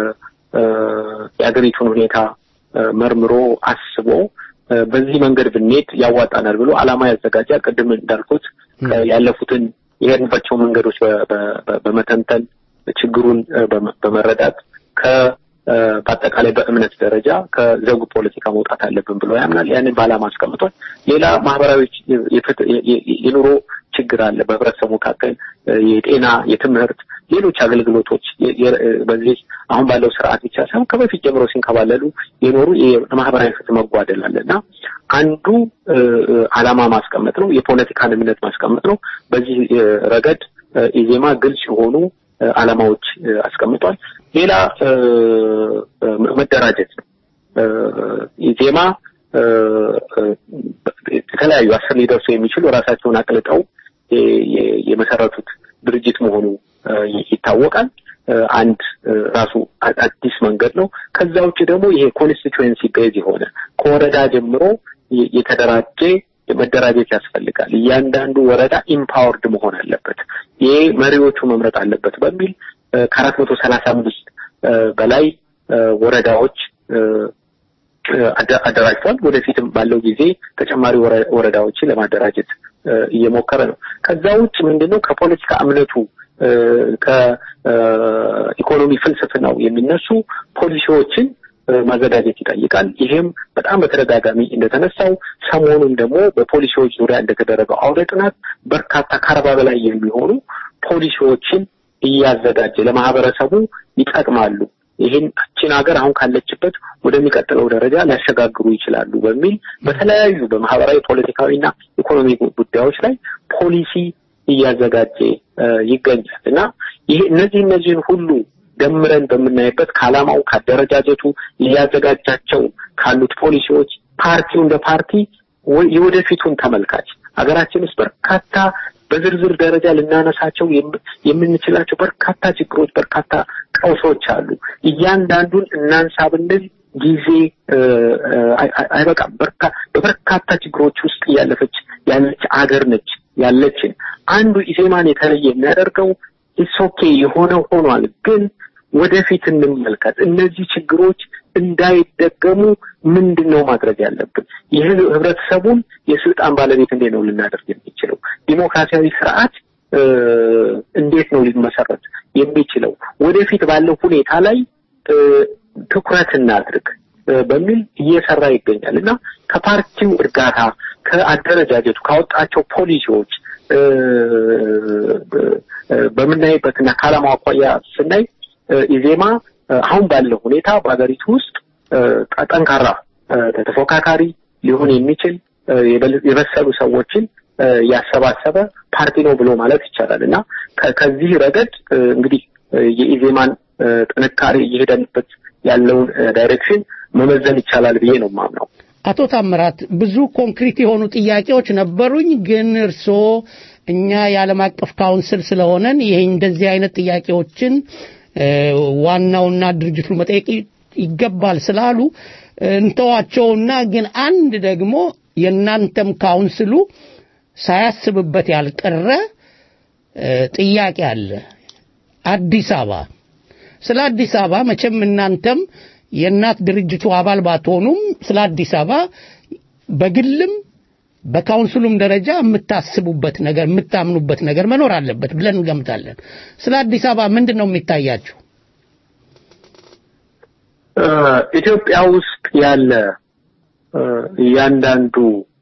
የአገሪቱን ሁኔታ መርምሮ አስቦ በዚህ መንገድ ብንሄድ ያዋጣናል ብሎ ዓላማ ያዘጋጃል። ቅድም እንዳልኩት ያለፉትን የሄድንባቸው መንገዶች በመተንተን ችግሩን በመረዳት በአጠቃላይ በእምነት ደረጃ ከዘውግ ፖለቲካ መውጣት አለብን ብሎ ያምናል። ያንን ባላማ አስቀምጧል። ሌላ ማህበራዊ የኑሮ ችግር አለ በህብረተሰቡ መካከል የጤና፣ የትምህርት፣ ሌሎች አገልግሎቶች በዚህ አሁን ባለው ስርዓት ብቻ ሳይሆን ከበፊት ጀምሮ ሲንከባለሉ የኖሩ የማህበራዊ ፍትህ መጓደል አለና አንዱ ዓላማ ማስቀመጥ ነው። የፖለቲካን እምነት ማስቀመጥ ነው። በዚህ ረገድ ኢዜማ ግልጽ የሆኑ ዓላማዎች አስቀምጧል። ሌላ መደራጀት ነው። ኢዜማ የተለያዩ አስር ሊደርሱ የሚችሉ ራሳቸውን አቅልጠው የመሰረቱት ድርጅት መሆኑ ይታወቃል። አንድ ራሱ አዲስ መንገድ ነው። ከዛ ውጭ ደግሞ ይሄ ኮንስቲትዩዌንሲ ቤዝ የሆነ ከወረዳ ጀምሮ የተደራጀ መደራጀት ያስፈልጋል። እያንዳንዱ ወረዳ ኢምፓወርድ መሆን አለበት። ይሄ መሪዎቹ መምረጥ አለበት በሚል ከአራት መቶ ሰላሳ አምስት በላይ ወረዳዎች አደራጅቷል። ወደፊትም ባለው ጊዜ ተጨማሪ ወረዳዎችን ለማደራጀት እየሞከረ ነው። ከዛ ውጭ ምንድነው ከፖለቲካ እምነቱ ከኢኮኖሚ ፍልስፍናው የሚነሱ ፖሊሲዎችን ማዘጋጀት ይጠይቃል። ይሄም በጣም በተደጋጋሚ እንደተነሳው ሰሞኑን ደግሞ በፖሊሲዎች ዙሪያ እንደተደረገው አውደ ጥናት በርካታ ከአርባ በላይ የሚሆኑ ፖሊሲዎችን እያዘጋጀ ለማህበረሰቡ ይጠቅማሉ፣ ይሄን እቺን ሀገር አሁን ካለችበት ወደሚቀጥለው ደረጃ ሊያሸጋግሩ ይችላሉ በሚል በተለያዩ በማህበራዊ ፖለቲካዊና ኢኮኖሚ ጉዳዮች ላይ ፖሊሲ እያዘጋጀ ይገኛል እና ይሄ እነዚህ እነዚህን ሁሉ ደምረን በምናይበት ካላማው ካደረጃጀቱ ሊያዘጋጃቸው ካሉት ፖሊሲዎች ፓርቲው እንደ ፓርቲ የወደፊቱን ተመልካች ሀገራችን ውስጥ በርካታ በዝርዝር ደረጃ ልናነሳቸው የምንችላቸው በርካታ ችግሮች በርካታ ቀውሶች አሉ። እያንዳንዱን እናንሳ ብንል ጊዜ አይበቃም። በርካታ ችግሮች ውስጥ ያለፈች ያለች ሀገር ነች ያለችን። አንዱ ኢዜማን የተለየ የሚያደርገው ኢሶኬ የሆነው ሆኗል፣ ግን ወደፊት እንመልከት። እነዚህ ችግሮች እንዳይደገሙ ምንድነው ማድረግ ያለብን? ይህ ህብረተሰቡን የስልጣን ባለቤት እንዴት ነው ልናደርግ የሚችለው? ዲሞክራሲያዊ ስርዓት እንዴት ነው ሊመሰረት የሚችለው? ወደፊት ባለው ሁኔታ ላይ ትኩረት እናድርግ በሚል እየሰራ ይገኛል እና ከፓርቲው እርጋታ ከአደረጃጀቱ ካወጣቸው ፖሊሲዎች በምናይበትና ካላማው አኳያ ስናይ ኢዜማ አሁን ባለው ሁኔታ በአገሪቱ ውስጥ ጠንካራ ተፎካካሪ ሊሆን የሚችል የበሰሉ ሰዎችን ያሰባሰበ ፓርቲ ነው ብሎ ማለት ይቻላል እና ከዚህ ረገድ እንግዲህ የኢዜማን ጥንካሬ እየሄደንበት ያለውን ዳይሬክሽን መመዘን ይቻላል ብዬ ነው የማምነው። አቶ ታምራት ብዙ ኮንክሪት የሆኑ ጥያቄዎች ነበሩኝ፣ ግን እርሶ እኛ የዓለም አቀፍ ካውንስል ስለሆነን ይሄ እንደዚህ አይነት ጥያቄዎችን ዋናውና ድርጅቱ መጠየቅ ይገባል ስላሉ እንተዋቸውና ግን አንድ ደግሞ የናንተም ካውንስሉ ሳያስብበት ያልቀረ ጥያቄ አለ። አዲስ አበባ ስለ አዲስ አበባ መቼም እናንተም የናት ድርጅቱ አባል ባትሆኑም ስለ አዲስ አበባ በግልም በካውንስሉም ደረጃ የምታስቡበት ነገር የምታምኑበት ነገር መኖር አለበት ብለን እንገምታለን። ስለ አዲስ አበባ ምንድነው የሚታያችሁ? ኢትዮጵያ ውስጥ ያለ ያንዳንዱ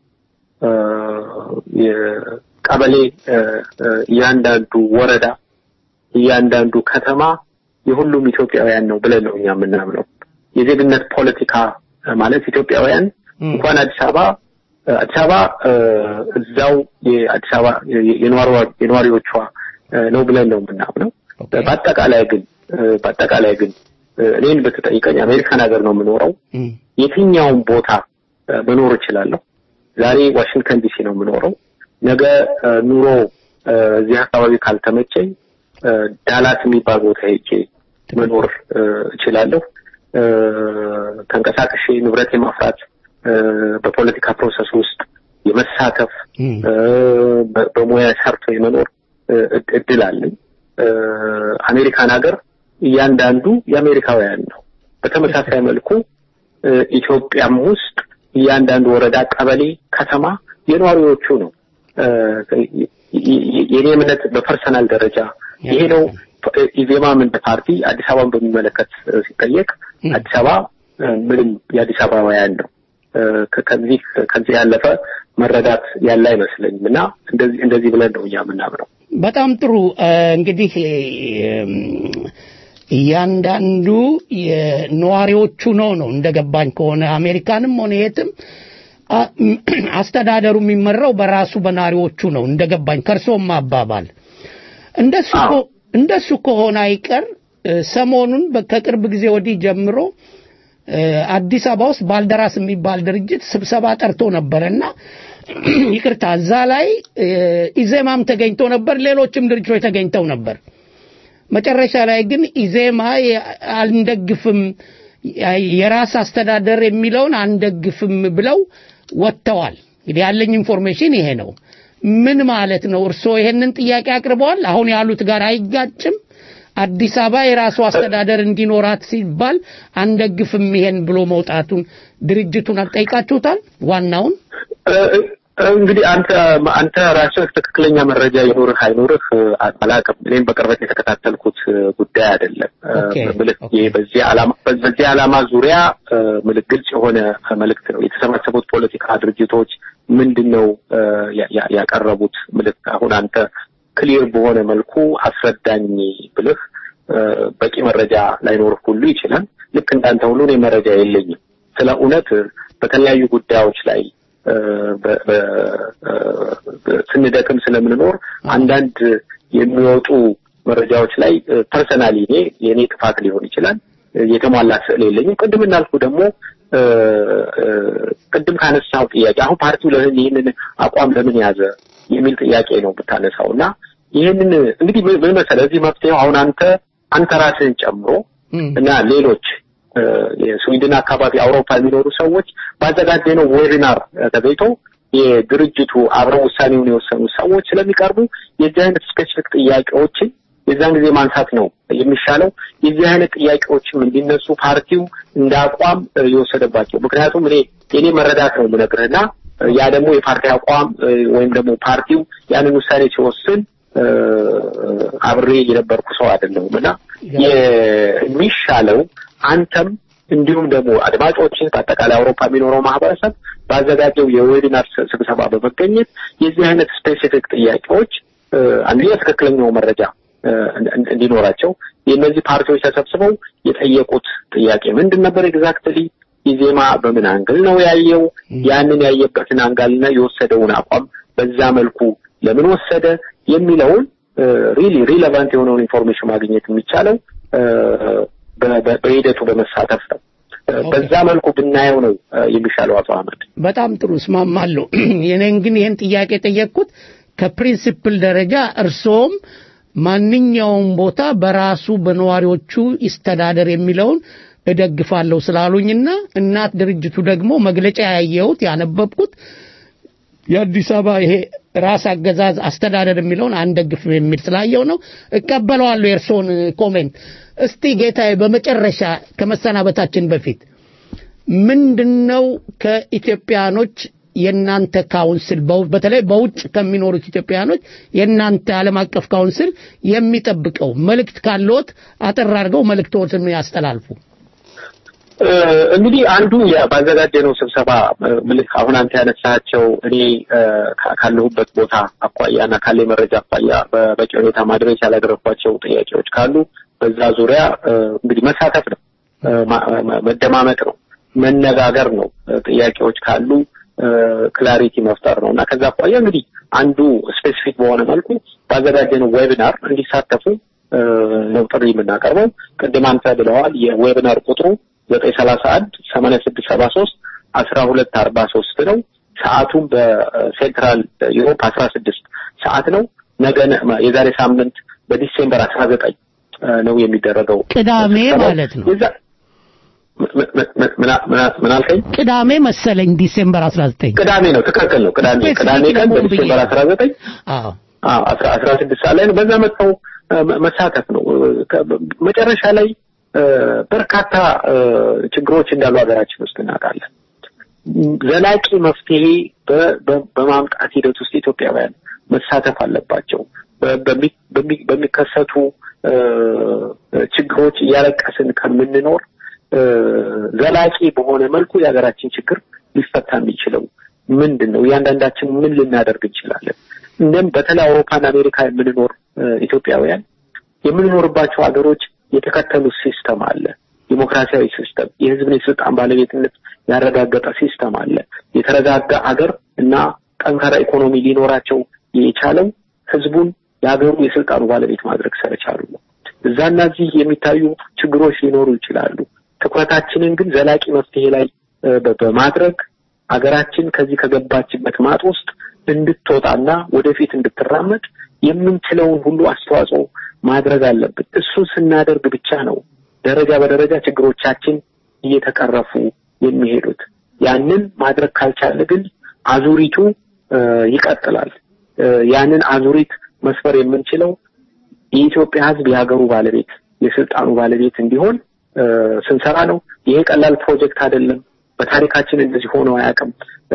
የቀበሌ ያንዳንዱ ወረዳ ያንዳንዱ ከተማ የሁሉም ኢትዮጵያውያን ነው ብለን ነው እኛ የምናምነው። የዜግነት ፖለቲካ ማለት ኢትዮጵያውያን እንኳን አዲስ አበባ አዲስ አበባ እዛው የአዲስ አበባ የነዋሪዎቿ ነው ብለን ነው የምናምነው። በአጠቃላይ ግን በአጠቃላይ ግን እኔን በተጠይቀኝ አሜሪካን ሀገር ነው የምኖረው። የትኛውም ቦታ መኖር እችላለሁ። ዛሬ ዋሽንግተን ዲሲ ነው የምኖረው። ነገ ኑሮ እዚህ አካባቢ ካልተመቸኝ ዳላስ የሚባል ቦታ ሄጄ መኖር እችላለሁ። ተንቀሳቅሼ ንብረት የማፍራት በፖለቲካ ፕሮሰስ ውስጥ የመሳተፍ በሙያ ሰርቶ የመኖር እድል አለኝ። አሜሪካን ሀገር እያንዳንዱ የአሜሪካውያን ነው። በተመሳሳይ መልኩ ኢትዮጵያም ውስጥ እያንዳንዱ ወረዳ፣ ቀበሌ፣ ከተማ የነዋሪዎቹ ነው። የኔ እምነት በፐርሰናል ደረጃ ይሄ ነው። ኢዜማም እንደ ፓርቲ አዲስ አበባን በሚመለከት ሲጠየቅ አዲስ አበባ ምንም የአዲስ አበባውያን ነው። ከዚህ ከዚህ ያለፈ መረዳት ያለ አይመስለኝም እና እንደዚህ እንደዚህ ብለን ነው እኛ የምናምነው። በጣም ጥሩ። እንግዲህ እያንዳንዱ የነዋሪዎቹ ነው ነው እንደገባኝ ከሆነ አሜሪካንም ሆነ የትም አስተዳደሩ የሚመራው በራሱ በነዋሪዎቹ ነው እንደገባኝ ከርሶም አባባል። እንደሱ እንደሱ ከሆነ አይቀር ሰሞኑን ከቅርብ ጊዜ ወዲህ ጀምሮ አዲስ አበባ ውስጥ ባልደራስ የሚባል ድርጅት ስብሰባ ጠርቶ ነበርና ይቅርታ እዛ ላይ ኢዜማም ተገኝቶ ነበር፣ ሌሎችም ድርጅቶች ተገኝተው ነበር። መጨረሻ ላይ ግን ኢዜማ አንደግፍም የራስ አስተዳደር የሚለውን አንደግፍም ብለው ወጥተዋል። እንግዲህ ያለኝ ኢንፎርሜሽን ይሄ ነው። ምን ማለት ነው? እርሶ ይሄንን ጥያቄ አቅርበዋል? አሁን ያሉት ጋር አይጋጭም? አዲስ አበባ የራሱ አስተዳደር እንዲኖራት ሲባል አንደግፍም ይሄን ብሎ መውጣቱን ድርጅቱን አልጠይቃችሁታል? ዋናውን እንግዲህ አንተ አንተ ራስህ ትክክለኛ መረጃ ይኖርህ አይኖርህ አላውቅም። እኔም በቅርበት የተከታተልኩት ጉዳይ አይደለም። በዚህ ዓላማ በዚህ ዓላማ ዙሪያ ምልግልጽ የሆነ መልእክት ነው የተሰባሰቡት ፖለቲካ ድርጅቶች ምንድነው ያቀረቡት መልእክት። አሁን አንተ ክሊር በሆነ መልኩ አስረዳኝ ብለህ በቂ መረጃ ላይኖርህ ሁሉ ይችላል። ልክ እንዳንተ ሁሉ እኔ መረጃ የለኝም። ስለ እውነት በተለያዩ ጉዳዮች ላይ ስንደክም ስለምንኖር አንዳንድ የሚወጡ መረጃዎች ላይ ፐርሰናሊ እኔ የኔ ጥፋት ሊሆን ይችላል የተሟላ ስዕል የለኝም። ቅድም እንዳልኩ ደግሞ ቅድም ካነሳው ጥያቄ አሁን ፓርቲው ለምን ይሄንን አቋም ለምን ያዘ የሚል ጥያቄ ነው ብታነሳውና ይሄንን እንግዲህ ምን መሰለህ እዚህ መፍትሄው አሁን አንተ አንተ ራስህን ጨምሮ እና ሌሎች የስዊድን አካባቢ አውሮፓ የሚኖሩ ሰዎች ባዘጋጀነው ዌቢናር ተገኝቶ የድርጅቱ አብረው ውሳኔውን የወሰኑ ሰዎች ስለሚቀርቡ የዚህ አይነት ስፔሲፊክ ጥያቄዎችን የዛን ጊዜ ማንሳት ነው የሚሻለው። የዚህ አይነት ጥያቄዎችም እንዲነሱ ፓርቲው እንዳቋም የወሰደባቸው ምክንያቱም እኔ የኔ መረዳት ነው የምነግርህና ያ ደግሞ የፓርቲ አቋም ወይም ደግሞ ፓርቲው ያንን ውሳኔ ሲወስን አብሬ የነበርኩ ሰው አይደለሁምና የሚሻለው አንተም እንዲሁም ደግሞ አድማጮችን አጠቃላይ አውሮፓ የሚኖረው ማህበረሰብ ባዘጋጀው የዌቢናር ስብሰባ በመገኘት የዚህ አይነት ስፔሲፊክ ጥያቄዎች አንደኛ ትክክለኛው መረጃ እንዲኖራቸው የእነዚህ ፓርቲዎች ተሰብስበው የጠየቁት ጥያቄ ምንድን ነበር ኤግዛክትሊ ኢዜማ በምን አንግል ነው ያየው ያንን ያየበትን አንጋልና የወሰደውን አቋም በዛ መልኩ ለምን ወሰደ የሚለውን ሪሊ ሪሌቫንት የሆነውን ኢንፎርሜሽን ማግኘት የሚቻለው በሂደቱ በመሳተፍ ነው። በዛ መልኩ ብናየው ነው የሚሻለው። አቶ አህመድ በጣም ጥሩ እስማማለሁ። የኔን ግን ይሄን ጥያቄ ጠየቅኩት ከፕሪንሲፕል ደረጃ እርሶም ማንኛውም ቦታ በራሱ በነዋሪዎቹ ይስተዳደር የሚለውን እደግፋለሁ ስላሉኝና እናት ድርጅቱ ደግሞ መግለጫ ያየሁት ያነበብኩት የአዲስ አበባ ይሄ ራስ አገዛዝ አስተዳደር የሚለውን አንደግፍም የሚል ስላየው ነው። እቀበለዋለሁ የእርሶን ኮሜንት። እስቲ ጌታዬ በመጨረሻ ከመሰናበታችን በፊት ምንድነው ከኢትዮጵያኖች የናንተ ካውንስል በተለይ በውጭ ከሚኖሩት ኢትዮጵያኖች የናንተ ዓለም አቀፍ ካውንስል የሚጠብቀው መልእክት ካለዎት አጠር አድርገው መልእክቶትን ያስተላልፉ። እንግዲህ አንዱ ባዘጋጀነው ስብሰባ ምልክ አሁን አንተ ያነሳቸው እኔ ካለሁበት ቦታ አቋያና ካለ መረጃ አቋያ በበቂ ሁኔታ ማድረስ ያላደረኳቸው ጥያቄዎች ካሉ በዛ ዙሪያ እንግዲህ መሳተፍ ነው፣ መደማመጥ ነው፣ መነጋገር ነው። ጥያቄዎች ካሉ ክላሪቲ መፍጠር ነውና ከዛ አቋያ እንግዲህ አንዱ ስፔሲፊክ በሆነ መልኩ ባዘጋጀነው ዌቢናር እንዲሳተፉ ነው ጥሪ የምናቀርበው። ቅድም አንተ ብለዋል የዌቢናር ቁጥሩ ዘጠኝ ሰላሳ አንድ ሰማንያ ስድስት ሰባ ሶስት አስራ ሁለት አርባ ሶስት ነው። ሰዓቱም በሴንትራል ዩሮፕ አስራ ስድስት ሰዓት ነው። ነገ የዛሬ ሳምንት በዲሴምበር አስራ ዘጠኝ ነው የሚደረገው። ቅዳሜ ማለት ነው። ምን አልከኝ? ቅዳሜ መሰለኝ ዲሴምበር አስራ ዘጠኝ ቅዳሜ ነው። ትክክል ነው። ቅዳሜ ቅዳሜ ቀን በዲሴምበር አስራ ዘጠኝ አዎ አዎ አስራ ስድስት ሰዓት ላይ ነው። በዛ መጥተው መሳተፍ ነው። መጨረሻ ላይ በርካታ ችግሮች እንዳሉ ሀገራችን ውስጥ እናውቃለን። ዘላቂ መፍትሄ በማምጣት ሂደት ውስጥ ኢትዮጵያውያን መሳተፍ አለባቸው። በሚከሰቱ ችግሮች እያለቀስን ከምንኖር ዘላቂ በሆነ መልኩ የሀገራችን ችግር ሊፈታ የሚችለው ምንድነው? እያንዳንዳችን ምን ልናደርግ እንችላለን? እንደም በተለይ አውሮፓና አሜሪካ የምንኖር ኢትዮጵያውያን የምንኖርባቸው ሀገሮች የተከተሉት ሲስተም አለ። ዲሞክራሲያዊ ሲስተም፣ የህዝብን የስልጣን ባለቤትነት ያረጋገጠ ሲስተም አለ። የተረጋጋ ሀገር እና ጠንካራ ኢኮኖሚ ሊኖራቸው የቻለው ህዝቡን የሀገሩ የስልጣኑ ባለቤት ማድረግ ስለቻሉ ነው። እዛና እዚህ የሚታዩ ችግሮች ሊኖሩ ይችላሉ። ትኩረታችንን ግን ዘላቂ መፍትሄ ላይ በማድረግ ሀገራችን ከዚህ ከገባችበት ማጥ ውስጥ እንድትወጣና ወደፊት እንድትራመድ የምንችለውን ሁሉ አስተዋጽኦ ማድረግ አለብን። እሱ ስናደርግ ብቻ ነው ደረጃ በደረጃ ችግሮቻችን እየተቀረፉ የሚሄዱት። ያንን ማድረግ ካልቻለ ግን አዙሪቱ ይቀጥላል። ያንን አዙሪት መስፈር የምንችለው የኢትዮጵያ ህዝብ የሀገሩ ባለቤት የስልጣኑ ባለቤት እንዲሆን ስንሰራ ነው። ይሄ ቀላል ፕሮጀክት አይደለም። በታሪካችን እንደዚህ ሆኖ አያውቅም።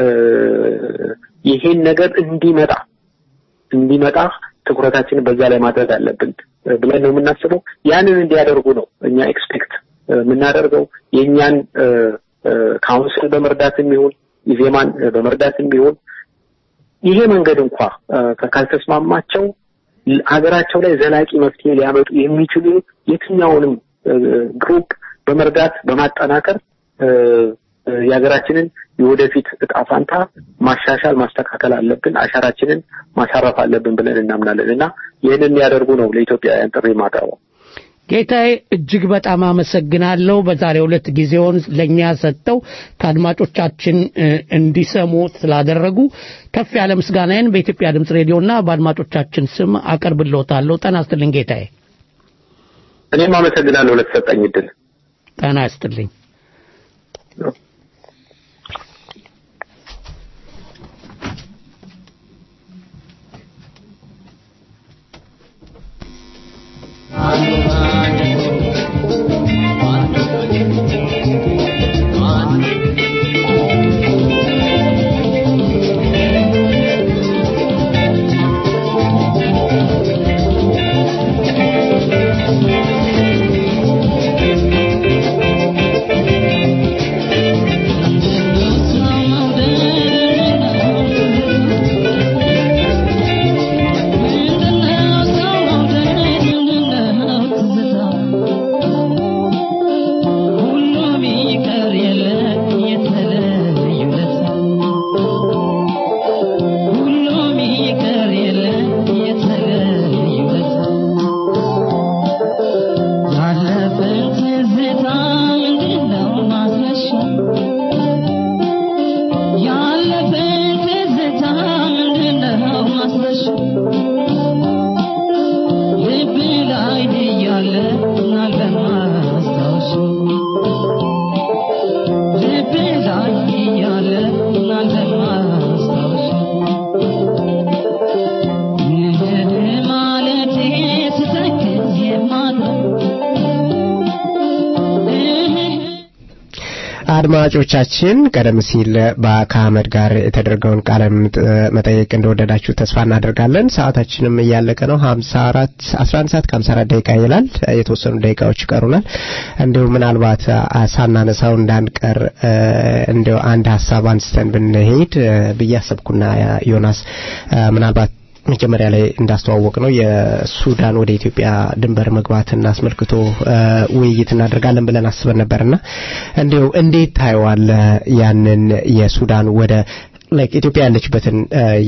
ይሄን ነገር እንዲመጣ እንዲመጣ ትኩረታችንን በዛ ላይ ማድረግ አለብን ብለን ነው የምናስበው። ያንን እንዲያደርጉ ነው እኛ ኤክስፔክት የምናደርገው። የኛን ካውንስል በመርዳትም ይሁን ኢዜማን በመርዳትም ይሁን ይሄ መንገድ እንኳን ካልተስማማቸው ሀገራቸው ላይ ዘላቂ መፍትሄ ሊያመጡ የሚችሉ የትኛውንም ግሩፕ በመርዳት በማጠናከር የሀገራችንን የወደፊት እጣ ፋንታ ማሻሻል ማስተካከል አለብን፣ አሻራችንን ማሳረፍ አለብን ብለን እናምናለን እና ይሄንን ያደርጉ ነው ለኢትዮጵያውያን ጥሪ ማቅረበው። ጌታዬ እጅግ በጣም አመሰግናለሁ። በዛሬው ዕለት ጊዜውን ለኛ ሰጥተው ከአድማጮቻችን እንዲሰሙ ስላደረጉ ከፍ ያለ ምስጋናዬን በኢትዮጵያ ድምጽ ሬዲዮና በአድማጮቻችን ስም አቀርብልዎታለሁ። ጤና ይስጥልኝ ጌታዬ። እኔም አመሰግናለሁ ለተሰጠኝ እድል። ጤና ይስጥልኝ። አድማጮቻችን ቀደም ሲል በአህመድ ጋር የተደረገውን ቃለ መጠይቅ እንደወደዳችሁ ተስፋ እናደርጋለን። ሰዓታችንም እያለቀ ነው። ሀምሳ አራት አስራ አንድ ሰዓት ከሀምሳ አራት ደቂቃ ይላል። የተወሰኑ ደቂቃዎች ይቀሩናል። እንደው ምናልባት ሳናነሳው እንዳንቀር እንደው አንድ ሐሳብ አንስተን ብንሄድ ብያሰብኩና ዮናስ ምናልባት መጀመሪያ ላይ እንዳስተዋወቅ ነው የሱዳን ወደ ኢትዮጵያ ድንበር መግባትና አስመልክቶ ውይይት እናደርጋለን ብለን አስበን ነበርና እንደው እንዴት ታየዋል ያንን የሱዳን ወደ ላይክ ኢትዮጵያ ያለችበትን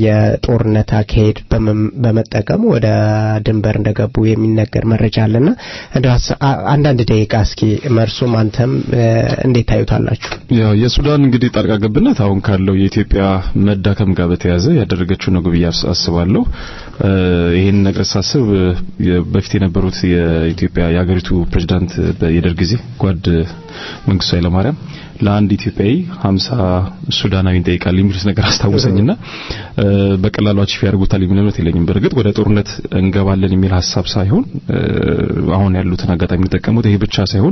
የጦርነት አካሄድ በመጠቀም ወደ ድንበር እንደገቡ የሚነገር መረጃ አለና እንደው አንዳንድ ደቂቃ እስኪ መርሱም አንተም እንዴት ታዩታላችሁ? ያው የሱዳን እንግዲህ ጣልቃ ገብነት አሁን ካለው የኢትዮጵያ መዳከም ጋር በተያያዘ ያደረገችው ነው ብዬ አስባለሁ። ይሄን ነገር ሳስብ በፊት የነበሩት የኢትዮጵያ የሀገሪቱ ፕሬዝዳንት የደርግ ጊዜ ጓድ መንግስቱ ኃይለማርያም ለአንድ ኢትዮጵያዊ ሀምሳ ሱዳናዊን ጠይቃል የሚሉት ነገር አስታወሰኝና በቀላሉ አቺፍ ያርጉታል የሚል እምነት የለኝም። በርግጥ ወደ ጦርነት እንገባለን የሚል ሐሳብ ሳይሆን አሁን ያሉትን አጋጣሚ ተጠቀሙት። ይሄ ብቻ ሳይሆን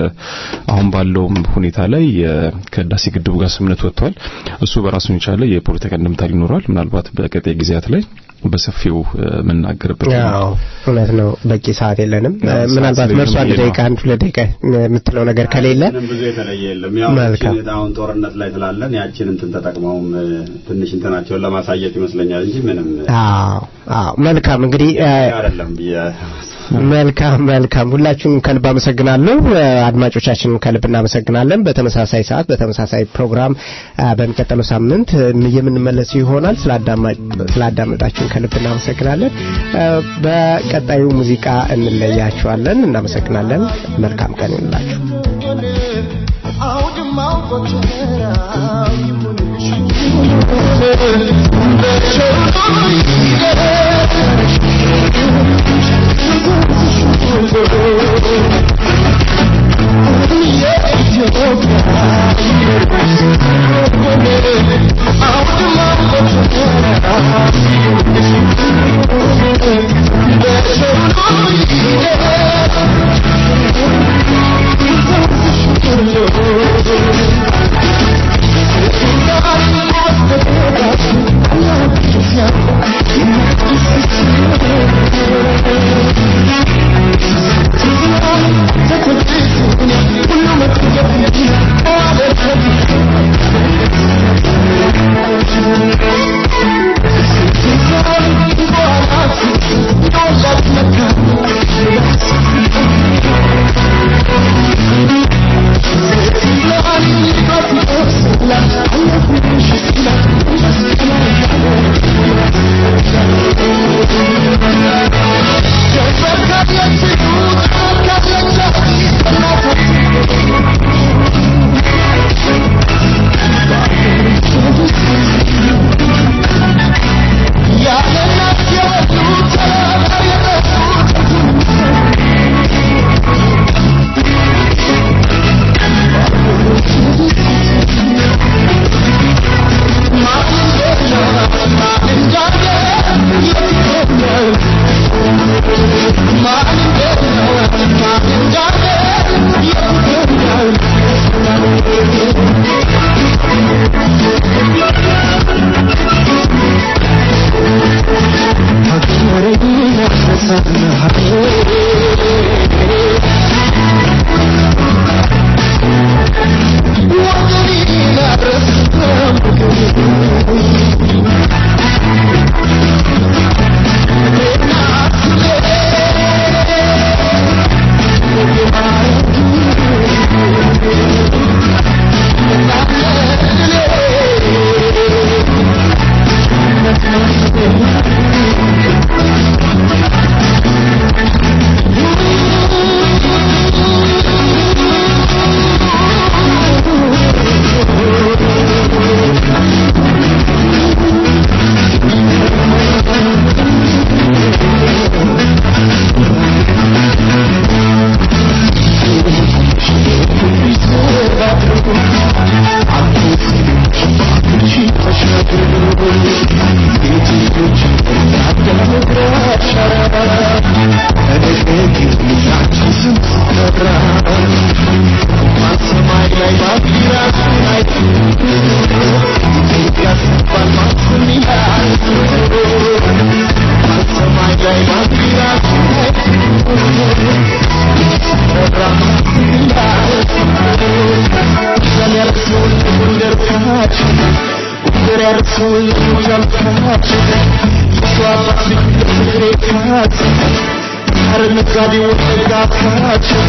አሁን ባለው ሁኔታ ላይ ከዳሲ ግድቡ ጋር ስምምነት ወጥቷል። እሱ በራሱን የቻለ የፖለቲካ እንደምታ ሊኖራል። ምናልባት በቀጣይ ጊዜያት ላይ በሰፊው መናገርበት ነው። እውነት ነው። በቂ ሰዓት የለንም። ምናልባት መርሱ አንድ ደቂቃ አንድ ሁለት ደቂቃ የምትለው ነገር ከሌለ ብዙ የተለየ የለም። ያው አሁን ጦርነት ላይ ስላለን ያችን እንትን ተጠቅመውም ትንሽ እንትናቸውን ለማሳየት ይመስለኛል እንጂ ምንም አዎ አዎ መልካም እንግዲህ አይደለም ብዬ መልካም መልካም ሁላችሁም ከልብ አመሰግናለሁ። አድማጮቻችንን ከልብ እናመሰግናለን። በተመሳሳይ ሰዓት በተመሳሳይ ፕሮግራም በሚቀጥለው ሳምንት የምንመለስ ይሆናል። ስላዳመጣችሁን ከልብ እናመሰግናለን። በቀጣዩ ሙዚቃ እንለያችኋለን። እናመሰግናለን። መልካም ቀን ይሁንላችሁ። አውድማው ቆጠራው ይሙንሽ Oh, Arnagadi was the God catch